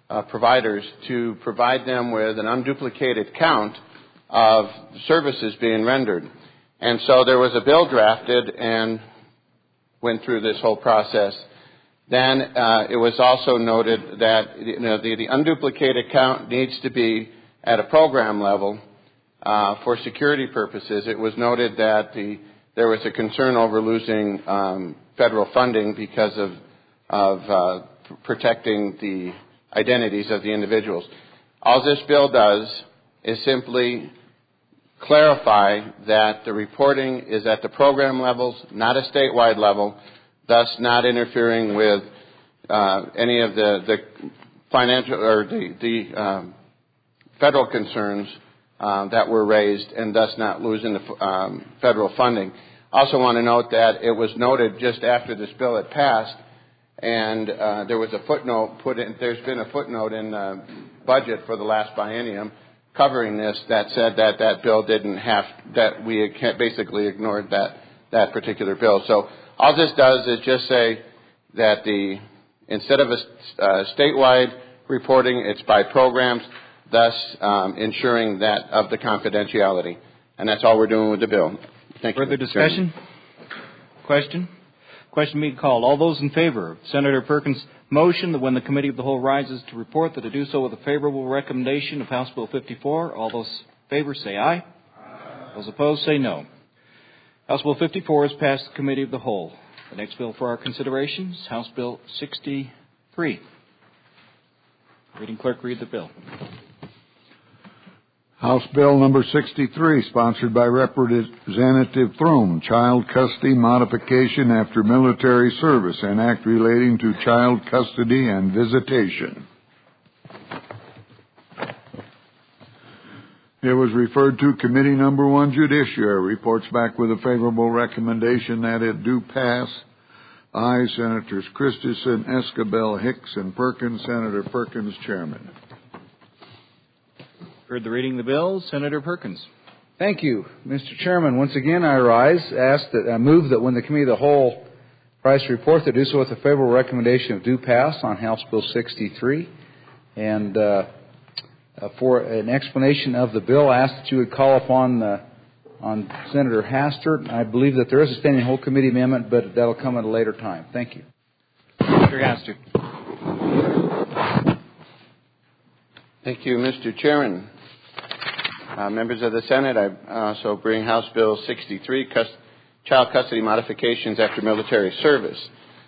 uh, providers to provide them with an unduplicated count of services being rendered. And so there was a bill drafted and went through this whole process. Then uh, it was also noted that you know, the, the unduplicated count needs to be at a program level uh, for security purposes. It was noted that the, there was a concern over losing um, federal funding because of, of uh, protecting the identities of the individuals. All this bill does is simply clarify that the reporting is at the program levels, not a statewide level, thus not interfering with uh, any of the, the financial or the, the um, federal concerns uh, that were raised, and thus not losing the um, federal funding. I also want to note that it was noted just after this bill had passed, and uh, there was a footnote put in. There's been a footnote in the budget for the last biennium covering this that said that that bill didn't have, that we basically ignored that, that particular bill. So all this does is just say that the, instead of a uh, statewide reporting, it's by programs, thus um, ensuring that of the confidentiality. And that's all we're doing with the bill. Thank you. Further discussion? Question? Question being called. All those in favor of Senator Perkins' motion that when the Committee of the Whole rises to report, that to do so with a favorable recommendation of House Bill fifty-four. All those in favor say aye. Aye. Those opposed say no. House Bill fifty-four is passed the Committee of the Whole. The next bill for our consideration is House Bill sixty-three. Reading clerk, read the bill. House Bill number sixty-three, sponsored by Representative Thrum, Child Custody Modification After Military Service, an act relating to child custody and visitation. It was referred to Committee Number One, Judiciary. Reports back with a favorable recommendation that it do pass. Aye, Senators Christensen, Escabel, Hicks, and Perkins. Senator Perkins, Chairman. Heard the reading of the bill. Senator Perkins. Thank you, Mister Chairman. Once again, I rise, ask that I move that when the Committee of the Whole rise to report, that do so with a favorable recommendation of due pass on House Bill sixty-three. And uh, uh, for an explanation of the bill, I ask that you would call upon uh, on Senator Hastert. I believe that there is a standing whole committee amendment, but that'll come at a later time. Thank you. Senator Hastert. Thank you, Mister Chairman. Uh, members of the Senate, I also bring House Bill sixty-three, cus- Child Custody Modifications After Military Service.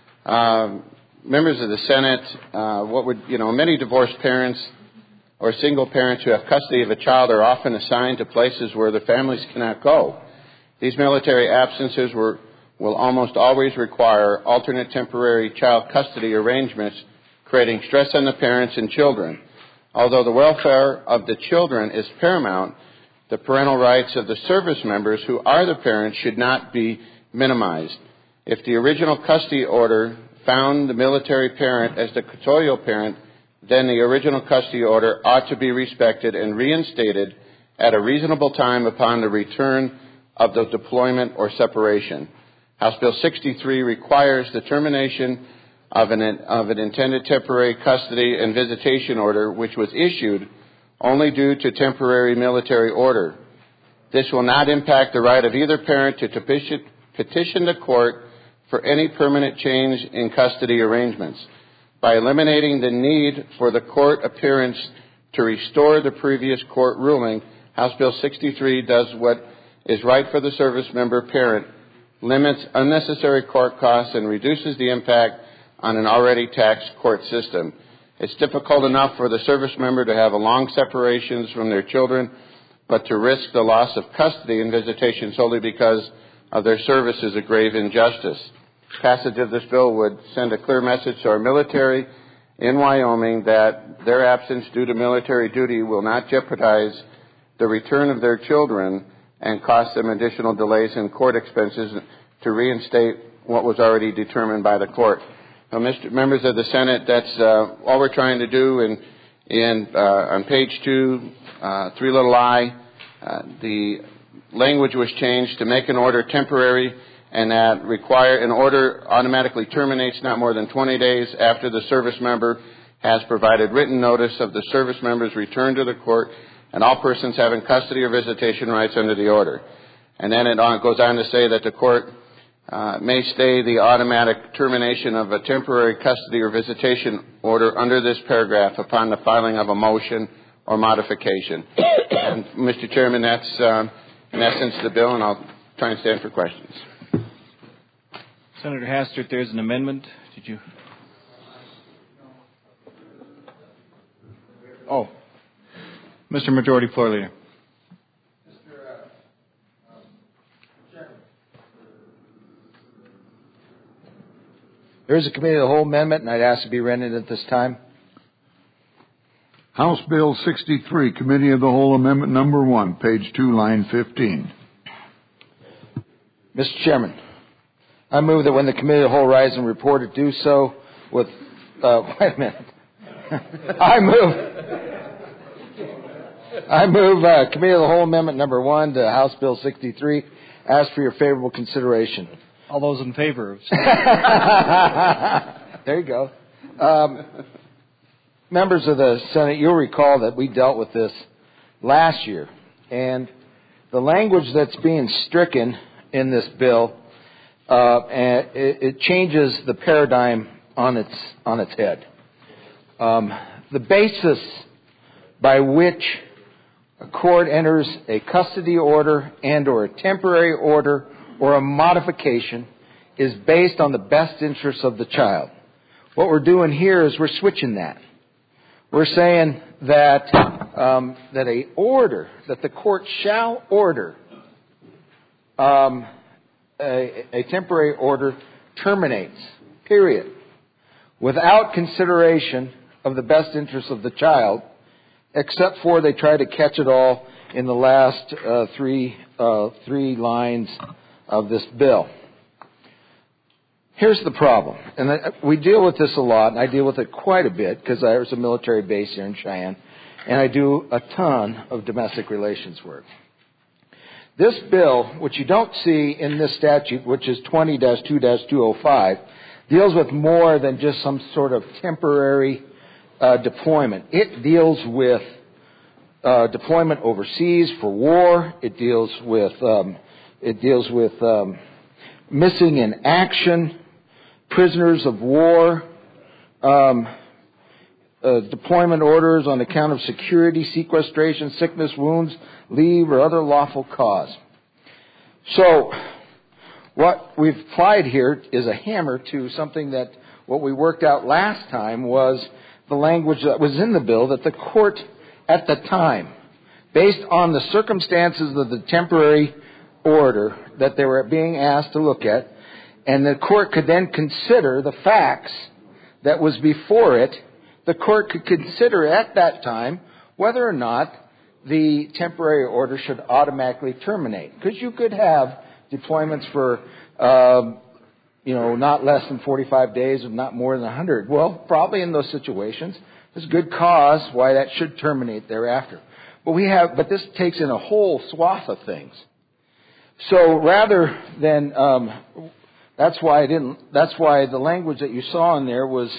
Um, members of the Senate, uh, what would, you know, many divorced parents or single parents who have custody of a child are often assigned to places where their families cannot go. These military absences were, will almost always require alternate temporary child custody arrangements, creating stress on the parents and children. Although the welfare of the children is paramount, the parental rights of the service members who are the parents should not be minimized. If the original custody order found the military parent as the custodial parent, then the original custody order ought to be respected and reinstated at a reasonable time upon the return of the deployment or separation. House Bill sixty-three requires the termination of an, of an intended temporary custody and visitation order, which was issued only due to temporary military order. This will not impact the right of either parent to petition, petition the court for any permanent change in custody arrangements. By eliminating the need for the court appearance to restore the previous court ruling, House Bill sixty-three does what is right for the service member parent, limits unnecessary court costs, and reduces the impact on an already taxed court system. It's difficult enough for the service member to have a long separations from their children, but to risk the loss of custody and visitation solely because of their service is a grave injustice. Passage of this bill would send a clear message to our military in Wyoming that their absence due to military duty will not jeopardize the return of their children and cost them additional delays in court expenses to reinstate what was already determined by the court. Now, Mister Members of the Senate, that's uh, all we're trying to do. In, in uh, on page two, uh, three little I, uh, the language was changed to make an order temporary, and that require an order automatically terminates not more than twenty days after the service member has provided written notice of the service member's return to the court and all persons having custody or visitation rights under the order. And then it on, goes on to say that the court uh, may stay the automatic termination of a temporary custody or visitation order under this paragraph upon the filing of a motion or modification. And, Mister Chairman, that's um, in essence the bill, and I'll try and stand for questions. Senator Hastert, there's an amendment. Did you? Oh. Mister Majority Floor Leader. There is a committee of the whole amendment, and I'd ask to be read at this time. House Bill sixty-three, Committee of the Whole Amendment Number one, page two, line fifteen. Mister Chairman, I move that when the Committee of the Whole rise and report it, do so with, uh, wait a minute. I move, I move uh, Committee of the Whole Amendment Number one to House Bill sixty-three. Ask for your favorable consideration. All those in favor of... There you go. Um, members of the Senate, you'll recall that we dealt with this last year. And the language that's being stricken in this bill, uh, and it, it changes the paradigm on its, on its head. Um, the basis by which a court enters a custody order and or a temporary order or a modification is based on the best interests of the child. What we're doing here is we're switching that. We're saying that um, that a order, that the court shall order um, a, a temporary order terminates, period, without consideration of the best interests of the child, except for they try to catch it all in the last uh, three uh, three lines of this bill. Here's the problem, and we deal with this a lot, and I deal with it quite a bit because there's a military base here in Cheyenne, and I do a ton of domestic relations work. This bill, which you don't see in this statute, which is twenty dash two dash two oh five, deals with more than just some sort of temporary uh, deployment. It deals with uh, deployment overseas for war. It deals with um, It deals with um, missing in action, prisoners of war, um, uh, deployment orders on account of security, sequestration, sickness, wounds, leave, or other lawful cause. So what we've applied here is a hammer to something that what we worked out last time was the language that was in the bill that the court at the time, based on the circumstances of the temporary order that they were being asked to look at, and the court could then consider the facts that was before it. The court could consider at that time whether or not the temporary order should automatically terminate. Because you could have deployments for, uh, you know, not less than forty-five days or not more than one hundred. Well, probably in those situations, there's good cause why that should terminate thereafter. But we have, but this takes in a whole swath of things. So rather than, um, that's why I didn't, that's why the language that you saw in there was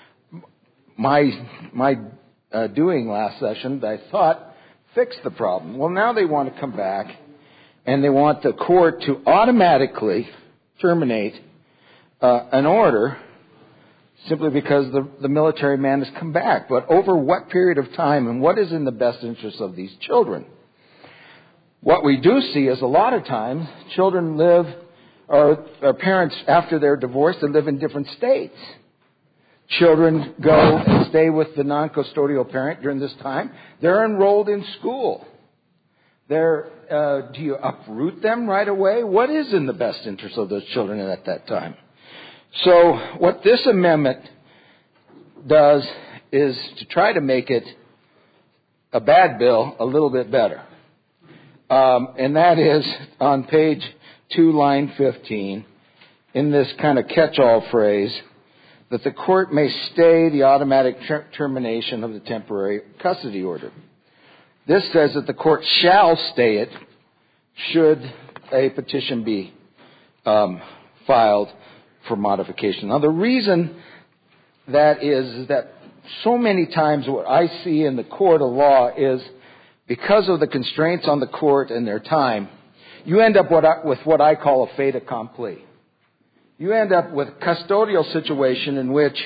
my, my uh, doing last session that I thought fixed the problem. Well, now they want to come back and they want the court to automatically terminate uh, an order simply because the, the military man has come back. But over what period of time and what is in the best interest of these children? What we do see is a lot of times children live, or, or parents after they're divorced, they live in different states. Children go and stay with the non-custodial parent during this time. They're enrolled in school. They're, uh, do you uproot them right away? What is in the best interest of those children at that time? So what this amendment does is to try to make it a bad bill a little bit better. Um, and that is on page two, line fifteen, in this kind of catch-all phrase, that the court may stay the automatic ter- termination of the temporary custody order. This says that the court shall stay it should a petition be um, filed for modification. Now, the reason that is, is that so many times what I see in the court of law is because of the constraints on the court and their time, you end up what I, with what I call a fait accompli. You end up with a custodial situation in which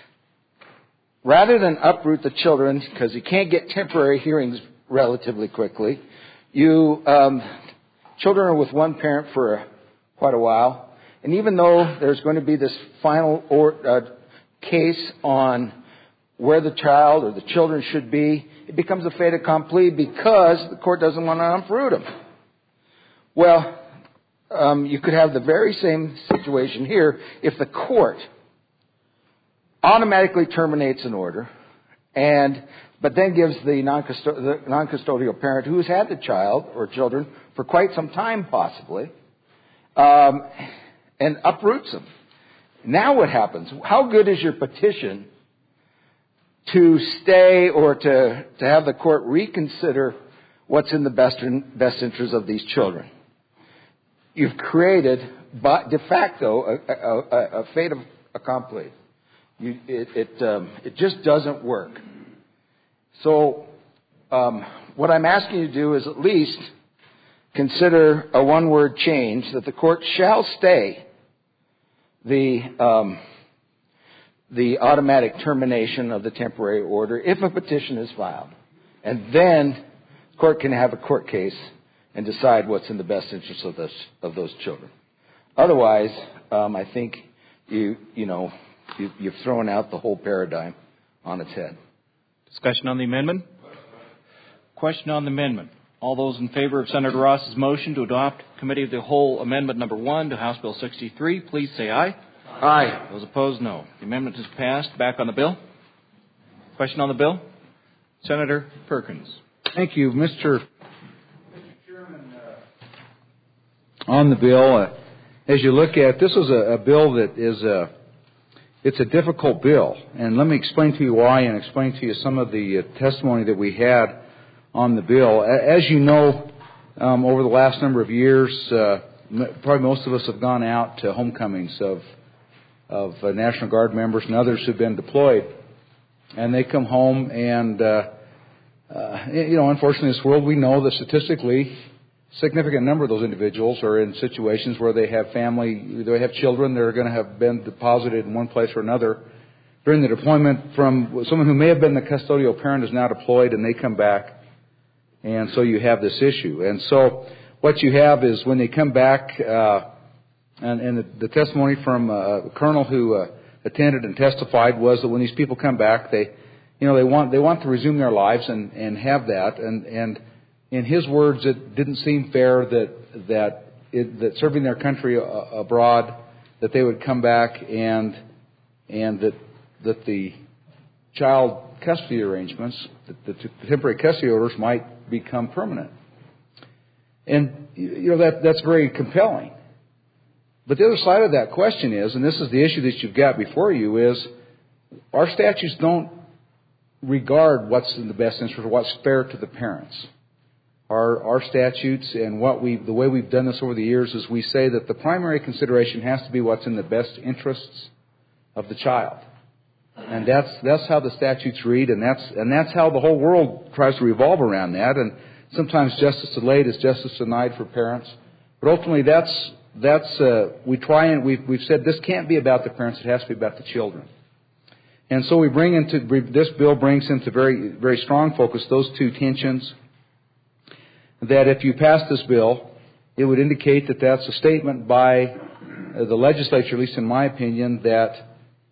rather than uproot the children, because you can't get temporary hearings relatively quickly, you um, children are with one parent for a, quite a while. And even though there's going to be this final or, uh, case on where the child or the children should be, it becomes a fait accompli because the court doesn't want to uproot them. Well, um, you could have the very same situation here if the court automatically terminates an order, and but then gives the, non-custo- the non-custodial parent who's had the child or children for quite some time possibly, um, and uproots them. Now what happens? How good is your petition to stay or to, to have the court reconsider what's in the best, best interest of these children? You've created, de facto, a, a, a, a fait accompli. You, it, it, um, it just doesn't work. So um, what I'm asking you to do is at least consider a one-word change that the court shall stay the um, the automatic termination of the temporary order if a petition is filed. And then the court can have a court case and decide what's in the best interest of those, of those children. Otherwise, um, I think you, you know, you, you've thrown out the whole paradigm on its head. Discussion on the amendment? Question on the amendment. All those in favor of Senator Ross's motion to adopt Committee of the Whole Amendment Number one to House Bill sixty-three, please say aye. Aye. Those opposed, no. The amendment is passed. Back on the bill. Question on the bill? Senator Perkins. Thank you, Mister On the bill, uh, as you look at, this is a, a bill that is a, it's a difficult bill. And let me explain to you why and explain to you some of the uh, testimony that we had on the bill. As you know, um, over the last number of years, uh, probably most of us have gone out to homecomings of of uh, National Guard members and others who've been deployed. And they come home and, uh, uh, you know, unfortunately in this world we know that statistically a significant number of those individuals are in situations where they have family, they have children that are going to have been deposited in one place or another during the deployment from someone who may have been the custodial parent is now deployed and they come back. And so you have this issue. And so what you have is when they come back, uh, and, and the, the testimony from uh, a colonel who uh, attended and testified was that when these people come back, they, you know, they want they want to resume their lives and, and have that. And, and in his words, it didn't seem fair that that it, that serving their country uh, abroad, that they would come back and and that that the child custody arrangements, the, the temporary custody orders might become permanent. And you know that that's very compelling. But the other side of that question is, and this is the issue that you've got before you, is our statutes don't regard what's in the best interest or what's fair to the parents. Our our statutes and what we the way we've done this over the years is we say that the primary consideration has to be what's in the best interests of the child. And that's that's how the statutes read, and that's and that's how the whole world tries to revolve around that. And sometimes justice delayed is justice denied for parents. But ultimately, that's that's uh, we try and we've we've said this can't be about the parents; it has to be about the children. And so we bring into this bill brings into very very strong focus those two tensions. That if you pass this bill, it would indicate that that's a statement by the legislature, at least in my opinion, that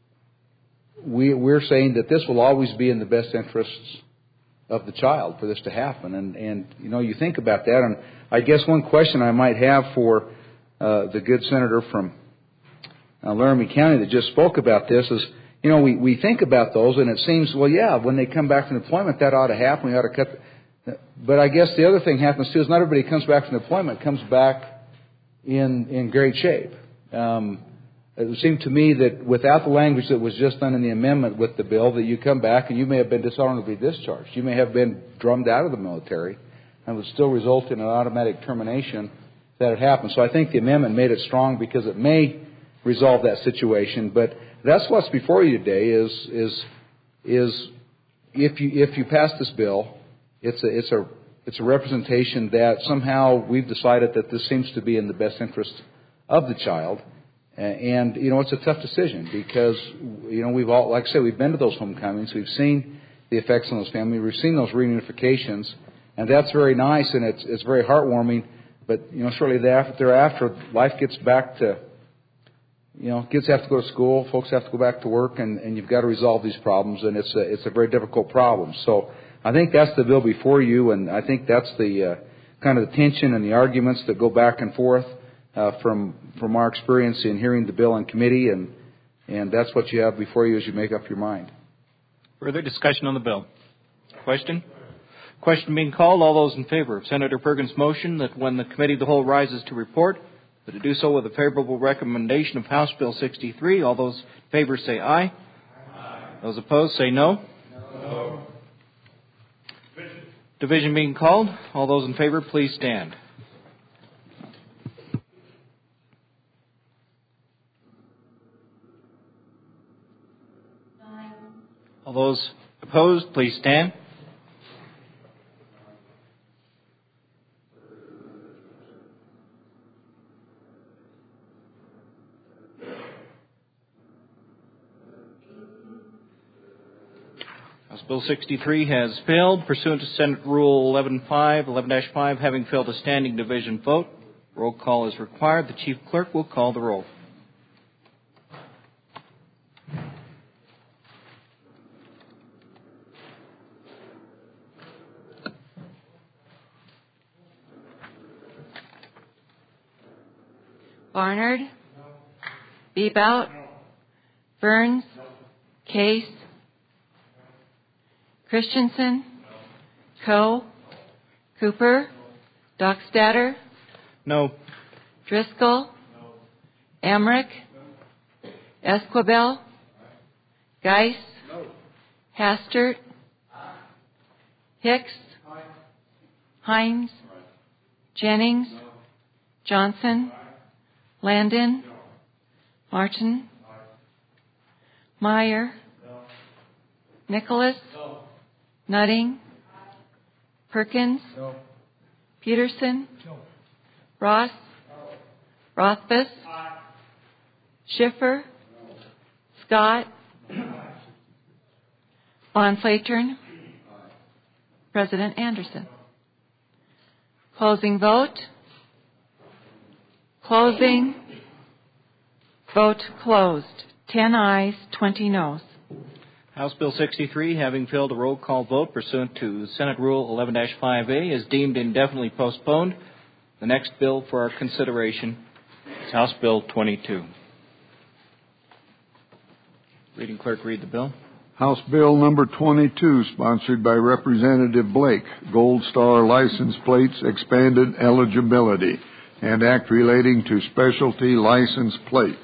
we, we're saying that this will always be in the best interests of the child for this to happen. And, and you know, you think about that. And I guess one question I might have for uh, the good senator from uh, Laramie County that just spoke about this is, you know, we, we think about those and it seems, well, yeah, when they come back from deployment, that ought to happen. We ought to cut. The, but I guess the other thing happens too is not everybody comes back from deployment comes back in in great shape. Um, It would seem to me that without the language that was just done in the amendment with the bill, that you come back and you may have been dishonorably discharged. You may have been drummed out of the military and would still result in an automatic termination if that had happened. So I think the amendment made it strong because it may resolve that situation. But that's what's before you today is, is is if you if you pass this bill, it's a it's a it's a representation that somehow we've decided that this seems to be in the best interest of the child. And, you know, it's a tough decision because, you know, we've all, like I said, we've been to those homecomings. We've seen the effects on those families. We've seen those reunifications. And that's very nice and it's it's very heartwarming. But, you know, shortly thereafter, life gets back to, you know, kids have to go to school, folks have to go back to work, and, and you've got to resolve these problems. And it's a, it's a very difficult problem. So I think that's the bill before you, and I think that's the uh, kind of the tension and the arguments that go back and forth uh, from from our experience in hearing the bill in committee, and and that's what you have before you as you make up your mind. Further discussion on the bill? Question? Question being called. All those in favor of Senator Perkins' motion that when the committee of the whole rises to report, that it do so with a favorable recommendation of House Bill sixty-three. All those in favor say aye. Aye. Those opposed say no. No. Division being called. All those in favor, please stand. All those opposed, please stand. House Bill sixty-three has failed. Pursuant to Senate Rule eleven dash five, having failed a standing division vote, roll call is required. The Chief Clerk will call the roll. Barnard? No. Bebout? No. Burns? No. Case? No. Christensen? No. Coe? No. Cooper? No. Dockstader? No. Driscoll? No. Emmerich? No. Esquivel? Geis? No. Hastert? Aye. Hicks? Aye. Hines? Aye. Jennings? No. Johnson? Aye. Landon? No. Martin? Aye. Meyer? No. Nicholas? No. Nutting? Aye. Perkins? No. Peterson? No. Ross? No. Rothfuss? Aye. Schiffer? No. Scott? Aye. Von Flatern? Aye. President Anderson? Closing vote? Closing. Vote closed. Ten ayes, twenty noes. House Bill sixty-three, having failed a roll call vote pursuant to Senate Rule eleven dash five A, is deemed indefinitely postponed. The next bill for our consideration is House Bill twenty-two. Reading clerk, read the bill. House Bill number twenty-two, sponsored by Representative Blake, Gold Star license plates, expanded eligibility, and act relating to specialty license plates.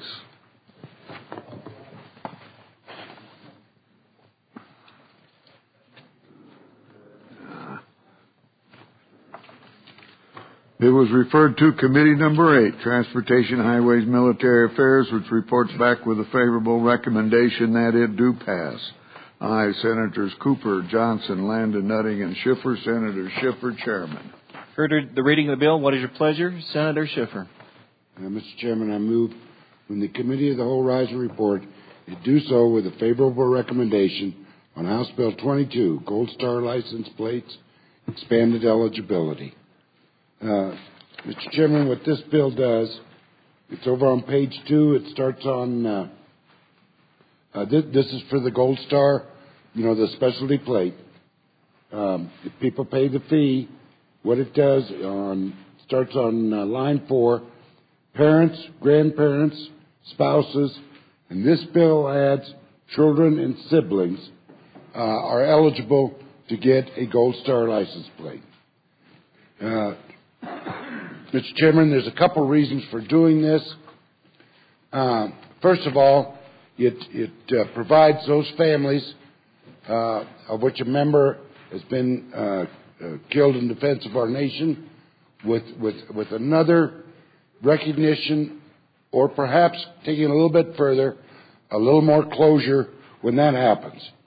It was referred to Committee Number eight, Transportation, Highways, Military Affairs, which reports back with a favorable recommendation that it do pass. Aye, Senators Cooper, Johnson, Landon, Nutting, and Schiffer. Senator Schiffer, Chairman. Heard the reading of the bill. What is your pleasure? Senator Schiffer. Uh, Mister Chairman, I move when the Committee of the Whole rise and report, it do so with a favorable recommendation on House Bill twenty-two, Gold Star license plates, expanded eligibility. Uh, Mister Chairman, what this bill does, it's over on page two. It starts on, uh, uh, this, this is for the Gold Star, you know, the specialty plate. Um, if people pay the fee, what it does on starts on uh, line four, parents, grandparents, spouses, and this bill adds children and siblings uh, are eligible to get a Gold Star license plate. Uh, Mister Chairman, there's a couple reasons for doing this. Uh, first of all, it, it uh, provides those families uh, of which a member has been uh, uh, killed in defense of our nation with, with, with another recognition, or perhaps taking it a little bit further, a little more closure when that happens.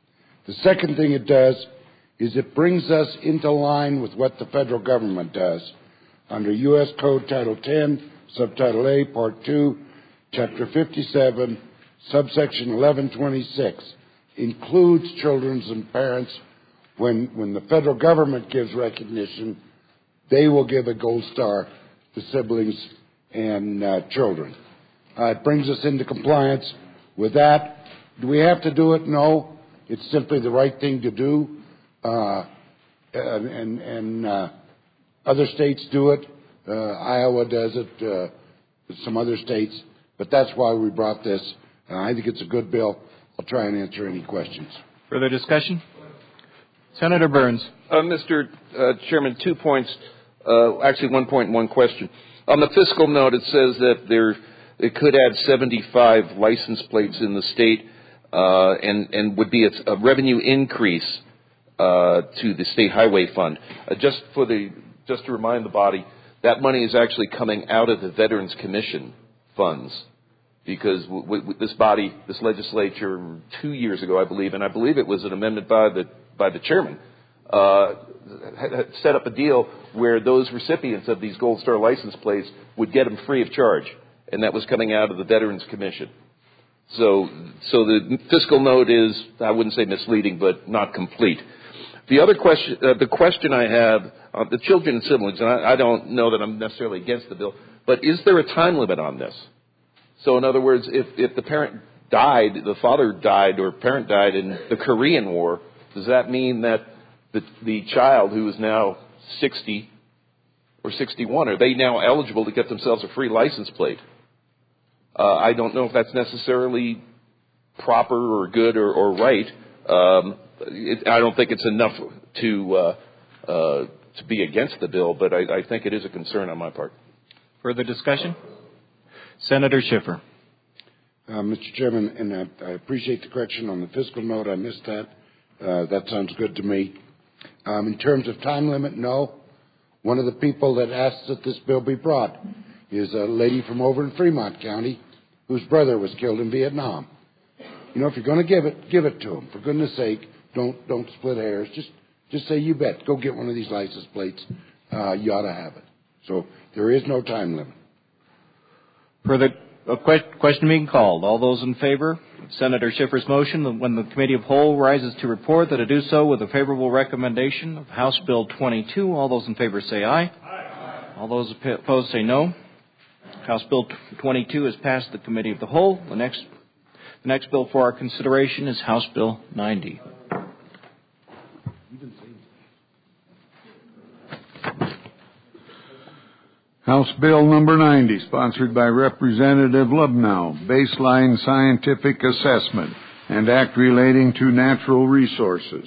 The second thing it does is it brings us into line with what the federal government does. Under U S Code Title ten, Subtitle A, Part two, Chapter fifty-seven, Subsection eleven twenty-six, includes children and parents. When, when the federal government gives recognition, they will give a gold star to siblings and uh, children. Uh, it brings us into compliance with that. Do we have to do it? No. It's simply the right thing to do. Uh, and and, and uh, other states do it. Uh, Iowa does it. Uh, some other states. But that's why we brought this. Uh, I think it's a good bill. I'll try and answer any questions. Further discussion? Senator Burns. Uh, Mister Uh, Chairman, two points. Uh, actually, one point and one question. On the fiscal note, it says that there it could add seventy-five license plates in the state, uh, and and would be a, a revenue increase uh, to the state highway fund. Uh, just for the just to remind the body, that money is actually coming out of the Veterans Commission funds, because w- w- this body, this legislature, two years ago, I believe, and I believe it was an amendment by the by the chairman, uh, had, had set up a deal where those recipients of these Gold Star license plates would get them free of charge, and that was coming out of the Veterans Commission. So, so the fiscal note is, I wouldn't say misleading, but not complete. The other question, uh, the question I have, uh, the children and siblings, and I, I don't know that I'm necessarily against the bill, but is there a time limit on this? So, in other words, if, if the parent died, the father died or parent died in the Korean War, does that mean that the, the child who is now sixty or sixty-one, are they now eligible to get themselves a free license plate? Uh, I don't know if that's necessarily proper or good or, or right. Um, it, I don't think it's enough to uh, uh, to be against the bill, but I, I think it is a concern on my part. Further discussion? Senator Schiffer. Uh, Mister Chairman, and I, I appreciate the correction on the fiscal note. I missed that. Uh, that sounds good to me. Um, in terms of time limit, no. One of the people that asked that this bill be brought is a lady from over in Fremont County whose brother was killed in Vietnam. You know, if you're going to give it, give it to him. For goodness sake, don't don't split hairs. Just just say, you bet. Go get one of these license plates. Uh, you ought to have it. So there is no time limit. Further a que- question being called. All those in favor of Senator Schiffer's motion that when the Committee of Whole rises to report that it do so with a favorable recommendation of House Bill twenty-two, all those in favor say aye. Aye. All those opposed say no. House Bill twenty-two has passed the Committee of the Whole. The next, the next bill for our consideration is House Bill ninety. House Bill number ninety, sponsored by Representative Lubnow, Baseline Scientific Assessment and Act relating to natural resources.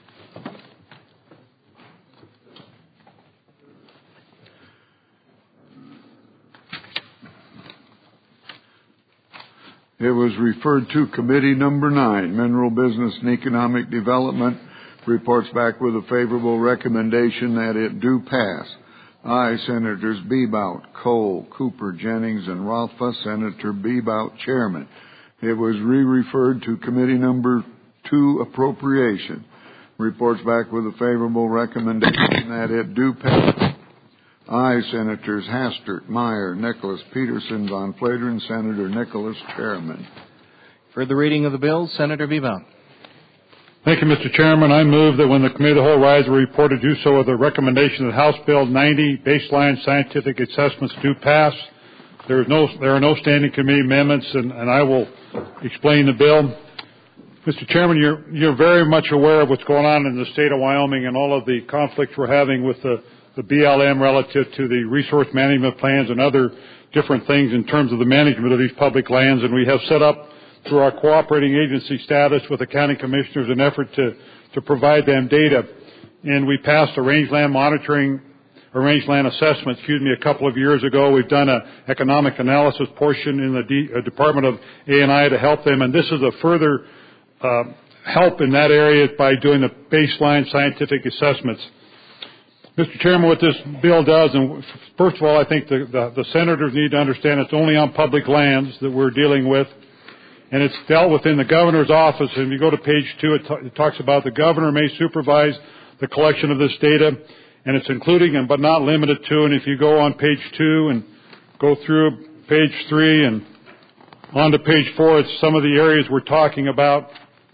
It was referred to Committee number nine, Mineral Business and Economic Development, reports back with a favorable recommendation that it do pass. Aye, Senators Bebout, Cole, Cooper, Jennings, and Rothfuss. Senator Bebout, Chairman. It was re-referred to Committee number two, Appropriation. Reports back with a favorable recommendation that it do pass. Aye, Senators Hastert, Meyer, Nicholas, Peterson, Von Flateren. Senator Nicholas, Chairman. For the reading of the bill, Senator Bebout. Thank you, Mister Chairman. I move that when the Committee of the Whole rise a report to do so with a recommendation that House Bill ninety, Baseline Scientific Assessments, do pass. There is no, there are no standing committee amendments, and, and I will explain the bill. Mister Chairman, you're, you're very much aware of what's going on in the state of Wyoming and all of the conflicts we're having with the, the B L M relative to the resource management plans and other different things in terms of the management of these public lands, and we have set up through our cooperating agency status with the county commissioners an effort to, to provide them data. And we passed a rangeland monitoring, a rangeland assessment, excuse me, a couple of years ago. We've done an economic analysis portion in the D, uh, Department of A and I to help them. And this is a further uh, help in that area by doing the baseline scientific assessments. Mister Chairman, what this bill does, and first of all, I think the, the, the senators need to understand it's only on public lands that we're dealing with. and it's dealt with in the governor's office. And if you go to page two, it, t- it talks about the governor may supervise the collection of this data, and it's including and but not limited to. And if you go on page two and go through page three and on to page four, it's some of the areas we're talking about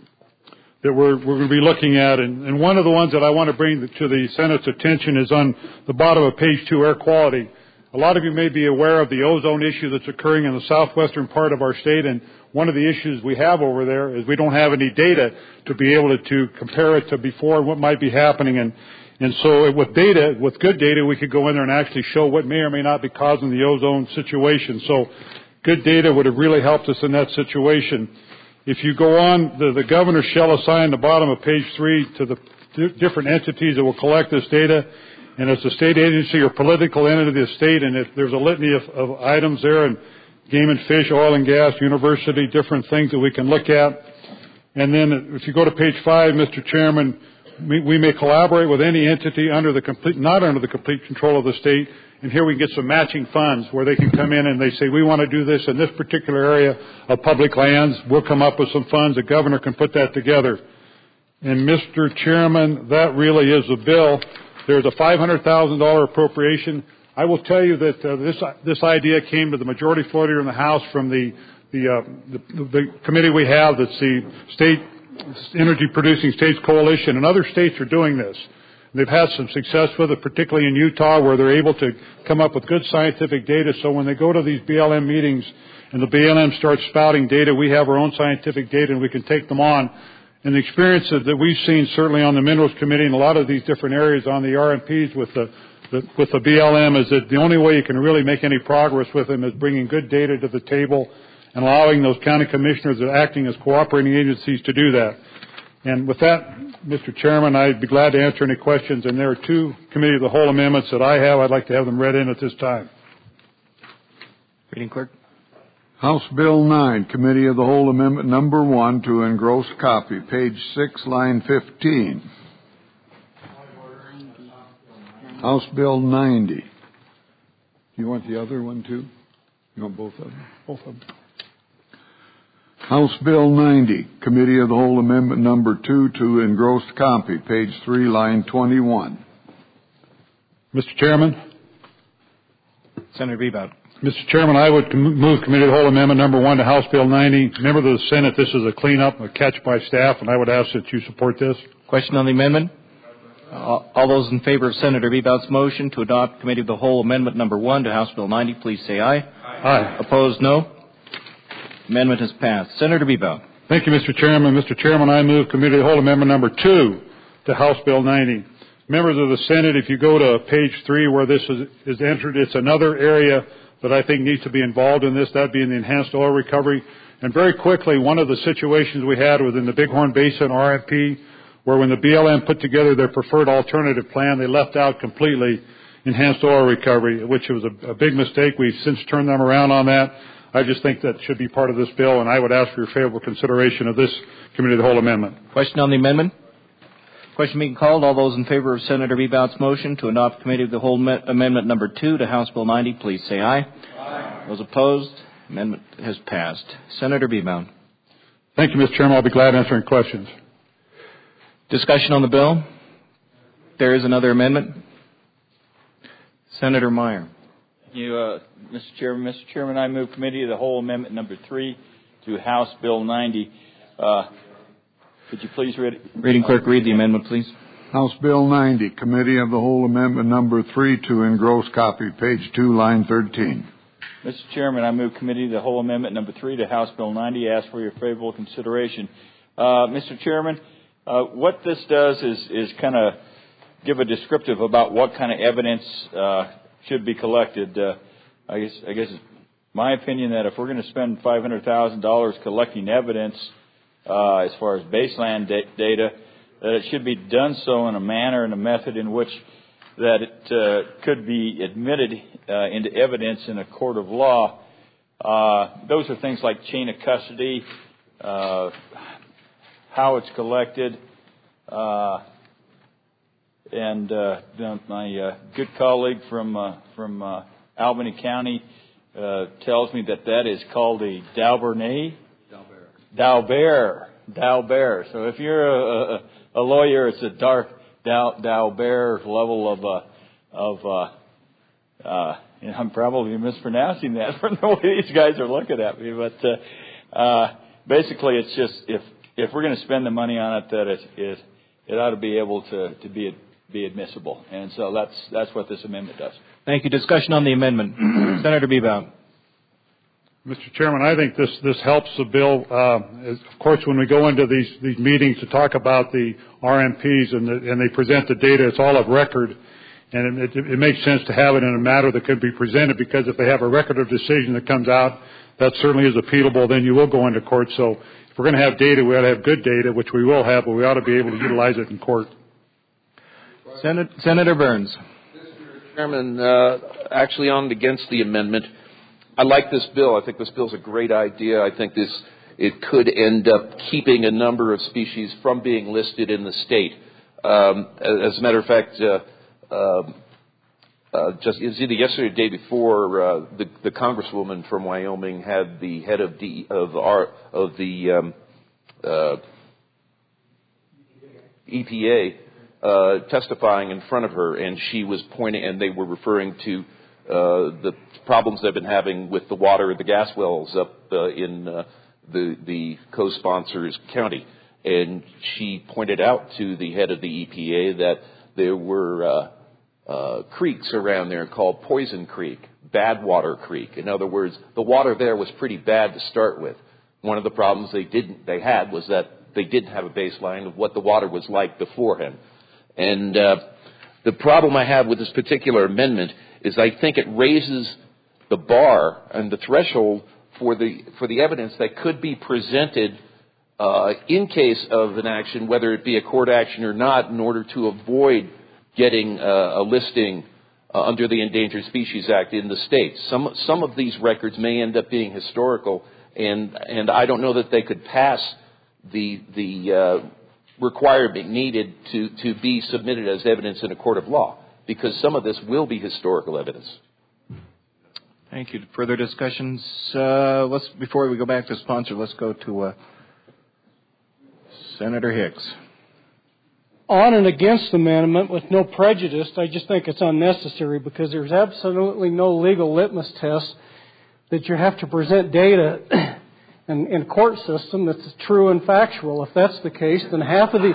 that we're, we're going to be looking at. And, and one of the ones that I want to bring to the Senate's attention is on the bottom of page two, air quality. A lot of you may be aware of the ozone issue that's occurring in the southwestern part of our state, and one of the issues we have over there is we don't have any data to be able to, to compare it to before and what might be happening. And, and so with data, with good data, we could go in there and actually show what may or may not be causing the ozone situation. So good data would have really helped us in that situation. If you go on, the, the governor shall assign the bottom of page three to the d- different entities that will collect this data. And it's a state agency or political entity of the state, and if there's a litany of, of items there, and game and fish, oil and gas, university, different things that we can look at. And then if you go to page five, Mister Chairman, we, we may collaborate with any entity under the complete, not under the complete control of the state. And here we can get some matching funds where they can come in and they say, we want to do this in this particular area of public lands. We'll come up with some funds. The governor can put that together. And Mister Chairman, that really is a bill. There's a five hundred thousand dollars appropriation. I will tell you that uh, this this idea came to the majority floor here in the House from the the, uh, the the committee we have, that's the State Energy Producing States Coalition, and other states are doing this. They've had some success with it, particularly in Utah, where they're able to come up with good scientific data. So when they go to these B L M meetings and the B L M starts spouting data, we have our own scientific data and we can take them on. And the experience that we've seen certainly on the Minerals Committee and a lot of these different areas on the R M Ps with the, the with the B L M is that the only way you can really make any progress with them is bringing good data to the table and allowing those county commissioners that are acting as cooperating agencies to do that. And with that, Mister Chairman, I'd be glad to answer any questions. And there are two Committee of the Whole amendments that I have. I'd like to have them read in at this time. Reading clerk. House Bill nine, Committee of the Whole Amendment Number one to engrossed copy, page six, line fifteen. House Bill ninety. You want the other one too? You want both of them? Both of them. House Bill ninety, Committee of the Whole Amendment Number two to engrossed copy, page three, line twenty-one. Mister Chairman. Senator Bebout. Mister Chairman, I would move Committee of the Whole Amendment Number one to House Bill ninety. Members of the Senate, this is a cleanup, a catch by staff, and I would ask that you support this. Question on the amendment? Uh, all those in favor of Senator Bebout's motion to adopt Committee of the Whole Amendment Number one to House Bill ninety, please say aye. Aye. Opposed, no. Amendment has passed. Senator Bebout. Thank you, Mister Chairman. Mister Chairman, I move Committee of the Whole Amendment Number two to House Bill ninety. Members of the Senate, if you go to page three where this is, is entered, it's another area that I think needs to be involved in this, that being the enhanced oil recovery. And very quickly, one of the situations we had within the Bighorn Basin R M P, where when the B L M put together their preferred alternative plan, they left out completely enhanced oil recovery, which was a, a big mistake. We've since turned them around on that. I just think that should be part of this bill, and I would ask for your favorable consideration of this Committee of the Whole amendment. Question on the amendment? Question being called. All those in favor of Senator Bebout's motion to adopt Committee of the Whole me- Amendment Number two to House Bill ninety, please say aye. Aye. Those opposed? Amendment has passed. Senator Bebout. Thank you, Mister Chairman. I'll be glad to answer any questions. Discussion on the bill? There is another amendment. Senator Meyer. Thank you, uh, Mister Chairman. Mister Chairman, I move Committee of the Whole Amendment Number three to House Bill ninety. Uh, could you please read it? Reading clerk, read the amendment, please. House Bill ninety, Committee of the Whole Amendment Number three to engrossed copy, page two, line thirteen. Mister Chairman, I move Committee of the Whole Amendment Number three to House Bill ninety. Ask for your favorable consideration. Uh, Mister Chairman, uh, what this does is, is kind of give a descriptive about what kind of evidence uh, should be collected. Uh, I guess, I guess it's my opinion that if we're going to spend five hundred thousand dollars collecting evidence uh, as far as baseline da- data, that it should be done so in a manner and a method in which that it uh, could be admitted uh, into evidence in a court of law. Uh, those are things like chain of custody, uh, how it's collected, uh, and uh, my uh, good colleague from uh, from uh, Albany County uh, tells me that that is called a Dalbernay. Daubert, Daubert. So if you're a, a, a lawyer, it's a dark Daubert level of uh, of. Uh, uh, and I'm probably mispronouncing that from the way these guys are looking at me, but uh, uh, basically, it's just if if we're going to spend the money on it, that it it, it ought to be able to to be be admissible, and so that's that's what this amendment does. Thank you. Discussion on the amendment. Senator Bebout. Mister Chairman, I think this, this helps the bill. Uh, as, of course, when we go into these, these meetings to talk about the R M Ps and, the, and they present the data, it's all of record. And it, it, it makes sense to have it in a matter that could be presented, because if they have a record of decision that comes out, that certainly is appealable, then you will go into court. So if we're going to have data, we ought to have good data, which we will have, but we ought to be able to utilize it in court. Sen- Senator Burns. Mister Chairman, uh, actually on and against the amendment. I like this bill. I think this bill is a great idea. I think this it could end up keeping a number of species from being listed in the state. Um, as a matter of fact, uh, uh, uh, just it was either yesterday or the day before, uh, the, the Congresswoman from Wyoming had the head of the of our of the um, uh, E P A uh, testifying in front of her, and she was pointing, and they were referring to uh, the problems they've been having with the water of the gas wells up uh, in uh, the the co-sponsors county, and she pointed out to the head of the E P A that there were uh, uh, creeks around there called Poison Creek, Badwater Creek. In other words, the water there was pretty bad to start with. One of the problems they didn't they had was that they didn't have a baseline of what the water was like beforehand. And uh, the problem I have with this particular amendment is I think it raises the bar and the threshold for the for the evidence that could be presented uh, in case of an action, whether it be a court action or not, in order to avoid getting uh, a listing uh, under the Endangered Species Act in the state. Some some of these records may end up being historical, and and I don't know that they could pass the the uh, requirement needed to to be submitted as evidence in a court of law, because some of this will be historical evidence. Thank you. Further discussions? Uh, let's before we go back to sponsor, let's go to uh, Senator Hicks. On and against the amendment with no prejudice, I just think it's unnecessary, because there's absolutely no legal litmus test that you have to present data in, in court system that's true and factual. If that's the case, then half of the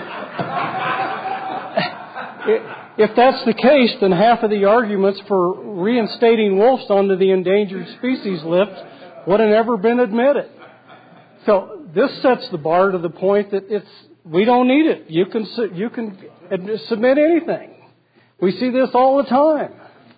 if that's the case, then half of the arguments for reinstating wolves onto the endangered species list would have never been admitted. So this sets the bar to the point that it's we don't need it. You can you can submit anything. We see this all the time.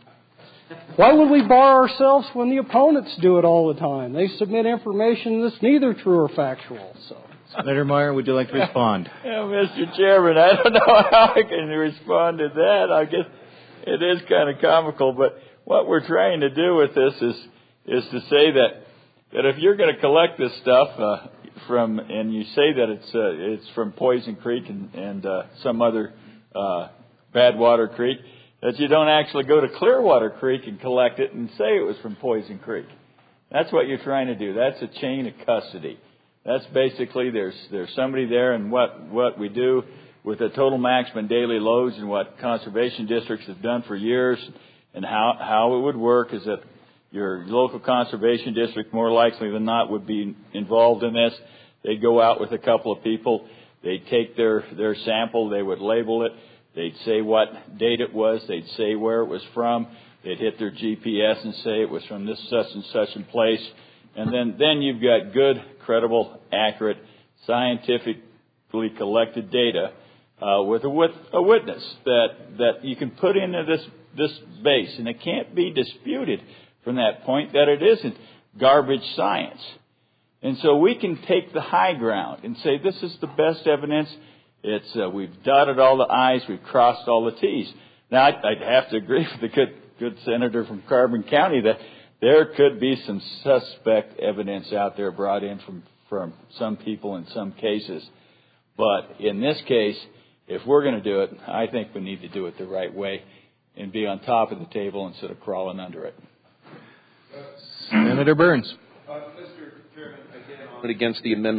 Why would we bar ourselves when the opponents do it all the time? They submit information that's neither true or factual. So, Senator Meyer, would you like to respond? Yeah, Mister Chairman, I don't know how I can respond to that. I guess it is kind of comical, but what we're trying to do with this is is to say that that if you're going to collect this stuff uh, from, and you say that it's uh, it's from Poison Creek and, and uh, some other uh, Badwater Creek, that you don't actually go to Clearwater Creek and collect it and say it was from Poison Creek. That's what you're trying to do. That's a chain of custody. That's basically there's there's somebody there, and what, what we do with the total maximum daily loads and what conservation districts have done for years, and how, how it would work is that your local conservation district, more likely than not, would be involved in this. They'd go out with a couple of people. They'd take their, their sample. They would label it. They'd say what date it was. They'd say where it was from. They'd hit their G P S and say it was from this such and such a place. And then, then you've got good, credible, accurate, scientifically collected data uh, with a, with a witness that, that you can put into this, this base. And it can't be disputed from that point that it isn't garbage science. And so we can take the high ground and say this is the best evidence. It's uh, we've dotted all the I's, we've crossed all the T's. Now, I'd, I'd have to agree with the good, good senator from Carbon County that there could be some suspect evidence out there brought in from, from some people in some cases. But in this case, if we're going to do it, I think we need to do it the right way and be on top of the table instead of crawling under it. Senator Burns. Uh, Mister Chairman, again, on against the amendment.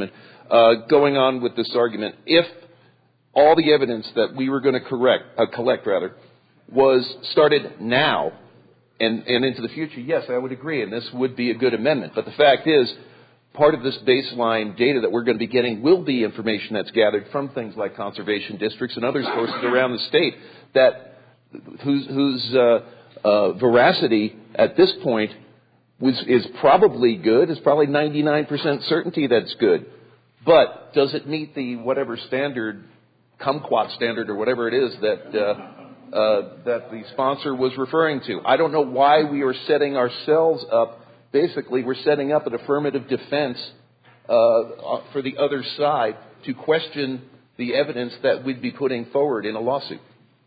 uh, going on with this argument, if all the evidence that we were going to correct, uh, collect rather, was started now and, and into the future, yes, I would agree, and this would be a good amendment. But the fact is, part of this baseline data that we're going to be getting will be information that's gathered from things like conservation districts and other sources around the state that whose, whose uh, uh, veracity at this point was, is probably good. It's probably ninety-nine percent certainty that it's good. But does it meet the whatever standard, kumquat standard or whatever it is that uh, uh, that the sponsor was referring to? I don't know why we are setting ourselves up. Basically, we're setting up an affirmative defense uh, for the other side to question the evidence that we'd be putting forward in a lawsuit.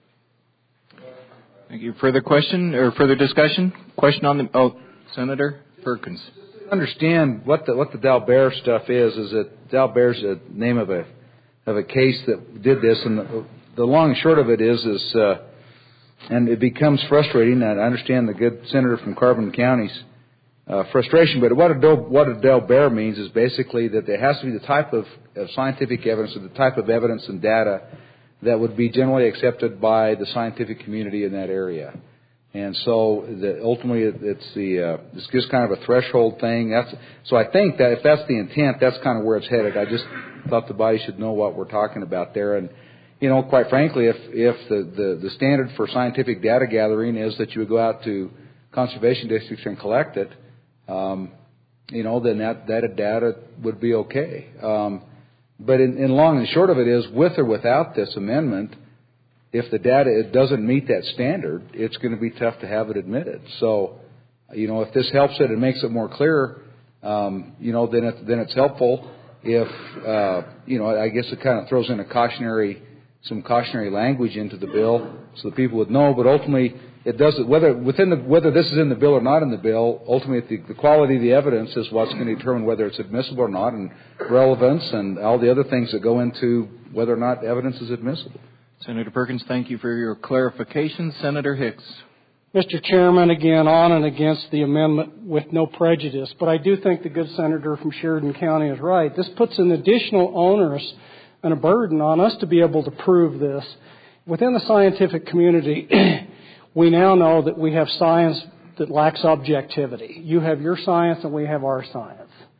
Thank you. Further question or further discussion? Question on the oh, Senator Perkins. Understand what the what the Dalbert stuff is. Is that Dalbert's the name of a of a case that did this, and the, the long and short of it is is uh, and it becomes frustrating. And I understand the good senator from Carbon County's uh, frustration, but what a Del, what a Dalbert means is basically that there has to be the type of, of scientific evidence or the type of evidence and data that would be generally accepted by the scientific community in that area. And so the, ultimately it's the uh, it's just kind of a threshold thing. That's so I think that if that's the intent, that's kind of where it's headed. I just thought the body should know what we're talking about there. And you know, quite frankly, if if the, the, the standard for scientific data gathering is that you would go out to conservation districts and collect it, um, you know, then that that data would be okay. Um, but in, in long and short of it is, with or without this amendment, if the data it doesn't meet that standard, it's going to be tough to have it admitted. So, you know, if this helps it and makes it more clear, um, you know, then it, then it's helpful. If uh, you know, I guess it kind of throws in a cautionary, some cautionary language into the bill, so that people would know. But ultimately, it doesn't. Whether within the whether this is in the bill or not in the bill, ultimately the, the quality of the evidence is what's going to determine whether it's admissible or not, and relevance and all the other things that go into whether or not evidence is admissible. Senator Perkins, thank you for your clarification. Senator Hicks. Mister Chairman, again, on and against the amendment with no prejudice, but I do think the good senator from Sheridan County is right. This puts an additional onerous and a burden on us to be able to prove this. Within the scientific community, we now know that we have science that lacks objectivity. You have your science and we have our science.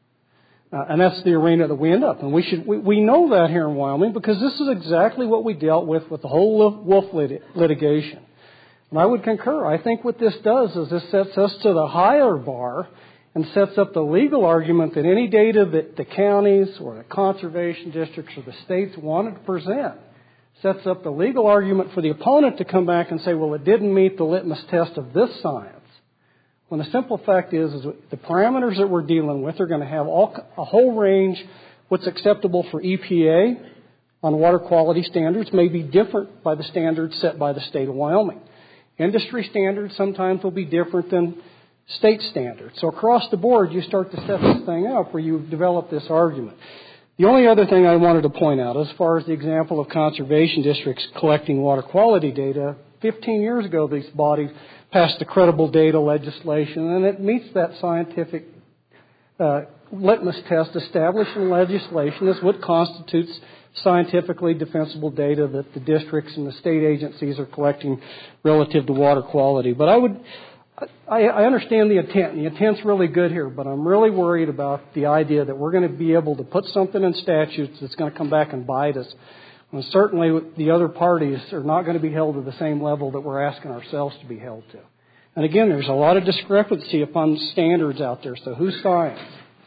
Uh, and that's the arena that we end up in. We should we, we know that here in Wyoming because this is exactly what we dealt with with the whole Wolf lit- litigation. And I would concur. I think what this does is this sets us to the higher bar and sets up the legal argument that any data that the counties or the conservation districts or the states wanted to present sets up the legal argument for the opponent to come back and say, well, it didn't meet the litmus test of this science. When the simple fact is, is the parameters that we're dealing with are going to have all, a whole range. What's acceptable for E P A on water quality standards may be different by the standards set by the state of Wyoming. Industry standards sometimes will be different than state standards. So across the board, you start to set this thing up where you develop this argument. The only other thing I wanted to point out, as far as the example of conservation districts collecting water quality data, fifteen years ago these bodies passed the credible data legislation, and it meets that scientific uh, litmus test established in legislation as what constitutes scientifically defensible data that the districts and the state agencies are collecting relative to water quality. But I would, I, I understand the intent, and the intent's really good here, but I'm really worried about the idea that we're going to be able to put something in statutes that's going to come back and bite us. And certainly the other parties are not going to be held to the same level that we're asking ourselves to be held to. And again, there's a lot of discrepancy upon standards out there, so who's science?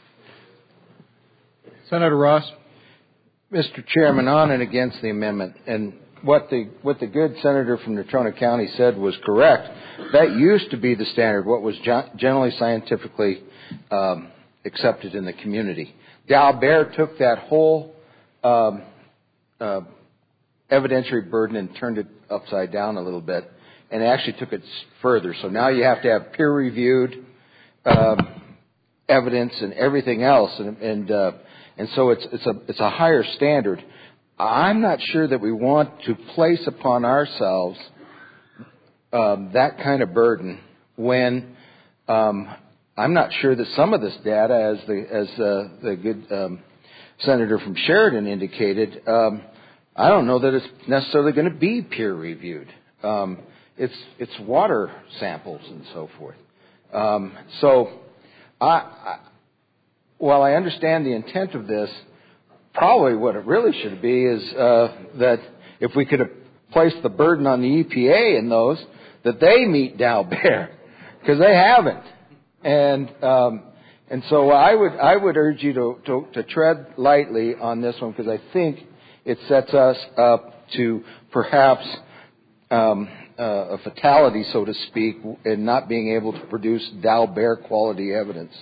Senator Ross. Mister Chairman, on and against the amendment, and what the what the good senator from Natrona County said was correct. That used to be the standard, what was generally scientifically um, accepted in the community. Dalbert took that whole um, uh, evidentiary burden and turned it upside down a little bit, and actually took it further. So now you have to have peer-reviewed um, evidence and everything else, and, and uh, And so it's it's a it's a higher standard. I'm not sure that we want to place upon ourselves um, that kind of burden when um, I'm not sure that some of this data, as the as uh, the good um, Senator from Sheridan indicated, um, I don't know that it's necessarily going to be peer reviewed. Um, it's it's water samples and so forth. Um, so, I, I, while I understand the intent of this, probably what it really should be is uh, that if we could have placed the burden on the E P A in those, that they meet Dalbert, because they haven't. And um, and so I would I would urge you to, to, to tread lightly on this one, because I think it sets us up to perhaps um, uh, a fatality, so to speak, in not being able to produce Dalbert quality evidence.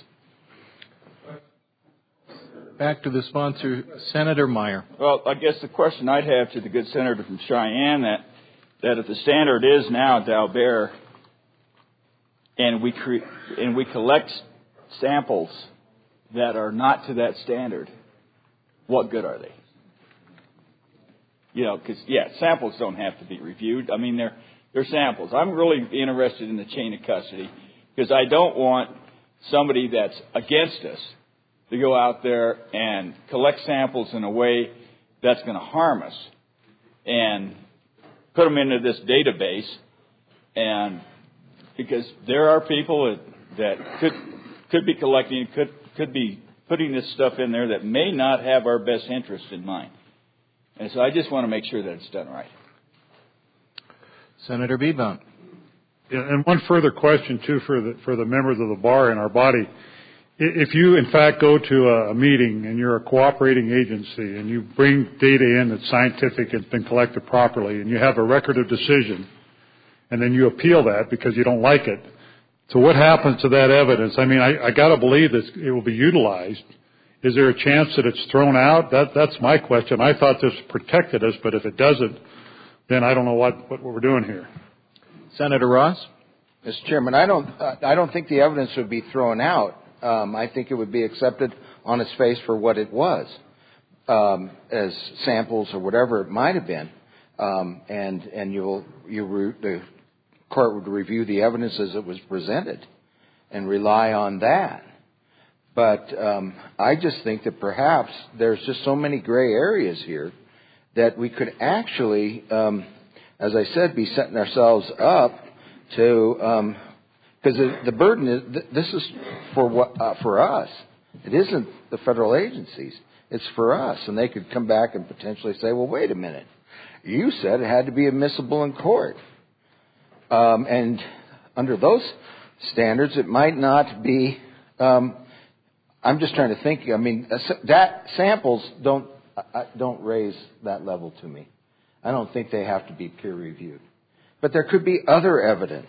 Back to the sponsor, Senator Meyer. Well, I guess the question I'd have to the good senator from Cheyenne, that that if the standard is now Dalbert, and we cre- and we collect samples that are not to that standard, what good are they? You know, because yeah, samples don't have to be reviewed. I mean, they're they're samples. I'm really interested in the chain of custody, because I don't want somebody that's against us to go out there and collect samples in a way that's going to harm us and put them into this database. And because there are people that, that could could be collecting, could could be putting this stuff in there that may not have our best interest in mind. And so I just want to make sure that it's done right. Senator Beebont. Yeah, and one further question too for the for the members of the bar in our body. If you, in fact, go to a meeting and you're a cooperating agency and you bring data in that's scientific and been collected properly and you have a record of decision and then you appeal that because you don't like it, so what happens to that evidence? I mean, I, I got to believe that it will be utilized. Is there a chance that it's thrown out? That, that's my question. I thought this protected us, but if it doesn't, then I don't know what, what we're doing here. Senator Ross? Mister Chairman, I don't, uh, I don't think the evidence would be thrown out. Um, I think it would be accepted on its face for what it was, um, as samples or whatever it might have been, um, and and you'll you re- the court would review the evidence as it was presented, and rely on that. But um, I just think that perhaps there's just so many gray areas here that we could actually, um, as I said, be setting ourselves up to. Um, Because the, the burden is, this is for what, uh, for us. It isn't the federal agencies. It's for us. And they could come back and potentially say, well, wait a minute. You said it had to be admissible in court. Um, and under those standards, it might not be, um, I'm just trying to think, I mean, that samples don't, uh, don't raise that level to me. I don't think they have to be peer reviewed. But there could be other evidence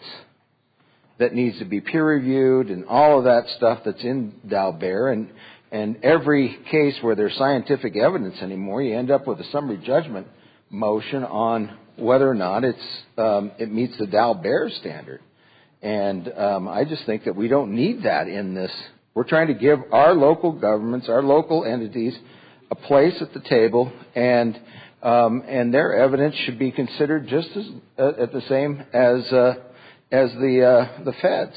that needs to be peer reviewed and all of that stuff that's in Dalbert. And, and every case where there's scientific evidence anymore, you end up with a summary judgment motion on whether or not it's, um, it meets the Dalbert standard. And um, I just think that we don't need that in this. We're trying to give our local governments, our local entities, a place at the table, and um, and their evidence should be considered just as uh, at the same as uh, as the uh, the feds.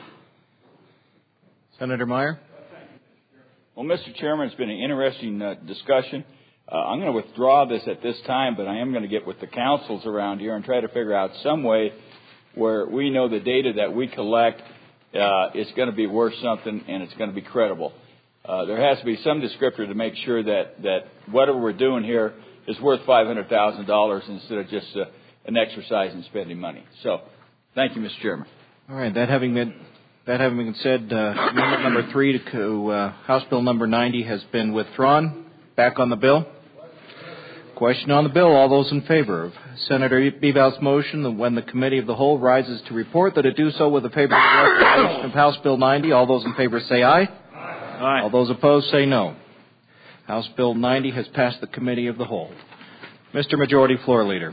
Senator Meyer. Well, Mister Chairman, it's been an interesting uh, discussion. Uh, I'm going to withdraw this at this time, but I am going to get with the councils around here and try to figure out some way where we know the data that we collect uh, is going to be worth something and it's going to be credible. Uh, there has to be some descriptor to make sure that, that whatever we're doing here is worth five hundred thousand dollars instead of just uh, an exercise in spending money. So, thank you, Mister Chairman. All right. That having been that having been said, uh, amendment number three to uh, House Bill number ninety has been withdrawn. Back on the bill. Question on the bill. All those in favor of Senator Beevout's motion that when the committee of the whole rises to report that it do so with a favorable recommendation of House Bill ninety, all those in favor say aye. Aye. All those opposed say no. House Bill ninety has passed the committee of the whole. Mister Majority Floor Leader.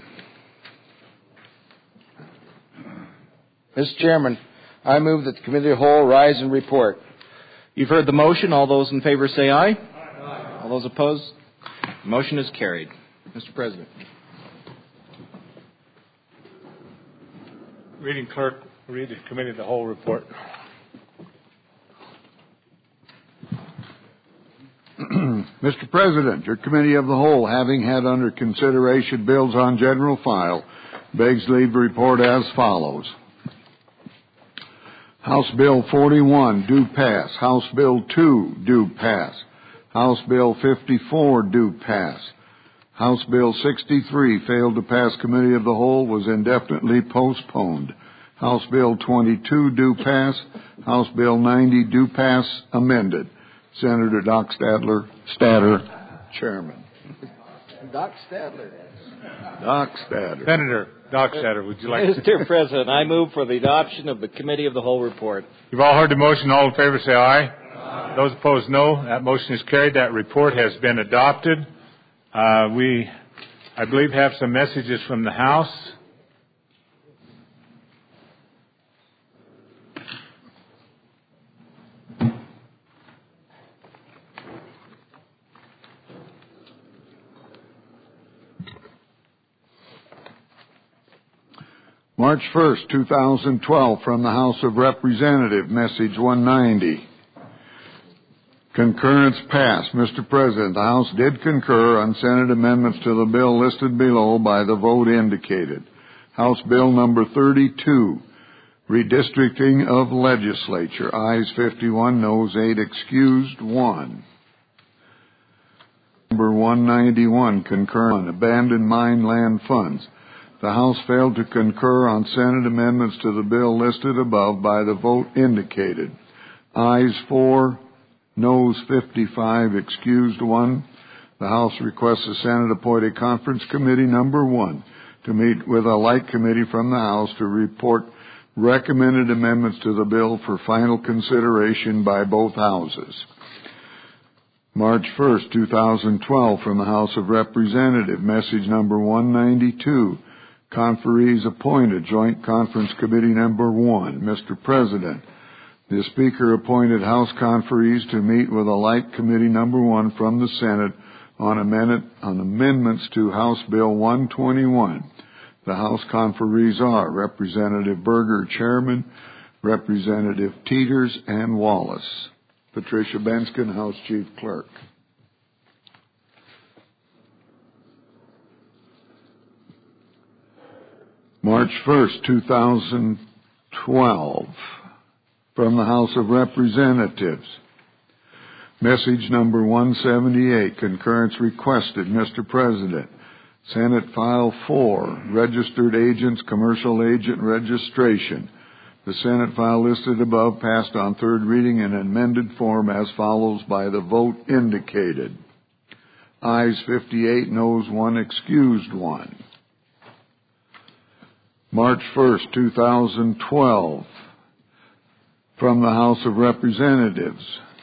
Mister Chairman, I move that the committee of the whole rise and report. You've heard the motion. All those in favor say aye. Aye. All those opposed? The motion is carried. Mister President. Reading clerk, read the committee of the whole report. Mister President, your Committee of the Whole, having had under consideration bills on general file, begs leave to report as follows. House Bill forty-one, do pass. House Bill two, do pass. House Bill fifty-four, do pass. House Bill sixty-three, failed to pass Committee of the Whole, was indefinitely postponed. House Bill twenty-two, do pass. House Bill ninety, do pass, amended. Senator Doc Stadler, Statter, Chairman. Doc Stadler. Doc Stadler. Senator Doc Stadler, would you like to... Mister President, I move for the adoption of the Committee of the Whole report. You've all heard the motion. All in favor say aye. Aye. Those opposed, no. That motion is carried. That report has been adopted. Uh, we, I believe, have some messages from the House. March first, two thousand twelve, from the House of Representatives, message one ninety. Concurrence passed. Mister President, the House did concur on Senate amendments to the bill listed below by the vote indicated. House Bill number thirty-two, redistricting of legislature. Ayes fifty-one, noes eight, excused one. Number one ninety-one, concur on abandoned mine land funds. The House failed to concur on Senate amendments to the bill listed above by the vote indicated. Ayes four, noes fifty-five, excused one. The House requests the Senate appoint a conference committee number one to meet with a like committee from the House to report recommended amendments to the bill for final consideration by both houses. March first, two thousand twelve, from the House of Representatives, message number one ninety-two. Conferees appointed, Joint Conference Committee number one. Mister President, the Speaker appointed House conferees to meet with a like committee number one from the Senate on, amendment, on amendments to House Bill one twenty-one. The House conferees are Representative Berger, Chairman, Representative Teeters, and Wallace. Patricia Benskin, House Chief Clerk. March first, two thousand twelve, from the House of Representatives. Message number one seventy-eight, concurrence requested. Mister President, Senate File four, Registered Agents, Commercial Agent Registration. The Senate file listed above passed on third reading in amended form as follows by the vote indicated. Ayes fifty-eight, noes one, excused one. March first, two thousand twelve, from the House of Representatives.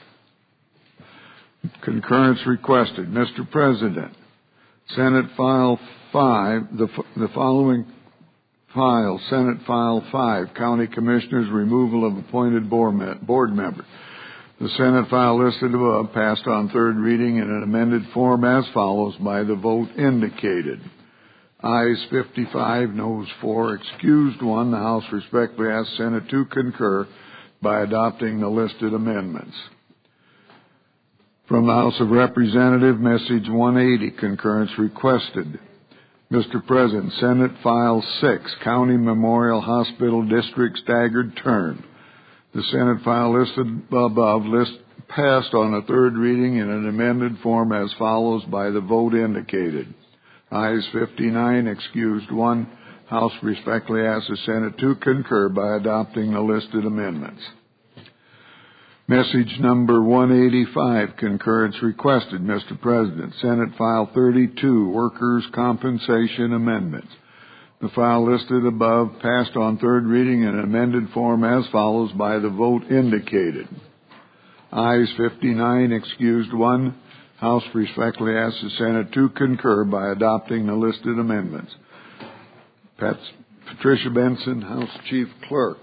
Concurrence requested. Mister President, Senate File five, the, the following file, Senate File five, County Commissioners' removal of appointed board member. The Senate file listed above passed on third reading in an amended form as follows by the vote indicated. Ayes fifty-five, noes four, excused one. The House respectfully asks Senate to concur by adopting the listed amendments. From the House of Representatives, message one eighty, concurrence requested. Mister President, Senate File six, County Memorial Hospital District staggered term. The Senate file listed above list passed on a third reading in an amended form as follows by the vote indicated. Ayes fifty-nine, excused one. House respectfully asks the Senate to concur by adopting the listed amendments. Message number one eighty-five, concurrence requested. Mister President, Senate File thirty-two, Workers' Compensation Amendments. The file listed above passed on third reading in an amended form as follows by the vote indicated. Ayes fifty-nine, excused one. House respectfully asks the Senate to concur by adopting the listed amendments. Pat, Patricia Benson, House Chief Clerk.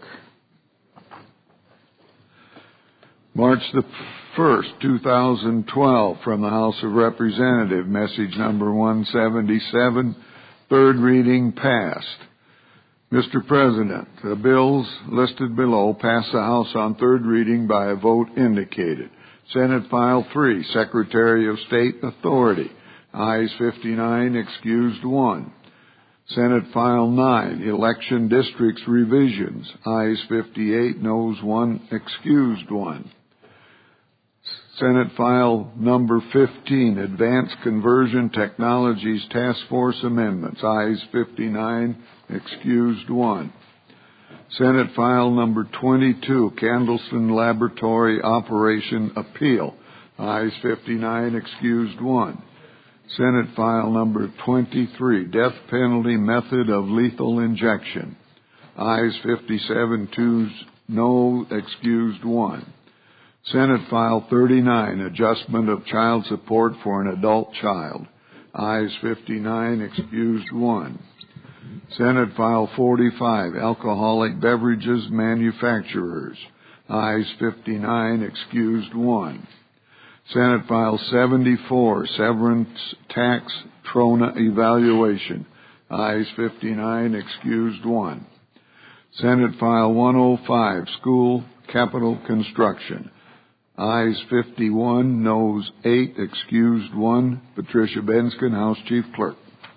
March the first, two thousand twelve, from the House of Representatives, message number one seventy-seven, third reading passed. Mister President, the bills listed below passed the House on third reading by a vote indicated. Senate File three, Secretary of State Authority. Ayes fifty-nine, excused one. Senate File nine, Election Districts Revisions. Ayes fifty-eight, noes one, excused one. Senate File Number fifteen, Advanced Conversion Technologies Task Force Amendments. Ayes fifty-nine, excused one. Senate File Number twenty-two, Candleston Laboratory Operation Appeal. Ayes fifty-nine, excused one. Senate File Number twenty-three, Death Penalty Method of Lethal Injection. Ayes fifty-seven, twos, no, excused one. Senate File thirty-nine, Adjustment of Child Support for an Adult Child. Ayes fifty-nine, excused one. Senate File forty-five, Alcoholic Beverages Manufacturers. Ayes fifty-nine, excused one. Senate File seventy-four, Severance Tax Trona Evaluation. Ayes fifty-nine, excused one. Senate File one oh five, School Capital Construction. Ayes fifty-one, noes eight, excused one. Patricia Benskin, House Chief Clerk.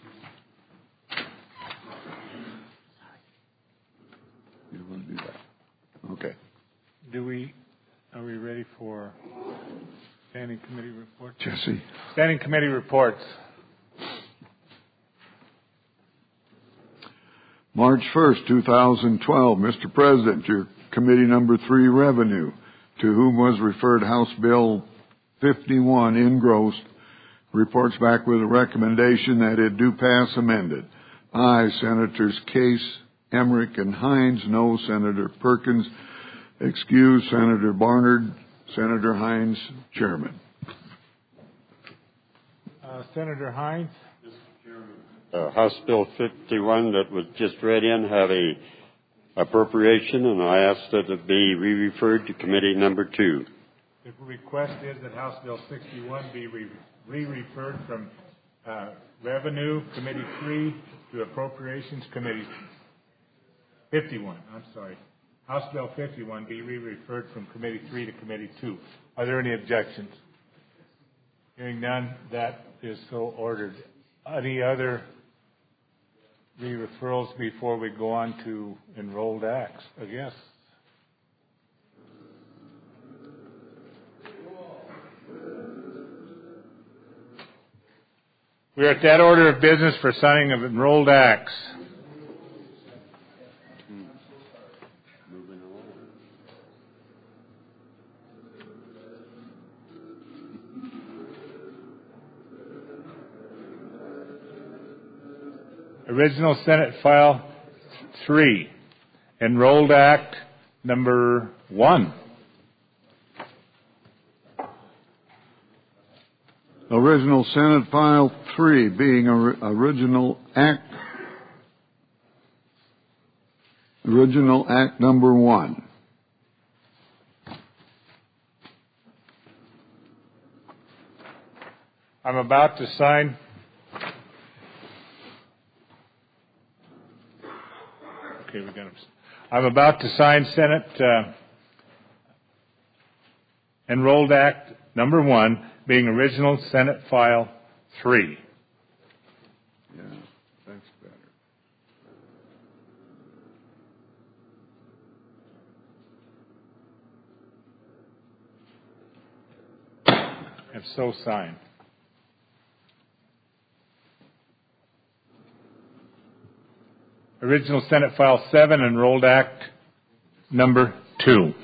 You don't want to do that. Okay. Do we, are we ready for standing committee reports? Jesse. Standing committee reports. March first, two thousand twelve. Mister President, your committee number three, Revenue, to whom was referred House Bill fifty-one, engrossed, reports back with a recommendation that it do pass amended. Aye, Senators Case, Emmerich, and Hines. No, Senator Perkins. Excuse, Senator Barnard. Senator Hines, Chairman. Uh, Senator Hines. Uh, House Bill fifty-one that was just read in had a appropriation, and I asked that it be re-referred to committee number two. The request is that House Bill sixty-one be re- re-referred from uh, Revenue Committee three to Appropriations Committee fifty-one. I'm sorry. House Bill fifty-one be re-referred from Committee three to Committee two. Are there any objections? Hearing none, that is so ordered. Any other re-referrals before we go on to enrolled acts? I guess. We are at that order of business for signing of enrolled acts. Original Senate File three, Enrolled Act number one. Original Senate File three, being or, original act, original act number one. I'm about to sign. Okay, we got him. I'm about to sign Senate uh, Enrolled Act number one, being original Senate File three. Yeah, that's better. And so signed. Original Senate File seven, Enrolled Act number two.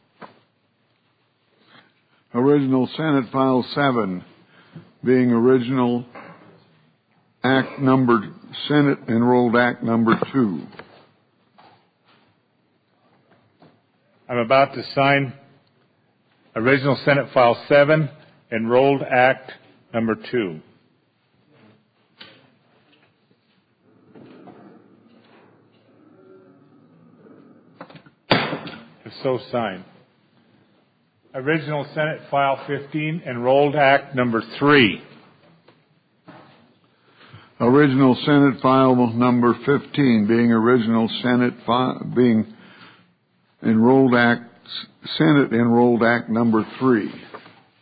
Original Senate File seven, being original Act number, Senate Enrolled Act number two. I'm about to sign Original Senate File seven, Enrolled Act number two. So signed. Original Senate File fifteen, Enrolled Act number three. Original Senate File number fifteen, being original Senate fi- being Enrolled Act, Senate Enrolled Act number three.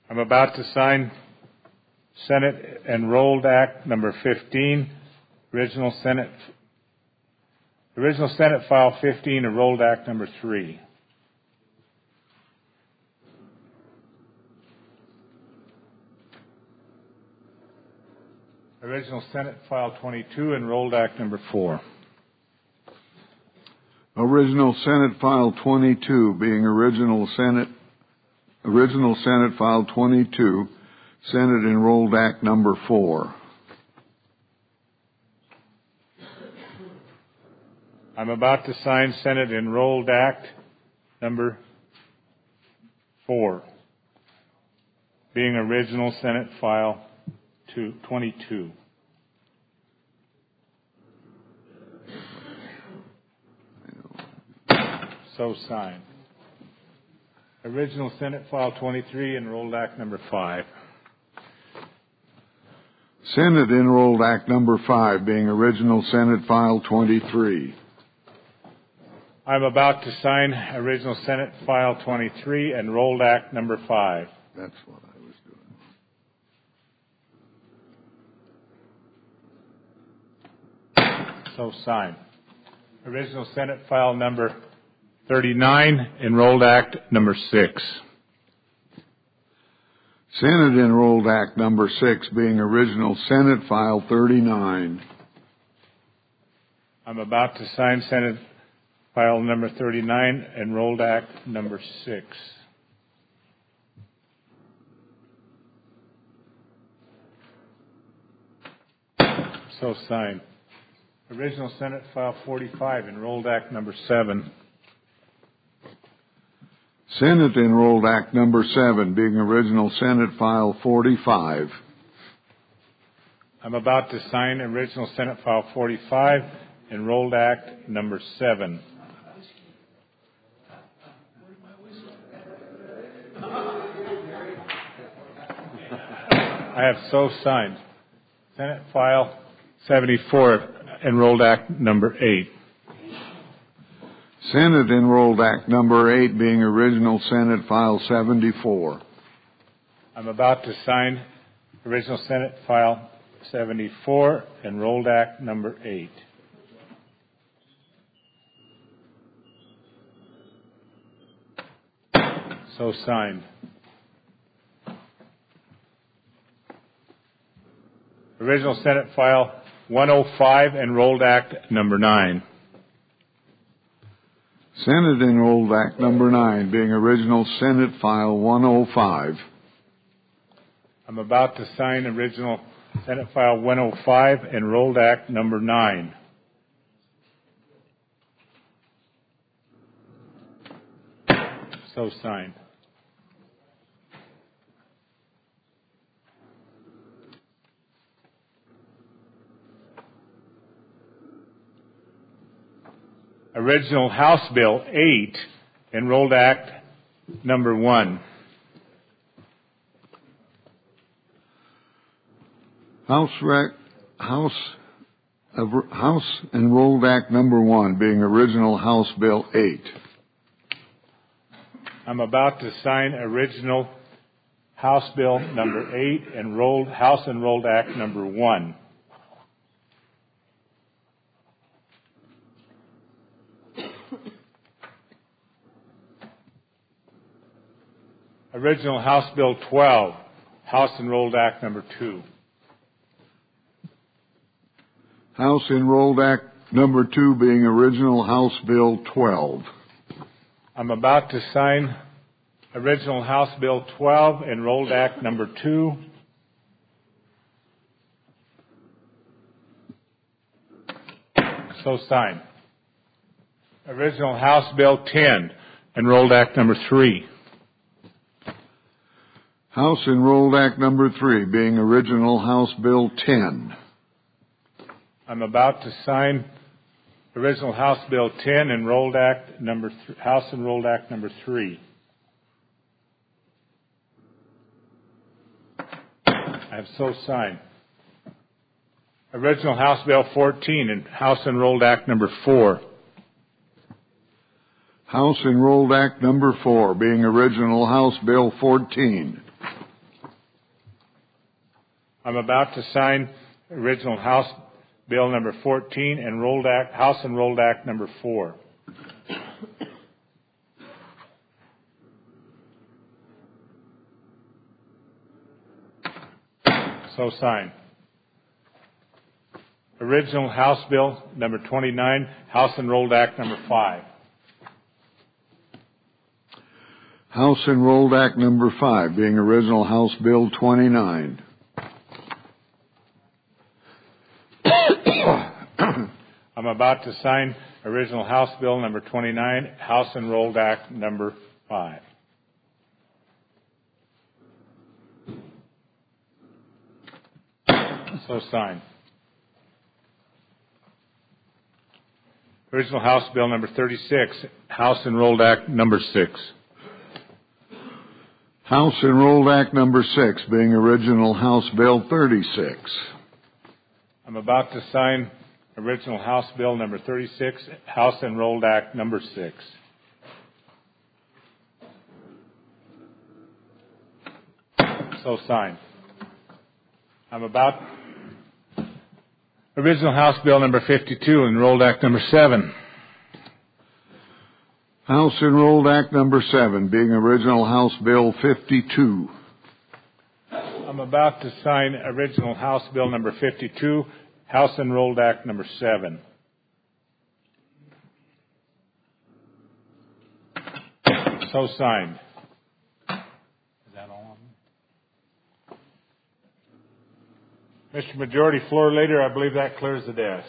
I'm about to sign Senate Enrolled Act number fifteen, original Senate, original Senate File fifteen, Enrolled Act number three. Original Senate File twenty-two, Enrolled Act number four. Original Senate File twenty-two being original Senate, original Senate File twenty-two, Senate Enrolled Act number four. I'm about to sign Senate Enrolled Act number four, being original Senate File twenty-two. So signed. Original Senate File twenty-three, Enrolled Act number five. Senate Enrolled Act number five being original Senate File twenty-three. I'm about to sign original Senate File twenty-three, Enrolled Act number five. That's what I was doing. So signed. Original Senate File number thirty-nine, Enrolled Act number six. Senate Enrolled Act number six being original Senate File thirty-nine. I'm about to sign Senate File number thirty-nine, Enrolled Act number six. So signed. Original Senate File forty-five, Enrolled Act number seven. Senate Enrolled Act number seven being original Senate File forty-five. I'm about to sign original Senate File forty-five, Enrolled Act number seven. I have so signed. Senate File seventy-four, Enrolled Act number eight. Senate Enrolled Act number eight being original Senate File seventy-four. I'm about to sign original Senate File seventy-four, Enrolled Act number eight. So signed. Original Senate File one oh five, Enrolled Act number nine. Senate Enrolled Act number nine being original Senate File one oh five. I'm about to sign original Senate File one oh five, Enrolled Act number nine. So signed. Original House Bill eight, Enrolled Act number one. House rec, House uh, House Enrolled Act number one being original House Bill eight. I'm about to sign original House Bill number eight, Enrolled House Enrolled Act number one. Original House Bill twelve, House Enrolled Act number two. House Enrolled Act number two being original House Bill twelve. I'm about to sign original House Bill twelve, Enrolled Act number two. So signed. Original House Bill ten, Enrolled Act number three. House Enrolled Act number three being original House Bill ten. I'm about to sign original House Bill ten, Enrolled Act number th- House Enrolled Act number three. I have so signed. Original House Bill fourteen and House Enrolled Act number four. House Enrolled Act number four being original House Bill fourteen. I'm about to sign original House Bill number fourteen and Rolled Act, House Enrolled Act number four. So signed. Original House Bill number twenty-nine, House Enrolled Act number five. House Enrolled Act number five, being original House Bill twenty-nine. I'm about to sign original House Bill number twenty-nine, House Enrolled Act number five. So signed. Original House Bill number thirty-six, House Enrolled Act number six. House Enrolled Act number six, being original House Bill thirty-six. I'm about to sign original House Bill number thirty-six, House Enrolled Act number six. So signed. I'm about original House Bill number fifty-two, Enrolled Act number seven. House Enrolled Act number seven, being original House Bill fifty-two. I'm about to sign original House Bill number fifty-two, House Enrolled Act number seven. So signed. Is that all of them? Mister Majority Floor Leader, I believe that clears the desk.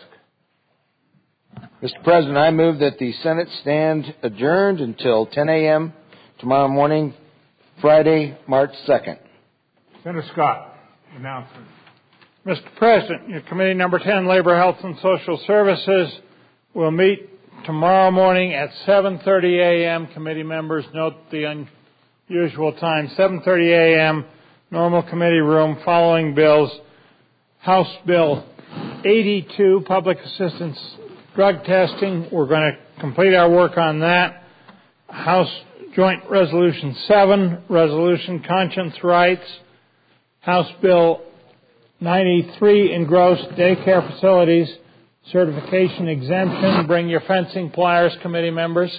Mister President, I move that the Senate stand adjourned until ten a.m. tomorrow morning, Friday, March second. Senator Scott, announcement. Mister President, your Committee Number ten, Labor, Health, and Social Services, will meet tomorrow morning at seven thirty a.m. Committee members, note the unusual time, seven thirty a.m., normal committee room, following bills. House Bill eighty-two, Public Assistance Drug Testing. We're going to complete our work on that. House Joint Resolution seven, Resolution Conscience Rights. House Bill ninety-three, Engrossed Daycare Facilities Certification Exemption. Bring your fencing pliers, committee members.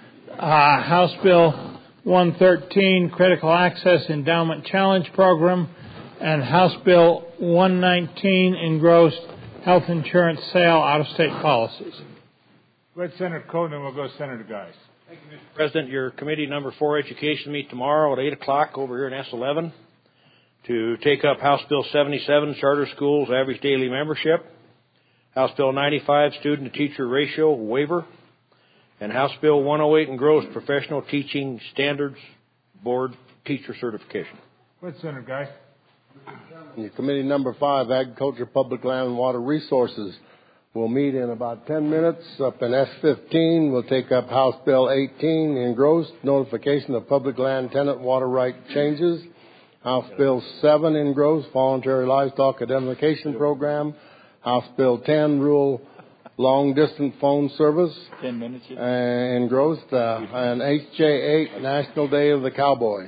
Uh, House Bill one thirteen, Critical Access Endowment Challenge Program. And House Bill one nineteen, Engrossed Health Insurance Sale Out-of-State Policies. Go ahead, Senator Coden, and we'll go to Senator Geis. Thank you, Mister President. Your Committee Number four, Education, meet tomorrow at eight o'clock over here in S eleven to take up House Bill seventy-seven, Charter Schools Average Daily Membership, House Bill ninety-five, Student to Teacher Ratio Waiver, and House Bill one oh eight, Engrossed Professional Teaching Standards Board Teacher Certification. Go ahead, Senator Geis. Your Committee Number five, Agriculture, Public Land, and Water Resources, will meet in about ten minutes. Up in S fifteen, we'll take up House Bill eighteen, Engrossed, Notification of Public Land Tenant Water Right Changes. House Bill seven, Engrossed, Voluntary Livestock Indemnification Program. House Bill ten, Rural Long Distance Phone Service. Ten minutes. Uh, engrossed. Uh, and H J eight, National Day of the Cowboy.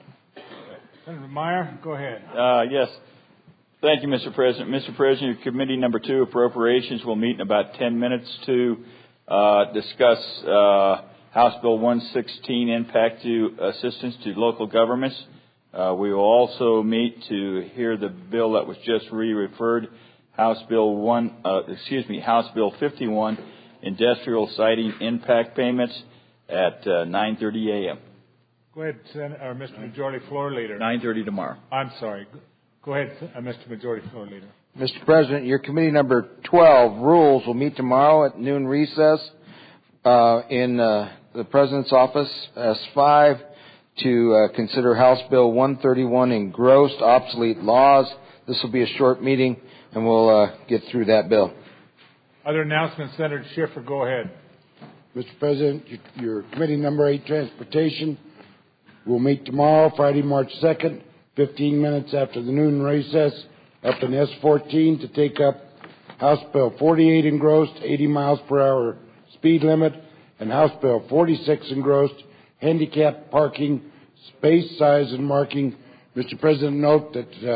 Senator Meyer, go ahead. Uh, yes. Thank you, Mister President. Mister President, your Committee Number two, Appropriations, will meet in about ten minutes to uh, discuss uh, House Bill one sixteen, Impact to Assistance to Local Governments. Uh, we will also meet to hear the bill that was just re-referred, House Bill one, uh, excuse me, House Bill fifty-one, Industrial Siting Impact Payments, at uh, nine thirty a.m. Go ahead, Sen- or Mister Majority Floor Leader. nine thirty tomorrow. I'm sorry. Go ahead, uh, Mister Majority Floor Leader. Mister President, your Committee Number twelve, Rules, will meet tomorrow at noon recess uh, in uh, the President's Office, S five, to uh, consider House Bill one thirty-one, Engrossed Obsolete Laws. This will be a short meeting, and we'll uh, get through that bill. Other announcements, Senator Schiffer, go ahead. Mister President, your, your Committee Number eight, Transportation, will meet tomorrow, Friday, March second, fifteen minutes after the noon recess, up in S fourteen to take up House Bill forty-eight, Engrossed, eighty miles per hour speed limit, and House Bill forty-six, Engrossed, handicap parking, space size and marking. Mister President, note that uh,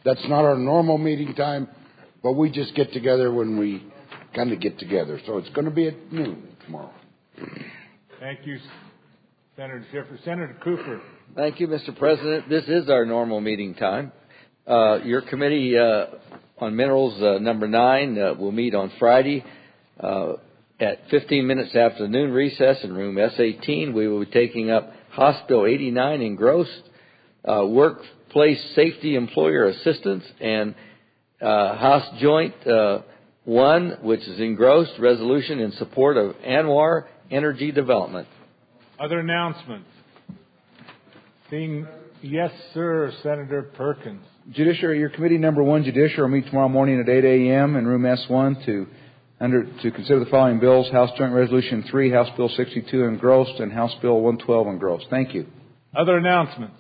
That's not our normal meeting time, but we just get together when we kind of get together. So it's going to be at noon tomorrow. Thank you, Senator Schiffer. Senator Cooper. Thank you, Mister President. This is our normal meeting time. Uh, your committee uh, on minerals, uh, number nine, uh, will meet on Friday uh, at fifteen minutes after the noon recess in room S eighteen. We will be taking up House Bill eighty-nine engrossed, uh, workplace safety employer assistance, and uh, House Joint uh, one, which is engrossed, resolution in support of ANWR energy development. Other announcements? Seeing yes, sir, Senator Perkins. Judiciary, your committee number one, Judiciary, will meet tomorrow morning at eight a.m. in room S one to under to consider the following bills: House Joint Resolution three, House Bill sixty-two engrossed, and House Bill one twelve engrossed. Thank you. Other announcements?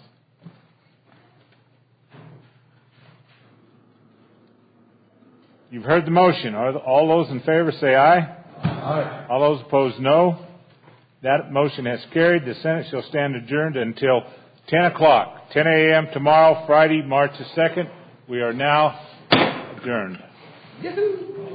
You've heard the motion. All those in favor say aye. Aye. All those opposed, no. That motion has carried. The Senate shall stand adjourned until ten o'clock, ten a.m. tomorrow, Friday, March the second. We are now adjourned. Yahoo!